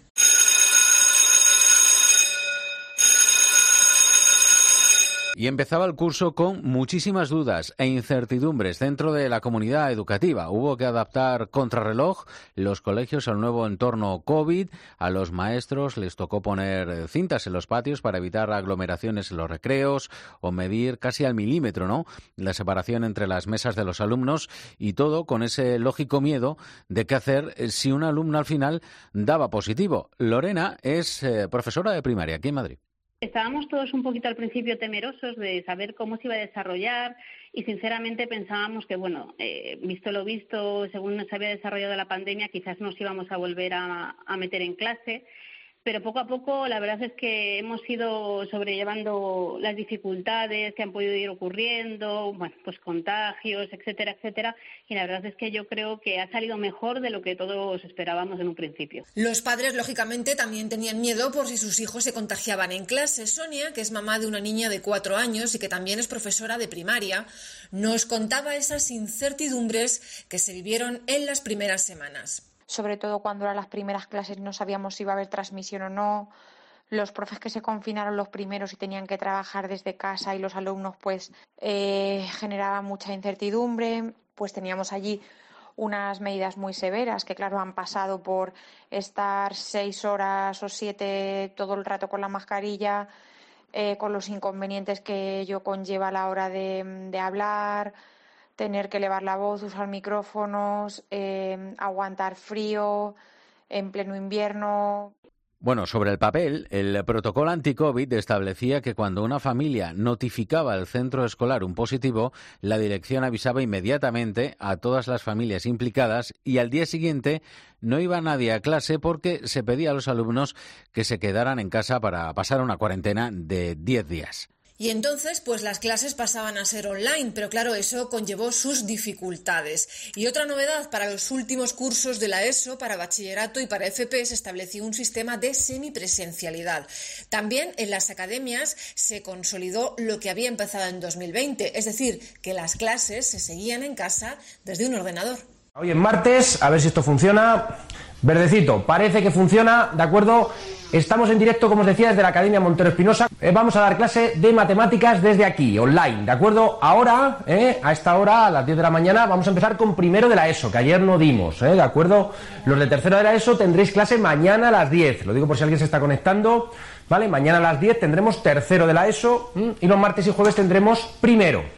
Y empezaba el curso con muchísimas dudas e incertidumbres dentro de la comunidad educativa. Hubo que adaptar contrarreloj los colegios al nuevo entorno COVID. A los maestros les tocó poner cintas en los patios para evitar aglomeraciones en los recreos o medir casi al milímetro, ¿no?, la separación entre las mesas de los alumnos, y todo con ese lógico miedo de qué hacer si un alumno al final daba positivo. Lorena es eh, profesora de primaria aquí en Madrid. Estábamos todos un poquito al principio temerosos de saber cómo se iba a desarrollar y sinceramente pensábamos que, bueno, eh, visto lo visto, según se había desarrollado la pandemia, quizás nos íbamos a volver a, a meter en clase. Pero poco a poco la verdad es que hemos ido sobrellevando las dificultades que han podido ir ocurriendo, bueno, pues contagios, etcétera, etcétera, y la verdad es que yo creo que ha salido mejor de lo que todos esperábamos en un principio. Los padres, lógicamente, también tenían miedo por si sus hijos se contagiaban en clase. Sonia, que es mamá de una niña de cuatro años y que también es profesora de primaria, nos contaba esas incertidumbres que se vivieron en las primeras semanas. Sobre todo cuando eran las primeras clases no sabíamos si iba a haber transmisión o no, los profes que se confinaron los primeros y tenían que trabajar desde casa y los alumnos pues eh, generaban mucha incertidumbre, pues teníamos allí unas medidas muy severas que claro han pasado por estar seis horas o siete todo el rato con la mascarilla, eh, con los inconvenientes que ello conlleva a la hora de, de hablar, tener que elevar la voz, usar micrófonos, eh, aguantar frío en pleno invierno. Bueno, sobre el papel, el protocolo anti-COVID establecía que cuando una familia notificaba al centro escolar un positivo, la dirección avisaba inmediatamente a todas las familias implicadas y al día siguiente no iba nadie a clase porque se pedía a los alumnos que se quedaran en casa para pasar una cuarentena de diez días. Y entonces, pues las clases pasaban a ser online, pero claro, eso conllevó sus dificultades. Y otra novedad, para los últimos cursos de la ESO, para bachillerato y para F P, se estableció un sistema de semipresencialidad. También en las academias se consolidó lo que había empezado en dos mil veinte, es decir, que las clases se seguían en casa desde un ordenador. Hoy es martes, a ver si esto funciona. Verdecito, parece que funciona, ¿de acuerdo? Estamos en directo, como os decía, desde la Academia Montero Espinosa. Eh, vamos a dar clase de matemáticas desde aquí, online, ¿de acuerdo? Ahora, eh, a esta hora, a las diez de la mañana, vamos a empezar con primero de la ESO, que ayer no dimos, ¿eh? ¿De acuerdo? Los de tercero de la ESO tendréis clase mañana a las diez, lo digo por si alguien se está conectando, ¿vale? Mañana a las diez tendremos tercero de la ESO, ¿m? Y los martes y jueves tendremos primero.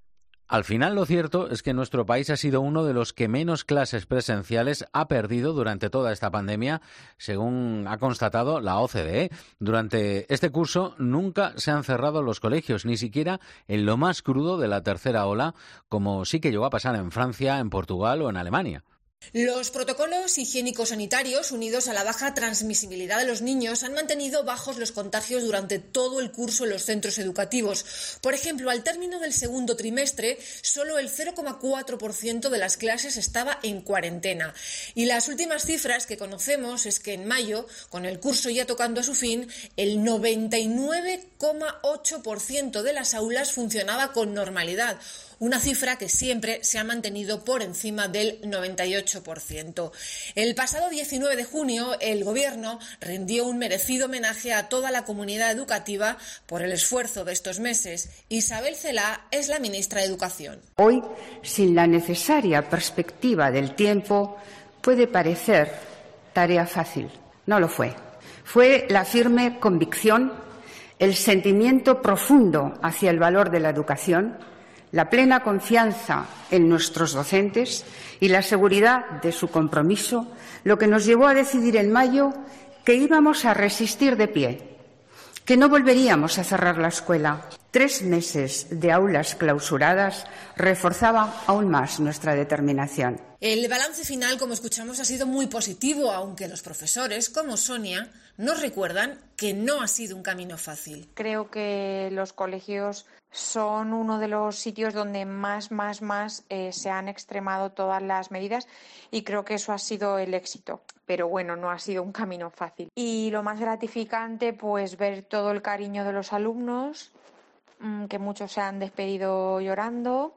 Al final, lo cierto es que nuestro país ha sido uno de los que menos clases presenciales ha perdido durante toda esta pandemia, según ha constatado la O C D E. Durante este curso nunca se han cerrado los colegios, ni siquiera en lo más crudo de la tercera ola, como sí que llegó a pasar en Francia, en Portugal o en Alemania. Los protocolos higiénico-sanitarios, unidos a la baja transmisibilidad de los niños, han mantenido bajos los contagios durante todo el curso en los centros educativos. Por ejemplo, al término del segundo trimestre, solo el cero coma cuatro por ciento de las clases estaba en cuarentena. Y las últimas cifras que conocemos es que en mayo, con el curso ya tocando a su fin, el noventa y nueve coma ocho por ciento de las aulas funcionaba con normalidad. Una cifra que siempre se ha mantenido por encima del noventa y ocho por ciento. El pasado diecinueve de junio, el Gobierno rindió un merecido homenaje a toda la comunidad educativa por el esfuerzo de estos meses. Isabel Celaá es la ministra de Educación. Hoy, sin la necesaria perspectiva del tiempo, puede parecer tarea fácil. No lo fue. Fue la firme convicción, el sentimiento profundo hacia el valor de la educación, la plena confianza en nuestros docentes y la seguridad de su compromiso, lo que nos llevó a decidir en mayo que íbamos a resistir de pie, que no volveríamos a cerrar la escuela. Tres meses de aulas clausuradas reforzaban aún más nuestra determinación. El balance final, como escuchamos, ha sido muy positivo, aunque los profesores, como Sonia, nos recuerdan que no ha sido un camino fácil. Creo que los colegios son uno de los sitios donde más, más, más eh, se han extremado todas las medidas y creo que eso ha sido el éxito. Pero bueno, no ha sido un camino fácil. Y lo más gratificante, pues ver todo el cariño de los alumnos, mmm, que muchos se han despedido llorando,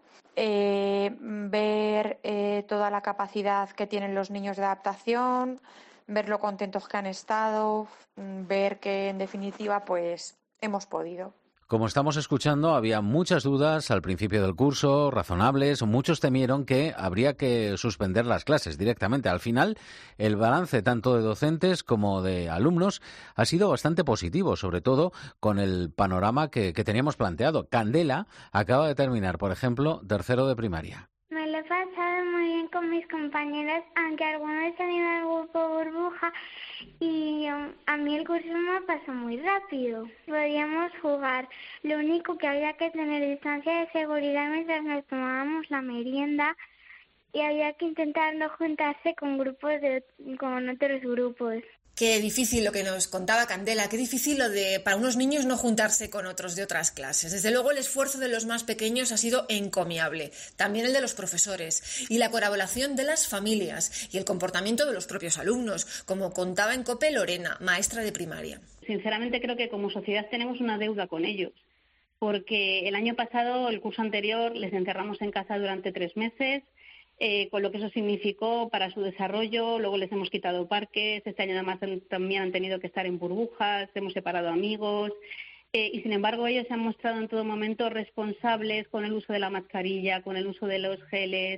eh, ver eh, toda la capacidad que tienen los niños de adaptación, ver lo contentos que han estado, ver que en definitiva pues hemos podido. Como estamos escuchando, había muchas dudas al principio del curso, razonables. Muchos temieron que habría que suspender las clases directamente. Al final, el balance tanto de docentes como de alumnos ha sido bastante positivo, sobre todo con el panorama que, que teníamos planteado. Candela acaba de terminar, por ejemplo, tercero de primaria. Me lo he pasado muy bien con mis compañeros, aunque algunos han ido al grupo burbuja y um, a mí el curso me pasó muy rápido. Podíamos jugar, lo único que había que tener distancia de seguridad mientras nos tomábamos la merienda y había que intentar no juntarse con grupos de, con otros grupos. Qué difícil lo que nos contaba Candela, qué difícil lo de para unos niños no juntarse con otros de otras clases. Desde luego el esfuerzo de los más pequeños ha sido encomiable, también el de los profesores y la colaboración de las familias y el comportamiento de los propios alumnos, como contaba en COPE Lorena, maestra de primaria. Sinceramente creo que como sociedad tenemos una deuda con ellos, porque el año pasado, el curso anterior, les encerramos en casa durante tres meses, Eh, con lo que eso significó para su desarrollo. Luego les hemos quitado parques, este año además también han tenido que estar en burbujas, hemos separado amigos eh, y sin embargo ellos se han mostrado en todo momento responsables con el uso de la mascarilla, con el uso de los geles,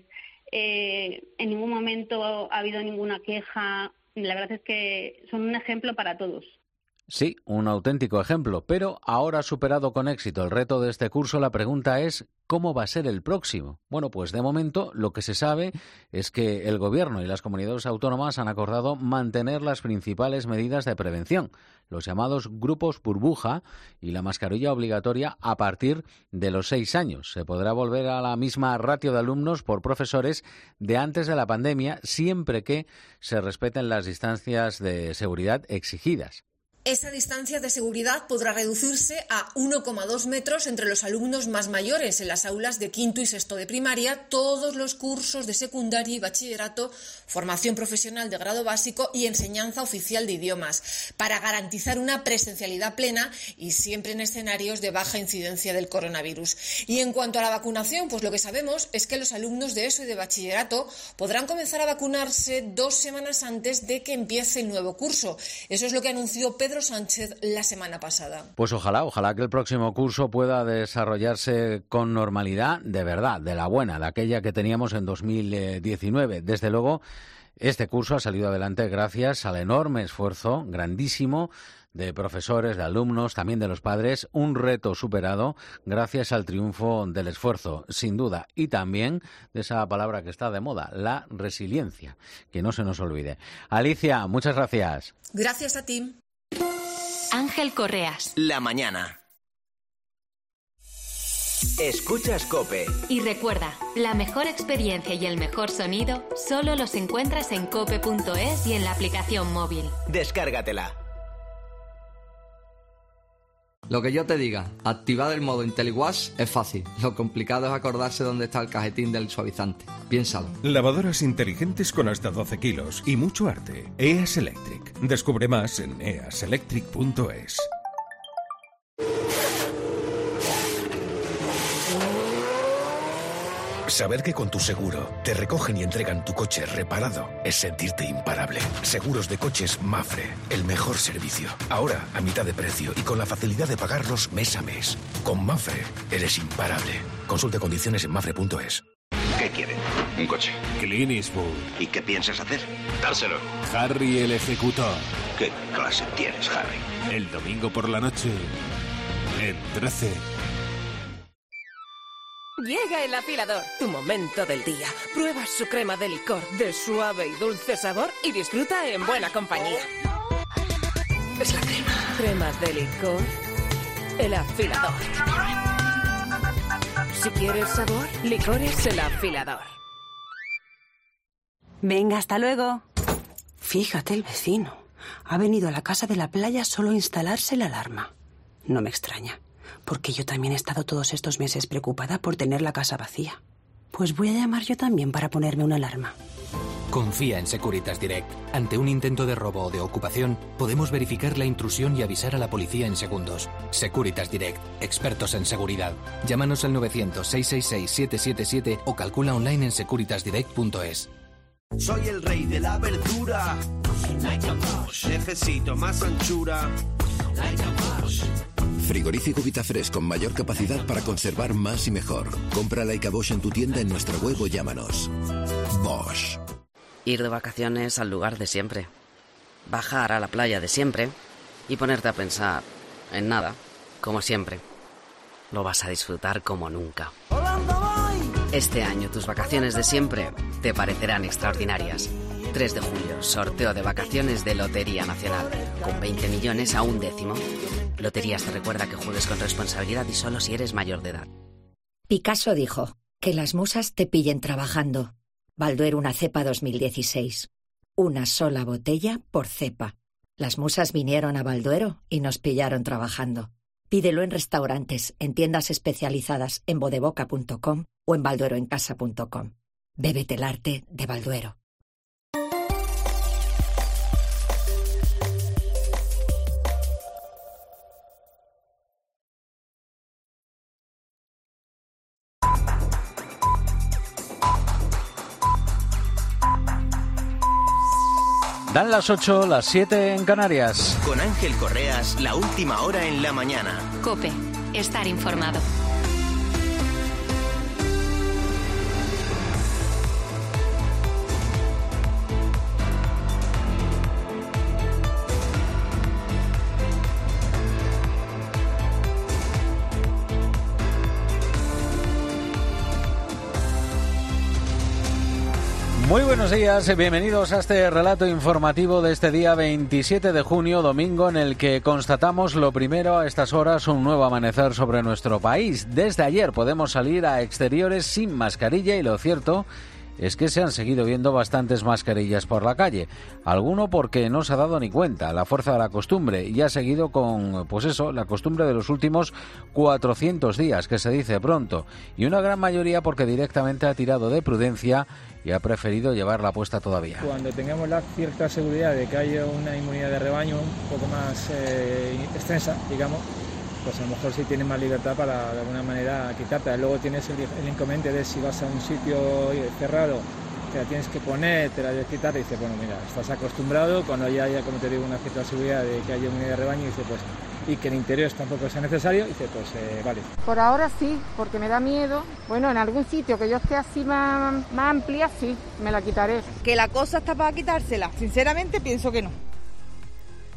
eh, en ningún momento ha habido ninguna queja. La verdad es que son un ejemplo para todos. Sí, un auténtico ejemplo, pero ahora superado con éxito el reto de este curso, la pregunta es ¿cómo va a ser el próximo? Bueno, pues de momento lo que se sabe es que el Gobierno y las comunidades autónomas han acordado mantener las principales medidas de prevención, los llamados grupos burbuja y la mascarilla obligatoria a partir de los seis años. Se podrá volver a la misma ratio de alumnos por profesores de antes de la pandemia, siempre que se respeten las distancias de seguridad exigidas. Esa distancia de seguridad podrá reducirse a uno coma dos metros entre los alumnos más mayores en las aulas de quinto y sexto de primaria, todos los cursos de secundaria y bachillerato, formación profesional de grado básico y enseñanza oficial de idiomas, para garantizar una presencialidad plena y siempre en escenarios de baja incidencia del coronavirus. Y en cuanto a la vacunación, pues lo que sabemos es que los alumnos de ESO y de bachillerato podrán comenzar a vacunarse dos semanas antes de que empiece el nuevo curso. Eso es lo que anunció Pedro Sánchez la semana pasada. Pues ojalá, ojalá que el próximo curso pueda desarrollarse con normalidad, de verdad, de la buena, de aquella que teníamos en dos mil diecinueve. Desde luego, este curso ha salido adelante gracias al enorme esfuerzo, grandísimo, de profesores, de alumnos, también de los padres, un reto superado gracias al triunfo del esfuerzo, sin duda, y también de esa palabra que está de moda, la resiliencia, que no se nos olvide. Alicia, muchas gracias. Gracias a ti. Ángel Correas. La mañana. Escuchas COPE. Y recuerda, la mejor experiencia y el mejor sonido solo los encuentras en cope punto es y en la aplicación móvil. Descárgatela. Lo que yo te diga, activar el modo IntelliWash es fácil. Lo complicado es acordarse dónde está el cajetín del suavizante. Piénsalo. Lavadoras inteligentes con hasta doce kilos y mucho arte. E A S Electric. Descubre más en e a s electric punto es. Saber que con tu seguro te recogen y entregan tu coche reparado es sentirte imparable. Seguros de coches Mafre, el mejor servicio. Ahora a mitad de precio y con la facilidad de pagarlos mes a mes. Con Mafre eres imparable. Consulta condiciones en mafre punto es. ¿Qué quiere? Un coche. Clint Eastwood. ¿Y qué piensas hacer? Dárselo. Harry el ejecutor. ¿Qué clase tienes, Harry? El domingo por la noche en trece. Llega el afilador, tu momento del día. Prueba su crema de licor de suave y dulce sabor y disfruta en buena compañía. Es la crema. Cremas de licor, el afilador. Si quieres sabor, licores el afilador. Venga, hasta luego. Fíjate el vecino. Ha venido a la casa de la playa solo a instalarse la alarma. No me extraña. Porque yo también he estado todos estos meses preocupada por tener la casa vacía. Pues voy a llamar yo también para ponerme una alarma. Confía en Securitas Direct. Ante un intento de robo o de ocupación, podemos verificar la intrusión y avisar a la policía en segundos. Securitas Direct, expertos en seguridad. Llámanos al novecientos, seiscientos sesenta y seis, siete siete siete o calcula online en securitas direct punto es. Soy el rey de la verdura. Necesito más anchura. Frigorífico Vitafresh con mayor capacidad para conservar más y mejor. Compra Leica Bosch en tu tienda en nuestra web o llámanos. Bosch. Ir de vacaciones al lugar de siempre. Bajar a la playa de siempre y ponerte a pensar en nada, como siempre. Lo vas a disfrutar como nunca. Este año tus vacaciones de siempre te parecerán extraordinarias. tres de julio, sorteo de vacaciones de Lotería Nacional, con veinte millones a un décimo. Loterías te recuerda que juegues con responsabilidad y solo si eres mayor de edad. Picasso dijo, que las musas te pillen trabajando. Balduero una cepa dos mil dieciséis. Una sola botella por cepa. Las musas vinieron a Balduero y nos pillaron trabajando. Pídelo en restaurantes, en tiendas especializadas en bodeboca punto com o en baldueroencasa punto com. Bébete el arte de Balduero. Dan las ocho, las siete en Canarias. Con Ángel Correas, la última hora en la mañana. COPE, estar informado. Muy buenos días, bienvenidos a este relato informativo de este día veintisiete de junio, domingo, en el que constatamos lo primero a estas horas, un nuevo amanecer sobre nuestro país. Desde ayer podemos salir a exteriores sin mascarilla y lo cierto es que se han seguido viendo bastantes mascarillas por la calle. Alguno porque no se ha dado ni cuenta, la fuerza de la costumbre, y ha seguido con, pues eso, la costumbre de los últimos cuatrocientos días, que se dice pronto. Y una gran mayoría porque directamente ha tirado de prudencia y ha preferido llevarla puesta todavía. Cuando tengamos la cierta seguridad de que haya una inmunidad de rebaño un poco más eh, extensa, digamos, pues a lo mejor sí tienes más libertad para de alguna manera quitarte. Luego tienes el, el inconveniente de si vas a un sitio cerrado, te la tienes que poner, te la debes quitar, y dices, bueno, mira, estás acostumbrado, cuando ya haya, como te digo, una cierta seguridad de que haya inmunidad de rebaño, y dices, pues, y que en interior tampoco sea necesario, y dices, pues, eh, vale. Por ahora sí, porque me da miedo. Bueno, en algún sitio que yo esté así más, más amplia, sí, me la quitaré. Que la cosa está para quitársela, sinceramente pienso que no.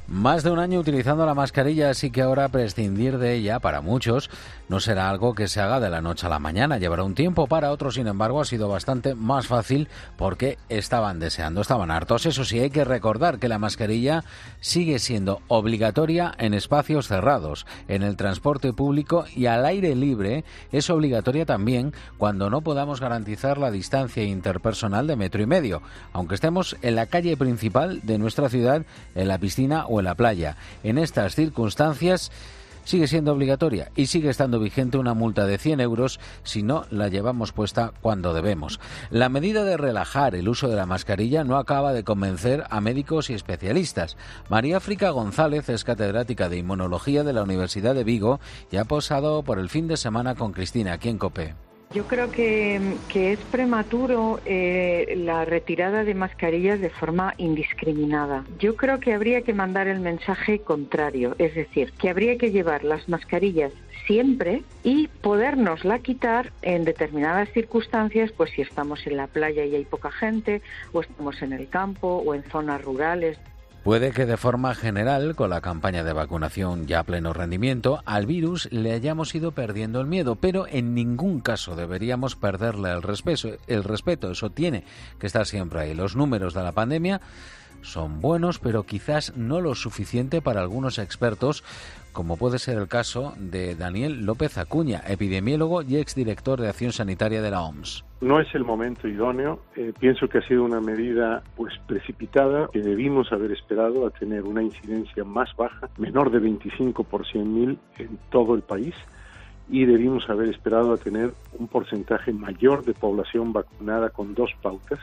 Más de un año utilizando la mascarilla, así que ahora prescindir de ella, para muchos, no será algo que se haga de la noche a la mañana. Llevará un tiempo. Para otros, sin embargo, ha sido bastante más fácil porque estaban deseando, estaban hartos. Eso sí, hay que recordar que la mascarilla sigue siendo obligatoria en espacios cerrados, en el transporte público y al aire libre. Es obligatoria también cuando no podamos garantizar la distancia interpersonal de metro y medio, aunque estemos en la calle principal de nuestra ciudad, en la piscina o en la playa. En estas circunstancias sigue siendo obligatoria y sigue estando vigente una multa de cien euros si no la llevamos puesta cuando debemos. La medida de relajar el uso de la mascarilla no acaba de convencer a médicos y especialistas. María África González es catedrática de Inmunología de la Universidad de Vigo y ha posado por el fin de semana con Cristina aquí en COPE. Yo creo que, que es prematuro eh, la retirada de mascarillas de forma indiscriminada. Yo creo que habría que mandar el mensaje contrario, es decir, que habría que llevar las mascarillas siempre y podérnosla quitar en determinadas circunstancias, pues si estamos en la playa y hay poca gente, o estamos en el campo o en zonas rurales. Puede que de forma general, con la campaña de vacunación ya a pleno rendimiento, al virus le hayamos ido perdiendo el miedo, pero en ningún caso deberíamos perderle el respeto. El respeto, eso tiene que estar siempre ahí. Los números de la pandemia son buenos, pero quizás no lo suficiente para algunos expertos, como puede ser el caso de Daniel López Acuña, epidemiólogo y exdirector de Acción Sanitaria de la O M S. No es el momento idóneo. Eh, pienso que ha sido una medida pues precipitada, que debimos haber esperado a tener una incidencia más baja, menor de veinticinco por cien mil en todo el país, y debimos haber esperado a tener un porcentaje mayor de población vacunada con dos pautas.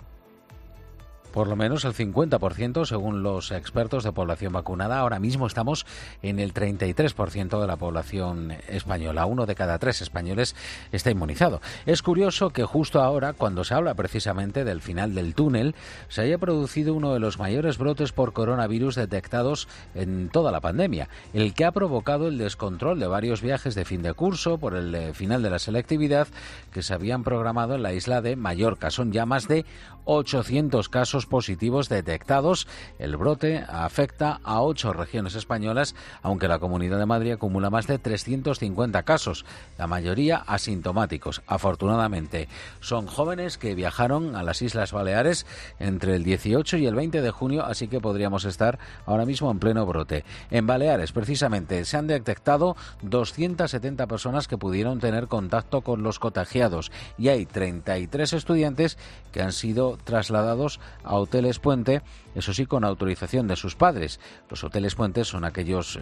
Por lo menos el cincuenta por ciento según los expertos de población vacunada. Ahora mismo estamos en el treinta y tres por ciento de la población española. Uno de cada tres españoles está inmunizado. Es curioso que justo ahora, cuando se habla precisamente del final del túnel, se haya producido uno de los mayores brotes por coronavirus detectados en toda la pandemia, el que ha provocado el descontrol de varios viajes de fin de curso por el final de la selectividad que se habían programado en la isla de Mallorca. Son ya más de ochocientos casos positivos detectados. El brote afecta a ocho regiones españolas, aunque la Comunidad de Madrid acumula más de trescientos cincuenta casos, la mayoría asintomáticos. Afortunadamente, son jóvenes que viajaron a las Islas Baleares entre el dieciocho y el veinte de junio, así que podríamos estar ahora mismo en pleno brote. En Baleares, precisamente, se han detectado doscientas setenta personas que pudieron tener contacto con los contagiados y hay treinta y tres estudiantes que han sido trasladados a hoteles puente, eso sí, con autorización de sus padres. Los hoteles puentes son aquellos eh,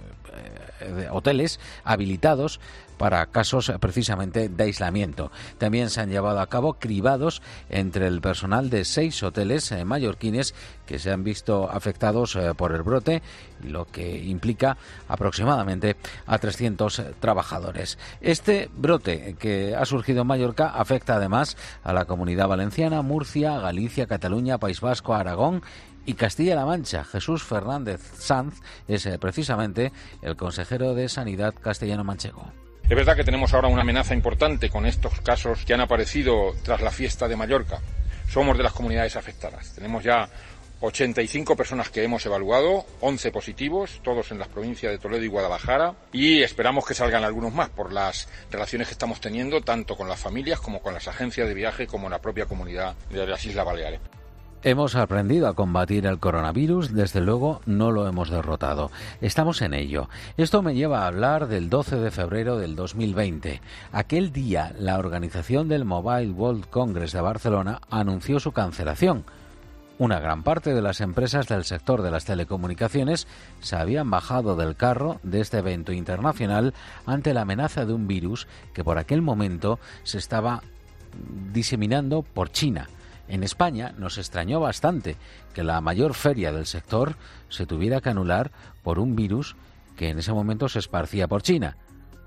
eh, hoteles habilitados para casos eh, precisamente de aislamiento. También se han llevado a cabo cribados entre el personal de seis hoteles eh, mallorquines que se han visto afectados eh, por el brote, lo que implica aproximadamente a trescientos eh, trabajadores. Este brote que ha surgido en Mallorca afecta además a la Comunidad Valenciana, Murcia, Galicia, Cataluña, País Vasco, Aragón y Castilla-La Mancha. Jesús Fernández Sanz es eh, precisamente el consejero de Sanidad castellano-manchego. Es verdad que tenemos ahora una amenaza importante con estos casos que han aparecido tras la fiesta de Mallorca. Somos de las comunidades afectadas. Tenemos ya ochenta y cinco personas que hemos evaluado, once positivos, todos en las provincias de Toledo y Guadalajara, y esperamos que salgan algunos más por las relaciones que estamos teniendo tanto con las familias como con las agencias de viaje como en la propia comunidad de las Islas Baleares. Hemos aprendido a combatir el coronavirus, desde luego no lo hemos derrotado. Estamos en ello. Esto me lleva a hablar del doce de febrero del dos mil veinte. Aquel día, la organización del Mobile World Congress de Barcelona anunció su cancelación. Una gran parte de las empresas del sector de las telecomunicaciones se habían bajado del carro de este evento internacional ante la amenaza de un virus que por aquel momento se estaba diseminando por China. En España nos extrañó bastante que la mayor feria del sector se tuviera que anular por un virus que en ese momento se esparcía por China.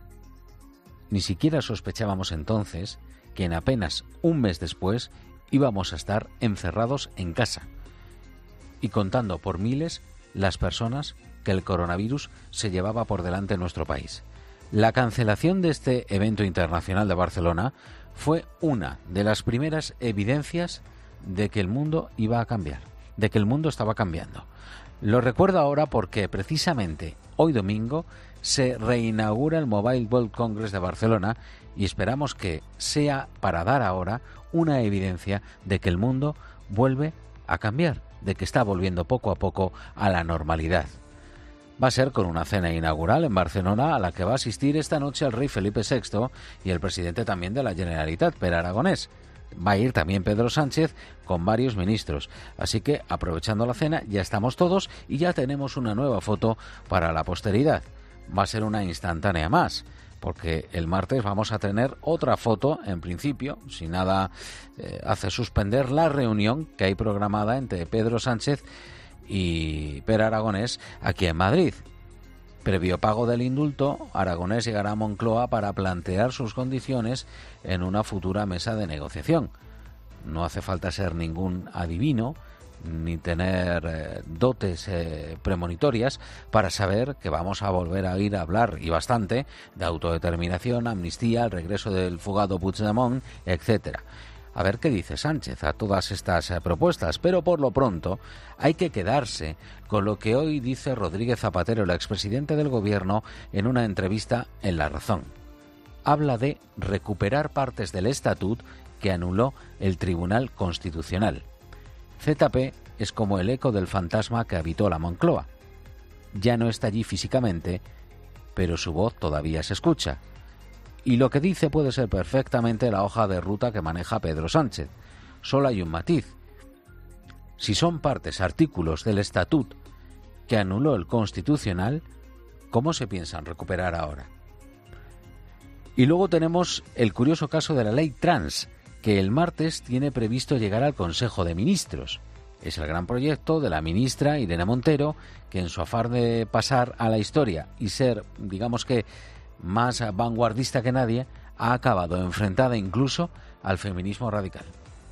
Ni siquiera sospechábamos entonces que en apenas un mes después íbamos a estar encerrados en casa y contando por miles las personas que el coronavirus se llevaba por delante en nuestro país. La cancelación de este evento internacional de Barcelona fue una de las primeras evidencias de que el mundo iba a cambiar, de que el mundo estaba cambiando. Lo recuerdo ahora porque precisamente hoy domingo se reinaugura el Mobile World Congress de Barcelona y esperamos que sea para dar ahora una evidencia de que el mundo vuelve a cambiar, de que está volviendo poco a poco a la normalidad. Va a ser con una cena inaugural en Barcelona a la que va a asistir esta noche el rey Felipe sexto y el presidente también de la Generalitat, Pere Aragonés. Va a ir también Pedro Sánchez con varios ministros. Así que, aprovechando la cena, ya estamos todos y ya tenemos una nueva foto para la posteridad. Va a ser una instantánea más, porque el martes vamos a tener otra foto, en principio, si nada eh, hace suspender la reunión que hay programada entre Pedro Sánchez y Pere Aragonés aquí en Madrid. Previo pago del indulto, Aragonés llegará a Moncloa para plantear sus condiciones en una futura mesa de negociación. No hace falta ser ningún adivino ni tener eh, dotes eh, premonitorias para saber que vamos a volver a ir a hablar, y bastante, de autodeterminación, amnistía, el regreso del fugado Puigdemont, etcétera. A ver qué dice Sánchez a todas estas eh, propuestas, pero por lo pronto hay que quedarse con lo que hoy dice Rodríguez Zapatero, el expresidente del Gobierno, en una entrevista en La Razón. Habla de recuperar partes del estatut que anuló el Tribunal Constitucional. Z P es como el eco del fantasma que habitó la Moncloa. Ya no está allí físicamente, pero su voz todavía se escucha. Y lo que dice puede ser perfectamente la hoja de ruta que maneja Pedro Sánchez. Solo hay un matiz. Si son partes, artículos del estatut que anuló el Constitucional, ¿cómo se piensan recuperar ahora? Y luego tenemos el curioso caso de la ley trans, que el martes tiene previsto llegar al Consejo de Ministros. Es el gran proyecto de la ministra Irene Montero, que en su afán de pasar a la historia y ser, digamos que, más vanguardista que nadie, ha acabado enfrentada incluso al feminismo radical.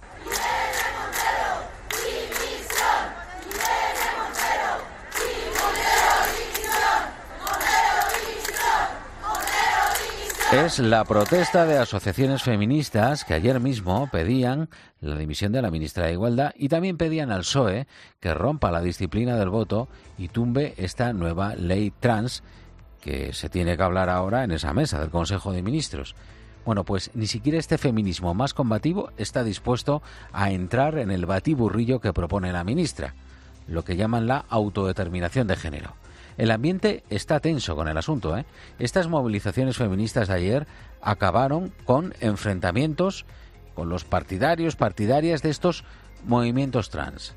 Es la protesta de asociaciones feministas que ayer mismo pedían la dimisión de la ministra de Igualdad y también pedían al P S O E que rompa la disciplina del voto y tumbe esta nueva ley trans que se tiene que hablar ahora en esa mesa del Consejo de Ministros. Bueno, pues ni siquiera este feminismo más combativo está dispuesto a entrar en el batiburrillo que propone la ministra, lo que llaman la autodeterminación de género. El ambiente está tenso con el asunto, ¿eh? Estas movilizaciones feministas de ayer acabaron con enfrentamientos con los partidarios, partidarias de estos movimientos trans.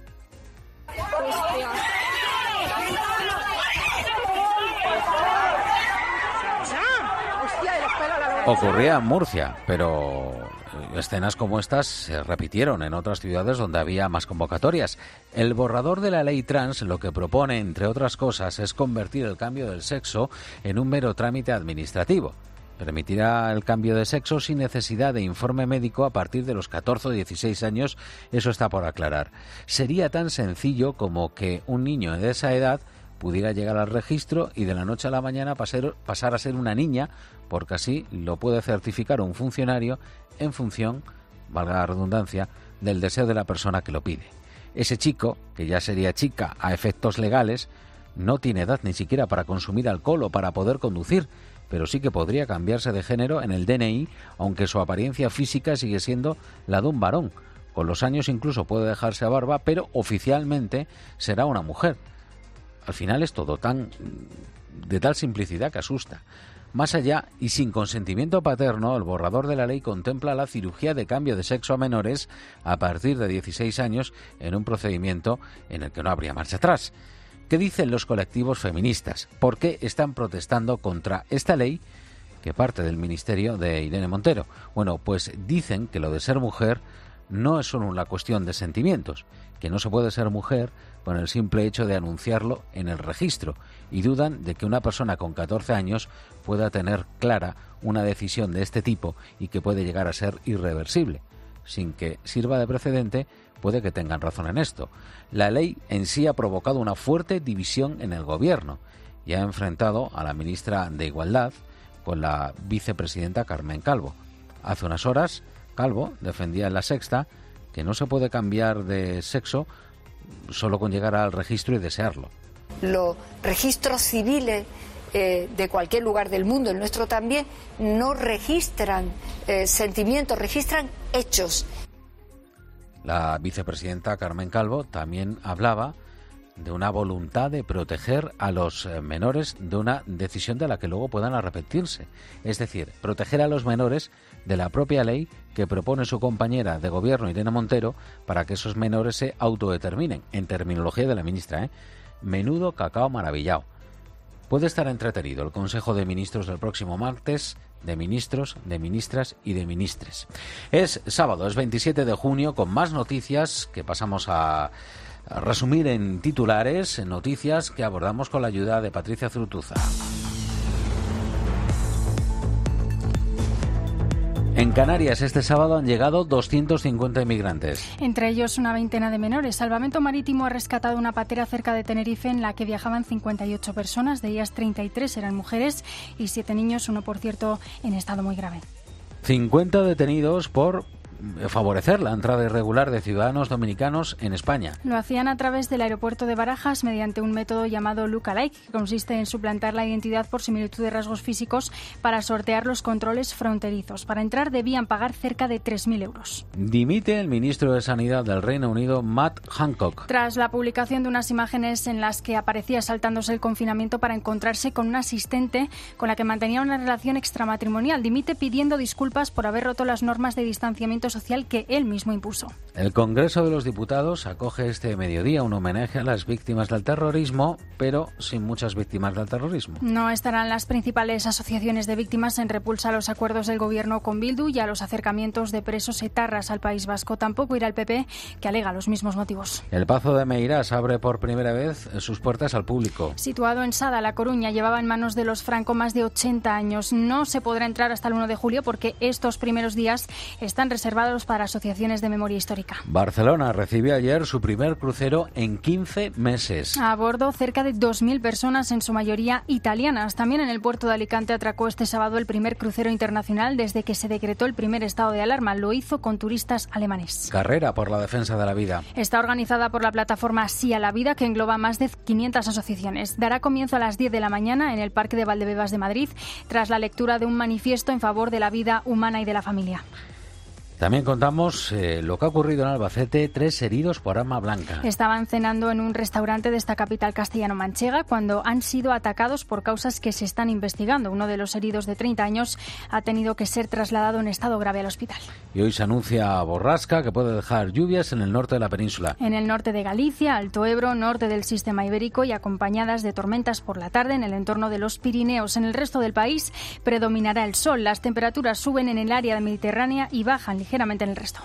Ocurría en Murcia, pero escenas como estas se repitieron en otras ciudades donde había más convocatorias. El borrador de la ley trans lo que propone, entre otras cosas, es convertir el cambio del sexo en un mero trámite administrativo. Permitirá el cambio de sexo sin necesidad de informe médico a partir de los catorce o dieciséis años, eso está por aclarar. Sería tan sencillo como que un niño de esa edad pudiera llegar al registro y de la noche a la mañana pasar, pasar a ser una niña, porque así lo puede certificar un funcionario en función, valga la redundancia, del deseo de la persona que lo pide. Ese chico, que ya sería chica a efectos legales, no tiene edad ni siquiera para consumir alcohol o para poder conducir, pero sí que podría cambiarse de género en el D N I, aunque su apariencia física sigue siendo la de un varón. Con los años incluso puede dejarse a barba, pero oficialmente será una mujer. Al final es todo tan de tal simplicidad que asusta. Más allá, y sin consentimiento paterno, el borrador de la ley contempla la cirugía de cambio de sexo a menores a partir de dieciséis años en un procedimiento en el que no habría marcha atrás. ¿Qué dicen los colectivos feministas? ¿Por qué están protestando contra esta ley que parte del ministerio de Irene Montero? Bueno, pues dicen que lo de ser mujer no es solo una cuestión de sentimientos, que no se puede ser mujer con el simple hecho de anunciarlo en el registro, y dudan de que una persona con catorce años pueda tener clara una decisión de este tipo y que puede llegar a ser irreversible. Sin que sirva de precedente, puede que tengan razón en esto. La ley en sí ha provocado una fuerte división en el gobierno y ha enfrentado a la ministra de Igualdad con la vicepresidenta Carmen Calvo. Hace unas horas, Calvo defendía en La Sexta que no se puede cambiar de sexo solo con llegar al registro y desearlo. Los registros civiles eh, de cualquier lugar del mundo, el nuestro también, no registran eh, sentimientos, registran hechos. La vicepresidenta Carmen Calvo también hablaba de una voluntad de proteger a los menores de una decisión de la que luego puedan arrepentirse. Es decir, proteger a los menores de la propia ley que propone su compañera de gobierno, Irene Montero, para que esos menores se autodeterminen, en terminología de la ministra, ¿eh? Menudo cacao maravillao. Puede estar entretenido el Consejo de Ministros del próximo martes, de ministros, de ministras y de ministres. Es sábado, es veintisiete de junio, con más noticias que pasamos a A resumir en titulares, en noticias que abordamos con la ayuda de Patricia Zurutuza. En Canarias este sábado han llegado doscientos cincuenta inmigrantes. Entre ellos una veintena de menores. Salvamento Marítimo ha rescatado una patera cerca de Tenerife en la que viajaban cincuenta y ocho personas. De ellas treinta y tres eran mujeres y siete niños, uno por cierto en estado muy grave. cincuenta detenidos por favorecer la entrada irregular de ciudadanos dominicanos en España. Lo hacían a través del aeropuerto de Barajas mediante un método llamado lookalike, que consiste en suplantar la identidad por similitud de rasgos físicos para sortear los controles fronterizos. Para entrar debían pagar cerca de tres mil euros. Dimite el ministro de Sanidad del Reino Unido, Matt Hancock. Tras la publicación de unas imágenes en las que aparecía saltándose el confinamiento para encontrarse con una asistente con la que mantenía una relación extramatrimonial, dimite pidiendo disculpas por haber roto las normas de distanciamiento social que él mismo impuso. El Congreso de los Diputados acoge este mediodía un homenaje a las víctimas del terrorismo, pero sin muchas víctimas del terrorismo. No estarán las principales asociaciones de víctimas en repulsa a los acuerdos del Gobierno con Bildu y a los acercamientos de presos etarras al País Vasco. Tampoco irá el P P, que alega los mismos motivos. El Pazo de Meirás abre por primera vez sus puertas al público. Situado en Sada, La Coruña, llevaba en manos de los Franco más de ochenta años. No se podrá entrar hasta el uno de julio porque estos primeros días están reservados para asociaciones de memoria histórica. Barcelona recibió ayer su primer crucero en quince meses. A bordo cerca de dos mil personas, en su mayoría italianas. También en el puerto de Alicante atracó este sábado el primer crucero internacional desde que se decretó el primer estado de alarma. Lo hizo con turistas alemanes. Carrera por la defensa de la vida. Está organizada por la plataforma Sí a la Vida, que engloba más de quinientas asociaciones. Dará comienzo a las diez de la mañana en el Parque de Valdebebas de Madrid, tras la lectura de un manifiesto en favor de la vida humana y de la familia. También contamos eh, lo que ha ocurrido en Albacete, tres heridos por arma blanca. Estaban cenando en un restaurante de esta capital castellano-manchega cuando han sido atacados por causas que se están investigando. Uno de los heridos, de treinta años, ha tenido que ser trasladado en estado grave al hospital. Y hoy se anuncia borrasca que puede dejar lluvias en el norte de la península. En el norte de Galicia, Alto Ebro, norte del sistema ibérico y acompañadas de tormentas por la tarde en el entorno de los Pirineos. En el resto del país predominará el sol. Las temperaturas suben en el área mediterránea y bajan ligeramente en el resto.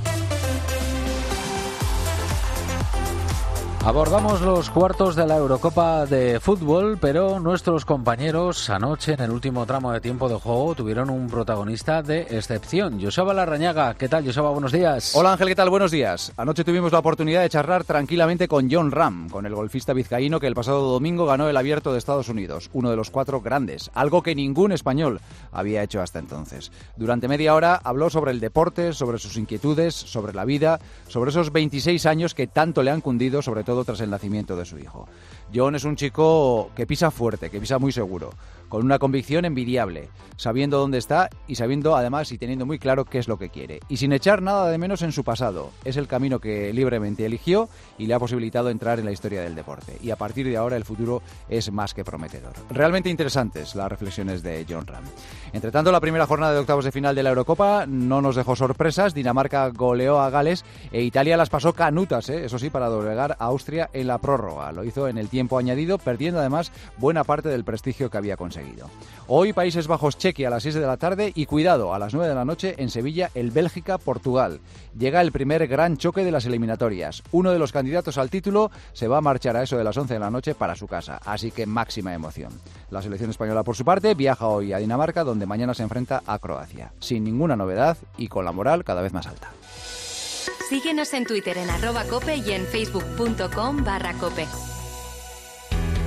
Abordamos los cuartos de la Eurocopa de fútbol, pero nuestros compañeros anoche en el último tramo de tiempo de juego tuvieron un protagonista de excepción. Joseba Larrañaga, ¿qué tal, Joseba? Buenos días. Hola Ángel, ¿qué tal? Buenos días. Anoche tuvimos la oportunidad de charlar tranquilamente con Jon Rahm, con el golfista vizcaíno que el pasado domingo ganó el Abierto de Estados Unidos, uno de los cuatro grandes, algo que ningún español había hecho hasta entonces. Durante media hora habló sobre el deporte, sobre sus inquietudes, sobre la vida, sobre esos veintiséis años que tanto le han cundido, sobre todo tras el nacimiento de su hijo. Jon es un chico que pisa fuerte, que pisa muy seguro, con una convicción envidiable, sabiendo dónde está y sabiendo además y teniendo muy claro qué es lo que quiere. Y sin echar nada de menos en su pasado. Es el camino que libremente eligió y le ha posibilitado entrar en la historia del deporte. Y a partir de ahora el futuro es más que prometedor. Realmente interesantes las reflexiones de Jon Rahm. Entre tanto, la primera jornada de octavos de final de la Eurocopa no nos dejó sorpresas. Dinamarca goleó a Gales e Italia las pasó canutas, ¿eh? Eso sí, para doblegar a Austria en la prórroga. Lo hizo en el tiempo añadido, perdiendo además buena parte del prestigio que había conseguido. Hoy Países Bajos-Chequia a las seis de la tarde y cuidado, a las nueve de la noche en Sevilla el Bélgica-Portugal. Llega el primer gran choque de las eliminatorias. Uno de los candidatos al título se va a marchar a eso de las once de la noche para su casa, así que máxima emoción. La selección española, por su parte, viaja hoy a Dinamarca, donde mañana se enfrenta a Croacia. Sin ninguna novedad y con la moral cada vez más alta. Síguenos en Twitter en arroba cope y en facebook punto com barra cope.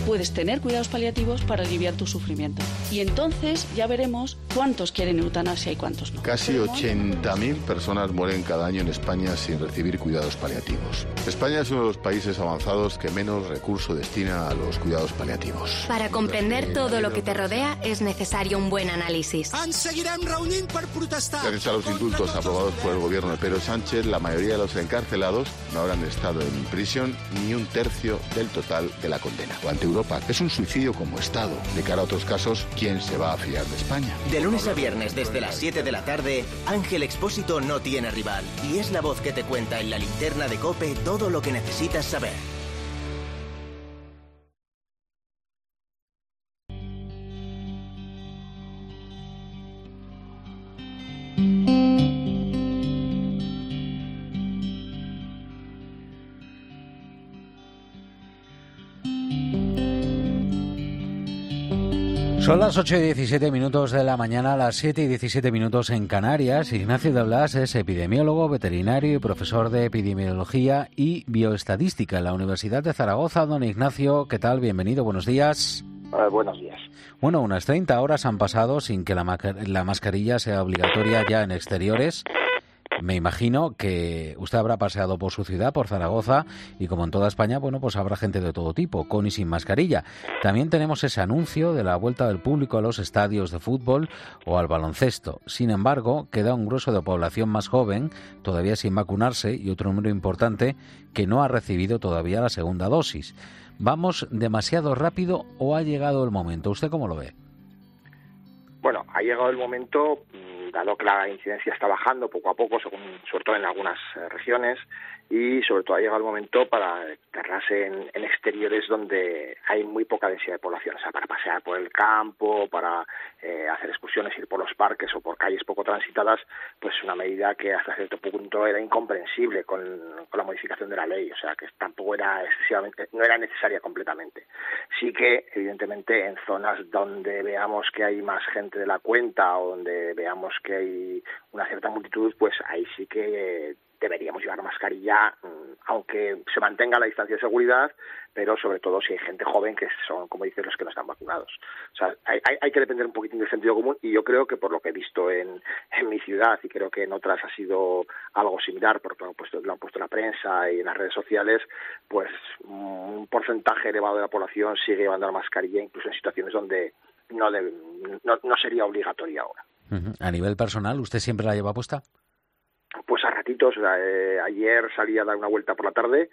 puedes tener cuidados paliativos para aliviar tu sufrimiento. Y entonces ya veremos cuántos quieren eutanasia y cuántos no. Casi ochenta mil personas mueren cada año en España sin recibir cuidados paliativos. España es uno de los países avanzados que menos recurso destina a los cuidados paliativos. Para comprender todo lo que te rodea es necesario un buen análisis. Gracias a los indultos aprobados por el gobierno de Pedro Sánchez, la mayoría de los encarcelados no habrán estado en prisión ni un tercio del total de la condena. O ante Europa, es un suicidio como Estado. De cara a otros casos, ¿quién se va a fiar de España? De lunes a viernes desde las siete de la tarde, Ángel Expósito no tiene rival y es la voz que te cuenta en la linterna de COPE todo lo que necesitas saber. Son las ocho y diecisiete minutos de la mañana, las siete y diecisiete minutos en Canarias. Ignacio de Blas es epidemiólogo, veterinario y profesor de epidemiología y bioestadística en la Universidad de Zaragoza. Don Ignacio, ¿qué tal? Bienvenido, buenos días. Uh, buenos días. Bueno, unas treinta horas han pasado sin que la, ma- la mascarilla sea obligatoria ya en exteriores. Me imagino que usted habrá paseado por su ciudad, por Zaragoza, y como en toda España, bueno, pues habrá gente de todo tipo, con y sin mascarilla. También tenemos ese anuncio de la vuelta del público a los estadios de fútbol o al baloncesto. Sin embargo, queda un grueso de población más joven, todavía sin vacunarse, y otro número importante que no ha recibido todavía la segunda dosis. ¿Vamos demasiado rápido o ha llegado el momento? ¿Usted cómo lo ve? Bueno, ha llegado el momento, dado que la incidencia está bajando poco a poco, según, sobre todo en algunas eh, regiones, y sobre todo ha llegado el momento para internarse en, en exteriores donde hay muy poca densidad de población, o sea, para pasear por el campo, para eh, hacer excursiones, ir por los parques o por calles poco transitadas, pues una medida que hasta cierto punto era incomprensible con, con la modificación de la ley, o sea, que tampoco era excesivamente, no era necesaria completamente. Sí que, evidentemente, en zonas donde veamos que hay más gente de la cuenta o donde veamos que hay una cierta multitud, pues ahí sí que deberíamos llevar mascarilla, aunque se mantenga la distancia de seguridad, pero sobre todo si hay gente joven que son, como dicen, los que no están vacunados. O sea, hay, hay, hay que depender un poquitín del sentido común, y yo creo que por lo que he visto en, en mi ciudad, y creo que en otras ha sido algo similar, porque lo han puesto, lo han puesto en la prensa y en las redes sociales, pues un porcentaje elevado de la población sigue llevando la mascarilla, incluso en situaciones donde no, debe, no, no sería obligatoria ahora. Uh-huh. A nivel personal, ¿usted siempre la lleva puesta? Pues a ratitos, o sea, eh, ayer salí a dar una vuelta por la tarde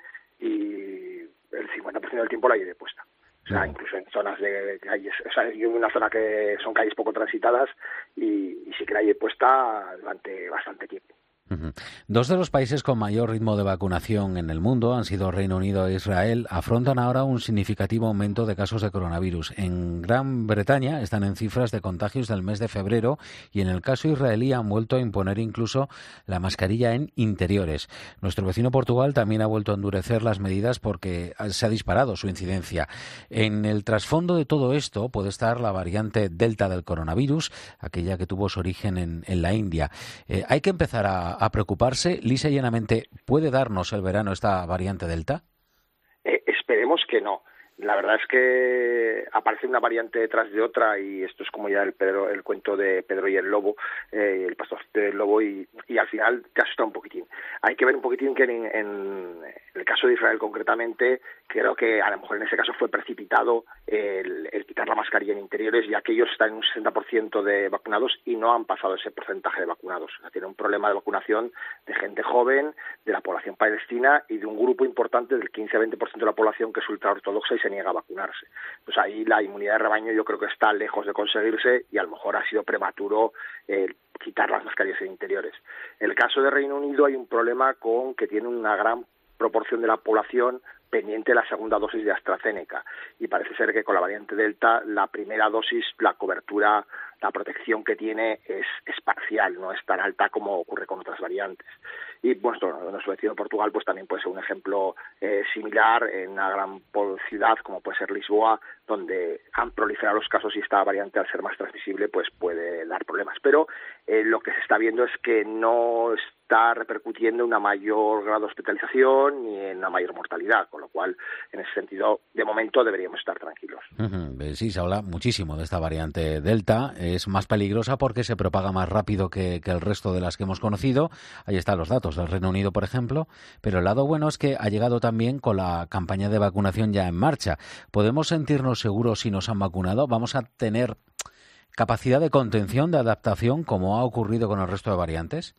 y el cincuenta por ciento del tiempo la llevé puesta. O sea, incluso en zonas de calles, o sea, yo en una zona que son calles poco transitadas y, y sí que la llevé puesta durante bastante tiempo. Uh-huh. Dos de los países con mayor ritmo de vacunación en el mundo han sido Reino Unido e Israel. Afrontan ahora un significativo aumento de casos de coronavirus. En Gran Bretaña están en cifras de contagios del mes de febrero y en el caso israelí han vuelto a imponer incluso la mascarilla en interiores. Nuestro vecino Portugal también ha vuelto a endurecer las medidas porque se ha disparado su incidencia. En el trasfondo de todo esto puede estar la variante Delta del coronavirus, aquella que tuvo su origen en, en la India. Eh, hay que empezar a a preocuparse. Lisa y llanamente, ¿puede darnos el verano esta variante Delta? Eh, esperemos que no. La verdad es que aparece una variante detrás de otra y esto es como ya el Pedro, el cuento de Pedro y el lobo, eh, el pastor del lobo, y, y al final te asusta un poquitín. Hay que ver un poquitín que en, en el caso de Israel concretamente, creo que a lo mejor en ese caso fue precipitado el, el quitar la mascarilla en interiores, ya que ellos están en un sesenta por ciento de vacunados y no han pasado ese porcentaje de vacunados. O sea, tiene un problema de vacunación de gente joven, de la población palestina y de un grupo importante del quince a veinte por ciento de la población que es ultraortodoxa y se niega a vacunarse. Pues ahí la inmunidad de rebaño yo creo que está lejos de conseguirse y a lo mejor ha sido prematuro eh, quitar las mascarillas en interiores. En el caso de Reino Unido hay un problema con que tiene una gran proporción de la población pendiente de la segunda dosis de AstraZeneca y parece ser que con la variante Delta la primera dosis, la cobertura, la protección que tiene es, es parcial, no es tan alta como ocurre con otras variantes. Y bueno, nuestro vecino Portugal pues también puede ser un ejemplo eh, similar en una gran ciudad como puede ser Lisboa, donde han proliferado los casos y esta variante al ser más transmisible pues puede dar problemas. Pero eh, lo que se está viendo es que no está repercutiendo en una mayor grado de hospitalización ni en una mayor mortalidad, con lo cual, en ese sentido, de momento deberíamos estar tranquilos. Uh-huh. Sí, se habla muchísimo de esta variante Delta. Es más peligrosa porque se propaga más rápido que, que el resto de las que hemos conocido. Ahí están los datos del Reino Unido, por ejemplo. Pero el lado bueno es que ha llegado también con la campaña de vacunación ya en marcha. ¿Podemos sentirnos seguros si nos han vacunado? ¿Vamos a tener capacidad de contención, de adaptación, como ha ocurrido con el resto de variantes?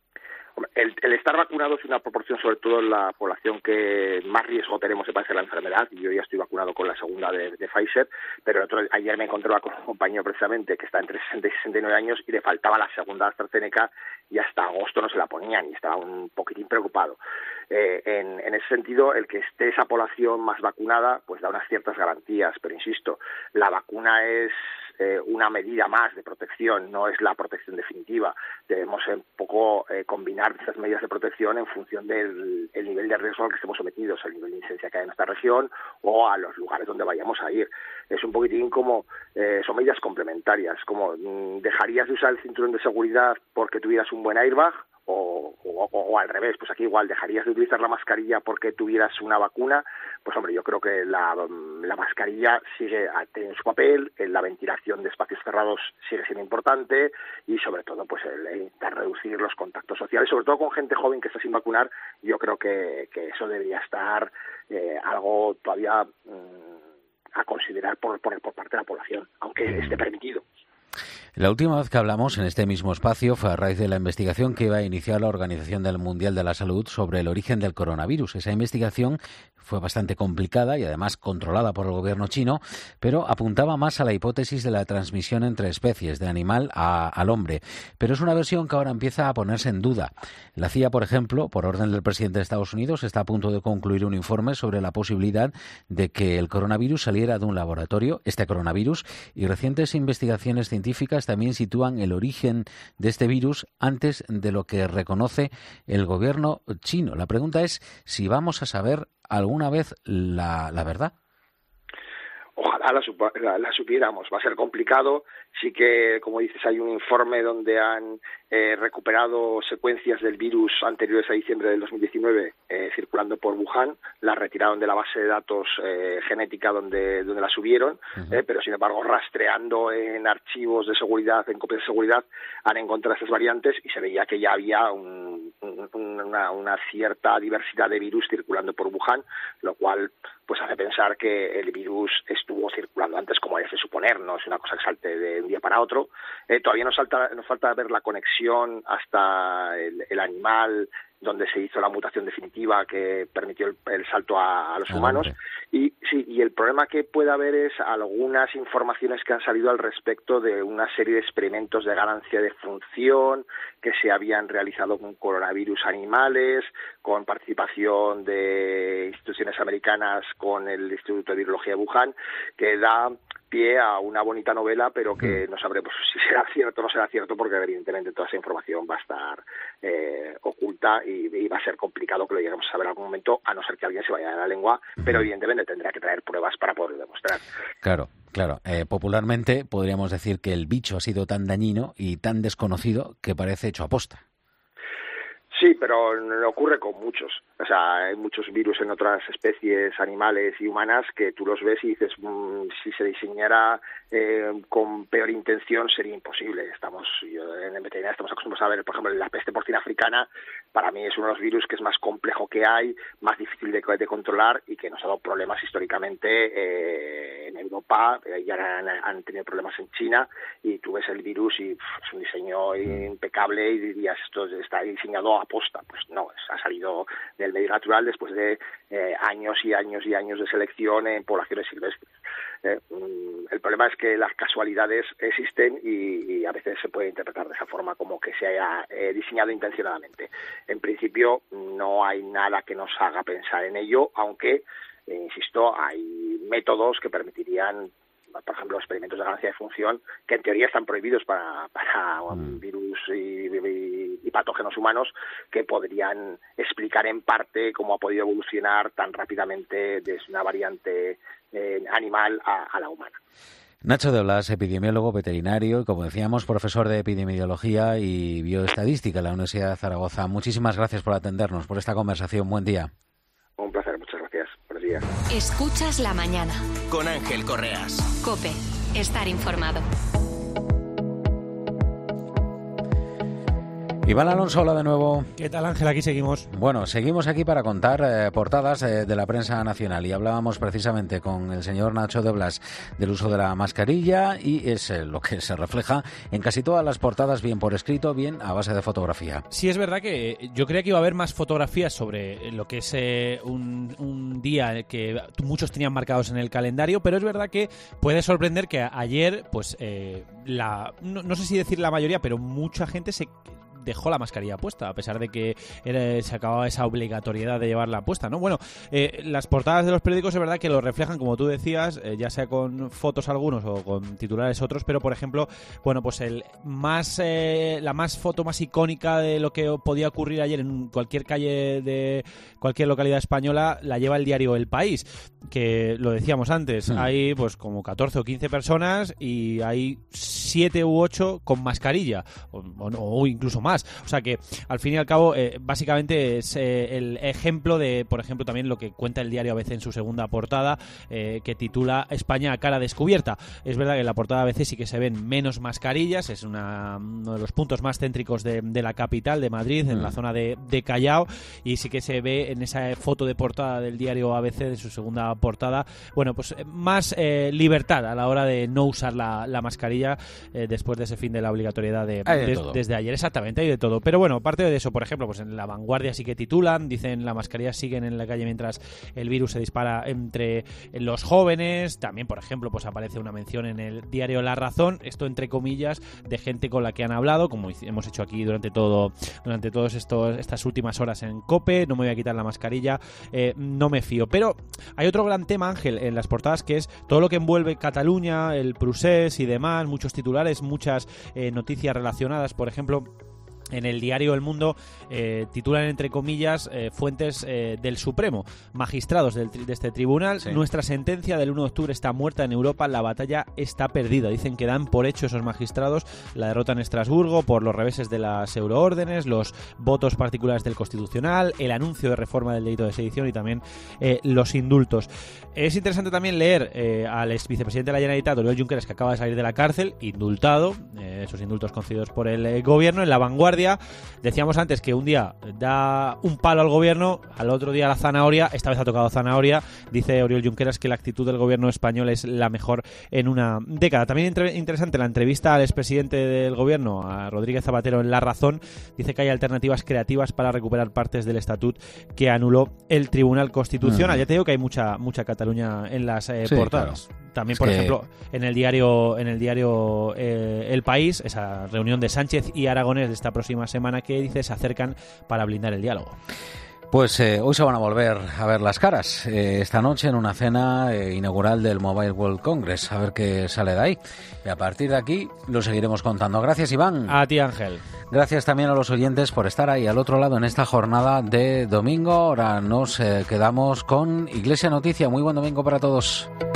El, el estar vacunado es una proporción, sobre todo en la población que más riesgo tenemos de padecer la enfermedad. Yo ya estoy vacunado con la segunda de, de Pfizer, pero otro, ayer me encontraba con un compañero precisamente que está entre sesenta y sesenta y nueve años y le faltaba la segunda AstraZeneca y hasta agosto no se la ponían y estaba un poquitín preocupado. Eh, en, en ese sentido, el que esté esa población más vacunada pues da unas ciertas garantías, pero insisto, la vacuna es eh, una medida más de protección, no es la protección definitiva. Debemos un poco eh, combinar esas medidas de protección en función del el nivel de riesgo al que estemos sometidos, el nivel de incidencia que hay en nuestra región o a los lugares donde vayamos a ir. Es un poquitín como, eh, son medidas complementarias, como mmm, dejarías de usar el cinturón de seguridad porque tuvieras un buen airbag, O, o, o al revés, pues aquí igual dejarías de utilizar la mascarilla porque tuvieras una vacuna. Pues hombre, yo creo que la, la mascarilla sigue teniendo su papel, la ventilación de espacios cerrados sigue siendo importante y sobre todo pues el, el intentar reducir los contactos sociales, sobre todo con gente joven que está sin vacunar. Yo creo que, que eso debería estar eh, algo todavía mmm, a considerar por, por, por parte de la población, aunque esté permitido. La última vez que hablamos en este mismo espacio fue a raíz de la investigación que iba a iniciar la Organización del Mundial de la Salud sobre el origen del coronavirus. Esa investigación fue bastante complicada y además controlada por el gobierno chino, pero apuntaba más a la hipótesis de la transmisión entre especies, de animal a, al hombre. Pero es una versión que ahora empieza a ponerse en duda. La C I A, por ejemplo, por orden del presidente de Estados Unidos, está a punto de concluir un informe sobre la posibilidad de que el coronavirus saliera de un laboratorio, este coronavirus, y recientes investigaciones científicas también sitúan el origen de este virus antes de lo que reconoce el gobierno chino. La pregunta es si vamos a saber alguna vez la, la verdad. Ojalá la, la, la supiéramos. Va a ser complicado. Sí que, como dices, hay un informe donde han eh, recuperado secuencias del virus anteriores a diciembre del dos mil diecinueve eh, circulando por Wuhan. Las retiraron de la base de datos eh, genética donde, donde la subieron, uh-huh. eh, pero sin embargo rastreando en archivos de seguridad, en copias de seguridad, han encontrado esas variantes y se veía que ya había un, un, una, una cierta diversidad de virus circulando por Wuhan, lo cual pues hace pensar que el virus estuvo circulando antes, como hay que suponer, no es una cosa que salte de un día para otro. Eh, todavía nos falta, nos falta ver la conexión hasta el, el animal donde se hizo la mutación definitiva que permitió el, el salto a, a los ah, humanos. Hombre. Y sí, y el problema que puede haber es algunas informaciones que han salido al respecto de una serie de experimentos de ganancia de función que se habían realizado con coronavirus animales, con participación de instituciones americanas con el Instituto de Virología de Wuhan, que da pie a una bonita novela, pero que no sabremos si será cierto o no será cierto, porque evidentemente toda esa información va a estar eh, oculta y, y va a ser complicado que lo lleguemos a saber en algún momento, a no ser que alguien se vaya de la lengua, pero evidentemente tendrá que traer pruebas para poder demostrar. Claro, claro. Eh, popularmente podríamos decir que el bicho ha sido tan dañino y tan desconocido que parece hecho aposta. Sí, pero no ocurre con muchos. O sea, hay muchos virus en otras especies animales y humanas que tú los ves y dices, mmm, si se diseñara eh, con peor intención sería imposible. Estamos, yo, en el veterinario estamos acostumbrados a ver, por ejemplo, la peste porcina africana. Para mí es uno de los virus que es más complejo que hay, más difícil de, de controlar y que nos ha dado problemas históricamente eh, en Europa. Eh, ya han, han tenido problemas en China y tú ves el virus y pff, es un diseño impecable y dirías, esto está diseñado a posta. Pues no, ha salido del medio natural después de eh, años y años y años de selección en poblaciones silvestres. Eh, el problema es que las casualidades existen y, y a veces se puede interpretar de esa forma, como que se haya eh, diseñado intencionadamente. En principio no hay nada que nos haga pensar en ello, aunque, eh, insisto, hay métodos que permitirían, por ejemplo, experimentos de ganancia de función que en teoría están prohibidos para, para un virus y, y, y patógenos humanos, que podrían explicar en parte cómo ha podido evolucionar tan rápidamente desde una variante eh, animal a, a la humana. Nacho de Blas, epidemiólogo veterinario y, como decíamos, profesor de epidemiología y bioestadística en la Universidad de Zaragoza. Muchísimas gracias por atendernos, por esta conversación. Buen día. Un placer, muchas gracias. Buenos días. día. Escuchas la mañana. Con Ángel Correas. COPE. Estar informado. Iván Alonso, hola de nuevo. ¿Qué tal, Ángel? Aquí seguimos. Bueno, seguimos aquí para contar eh, portadas eh, de la prensa nacional y hablábamos precisamente con el señor Nacho de Blas del uso de la mascarilla y es eh, lo que se refleja en casi todas las portadas, bien por escrito, bien a base de fotografía. Sí, es verdad que yo creía que iba a haber más fotografías sobre lo que es eh, un, un día que muchos tenían marcados en el calendario, pero es verdad que puede sorprender que ayer, pues, eh, la no, no sé si decir la mayoría, pero mucha gente se dejó la mascarilla puesta, a pesar de que era, se acababa esa obligatoriedad de llevarla puesta, ¿no? Bueno, eh, las portadas de los periódicos es verdad que lo reflejan, como tú decías, eh, ya sea con fotos algunos o con titulares otros, pero por ejemplo, bueno, pues el más eh, la más foto más icónica de lo que podía ocurrir ayer en cualquier calle de cualquier localidad española la lleva el diario El País, que lo decíamos antes, sí. Hay pues como catorce o quince personas y hay siete u ocho con mascarilla, o, o, o incluso más. O sea que, al fin y al cabo, eh, básicamente es eh, el ejemplo de, por ejemplo, también lo que cuenta el diario A B C en su segunda portada, eh, que titula España a cara descubierta. Es verdad que en la portada A B C sí que se ven menos mascarillas, es una, uno de los puntos más céntricos de, de la capital, de Madrid, en mm. la zona de, de Callao, y sí que se ve en esa foto de portada del diario A B C, de su segunda portada, bueno, pues más eh, libertad a la hora de no usar la, la mascarilla eh, después de ese fin de la obligatoriedad de, de, de desde ayer. Exactamente. De todo, pero bueno, aparte de eso, por ejemplo, pues en La Vanguardia sí que titulan, dicen la mascarilla siguen en la calle mientras el virus se dispara entre los jóvenes. También, por ejemplo, pues aparece una mención en el diario La Razón, esto entre comillas, de gente con la que han hablado, como hemos hecho aquí durante todo durante todas estas últimas horas en COPE. No me voy a quitar la mascarilla, eh, no me fío. Pero hay otro gran tema, Ángel, en las portadas, que es todo lo que envuelve Cataluña, el procés y demás, muchos titulares, muchas eh, noticias relacionadas. Por ejemplo, en el diario El Mundo eh, titulan entre comillas eh, fuentes eh, del Supremo, magistrados del tri- de este tribunal, sí. Nuestra sentencia del uno de octubre está muerta en Europa, la batalla está perdida. Dicen que dan por hecho esos magistrados la derrota en Estrasburgo por los reveses de las euroórdenes, los votos particulares del Constitucional, el anuncio de reforma del delito de sedición y también eh, los indultos. Es interesante también leer eh, al ex vicepresidente de la Generalitat, Oriol Junqueras, que acaba de salir de la cárcel, indultado, eh, esos indultos concedidos por el eh, gobierno. En La Vanguardia decíamos antes que un día da un palo al gobierno, al otro día la zanahoria, esta vez ha tocado zanahoria. Dice Oriol Junqueras que la actitud del gobierno español es la mejor en una década. También entre- interesante la entrevista al expresidente del gobierno, a Rodríguez Zapatero, en La Razón. Dice que hay alternativas creativas para recuperar partes del estatut que anuló el Tribunal Constitucional. Uh-huh. Ya te digo que hay mucha mucha Cataluña en las eh, sí, portadas. Claro. También, es por que... ejemplo, en el diario en el diario eh, El País, esa reunión de Sánchez y Aragonés de esta próxima semana, que dice se acercan para blindar el diálogo. Pues eh, hoy se van a volver a ver las caras, eh, esta noche en una cena eh, inaugural del Mobile World Congress, a ver qué sale de ahí. Y a partir de aquí lo seguiremos contando. Gracias, Iván. A ti, Ángel. Gracias también a los oyentes por estar ahí al otro lado en esta jornada de domingo. Ahora nos eh, quedamos con Iglesia Noticia. Muy buen domingo para todos.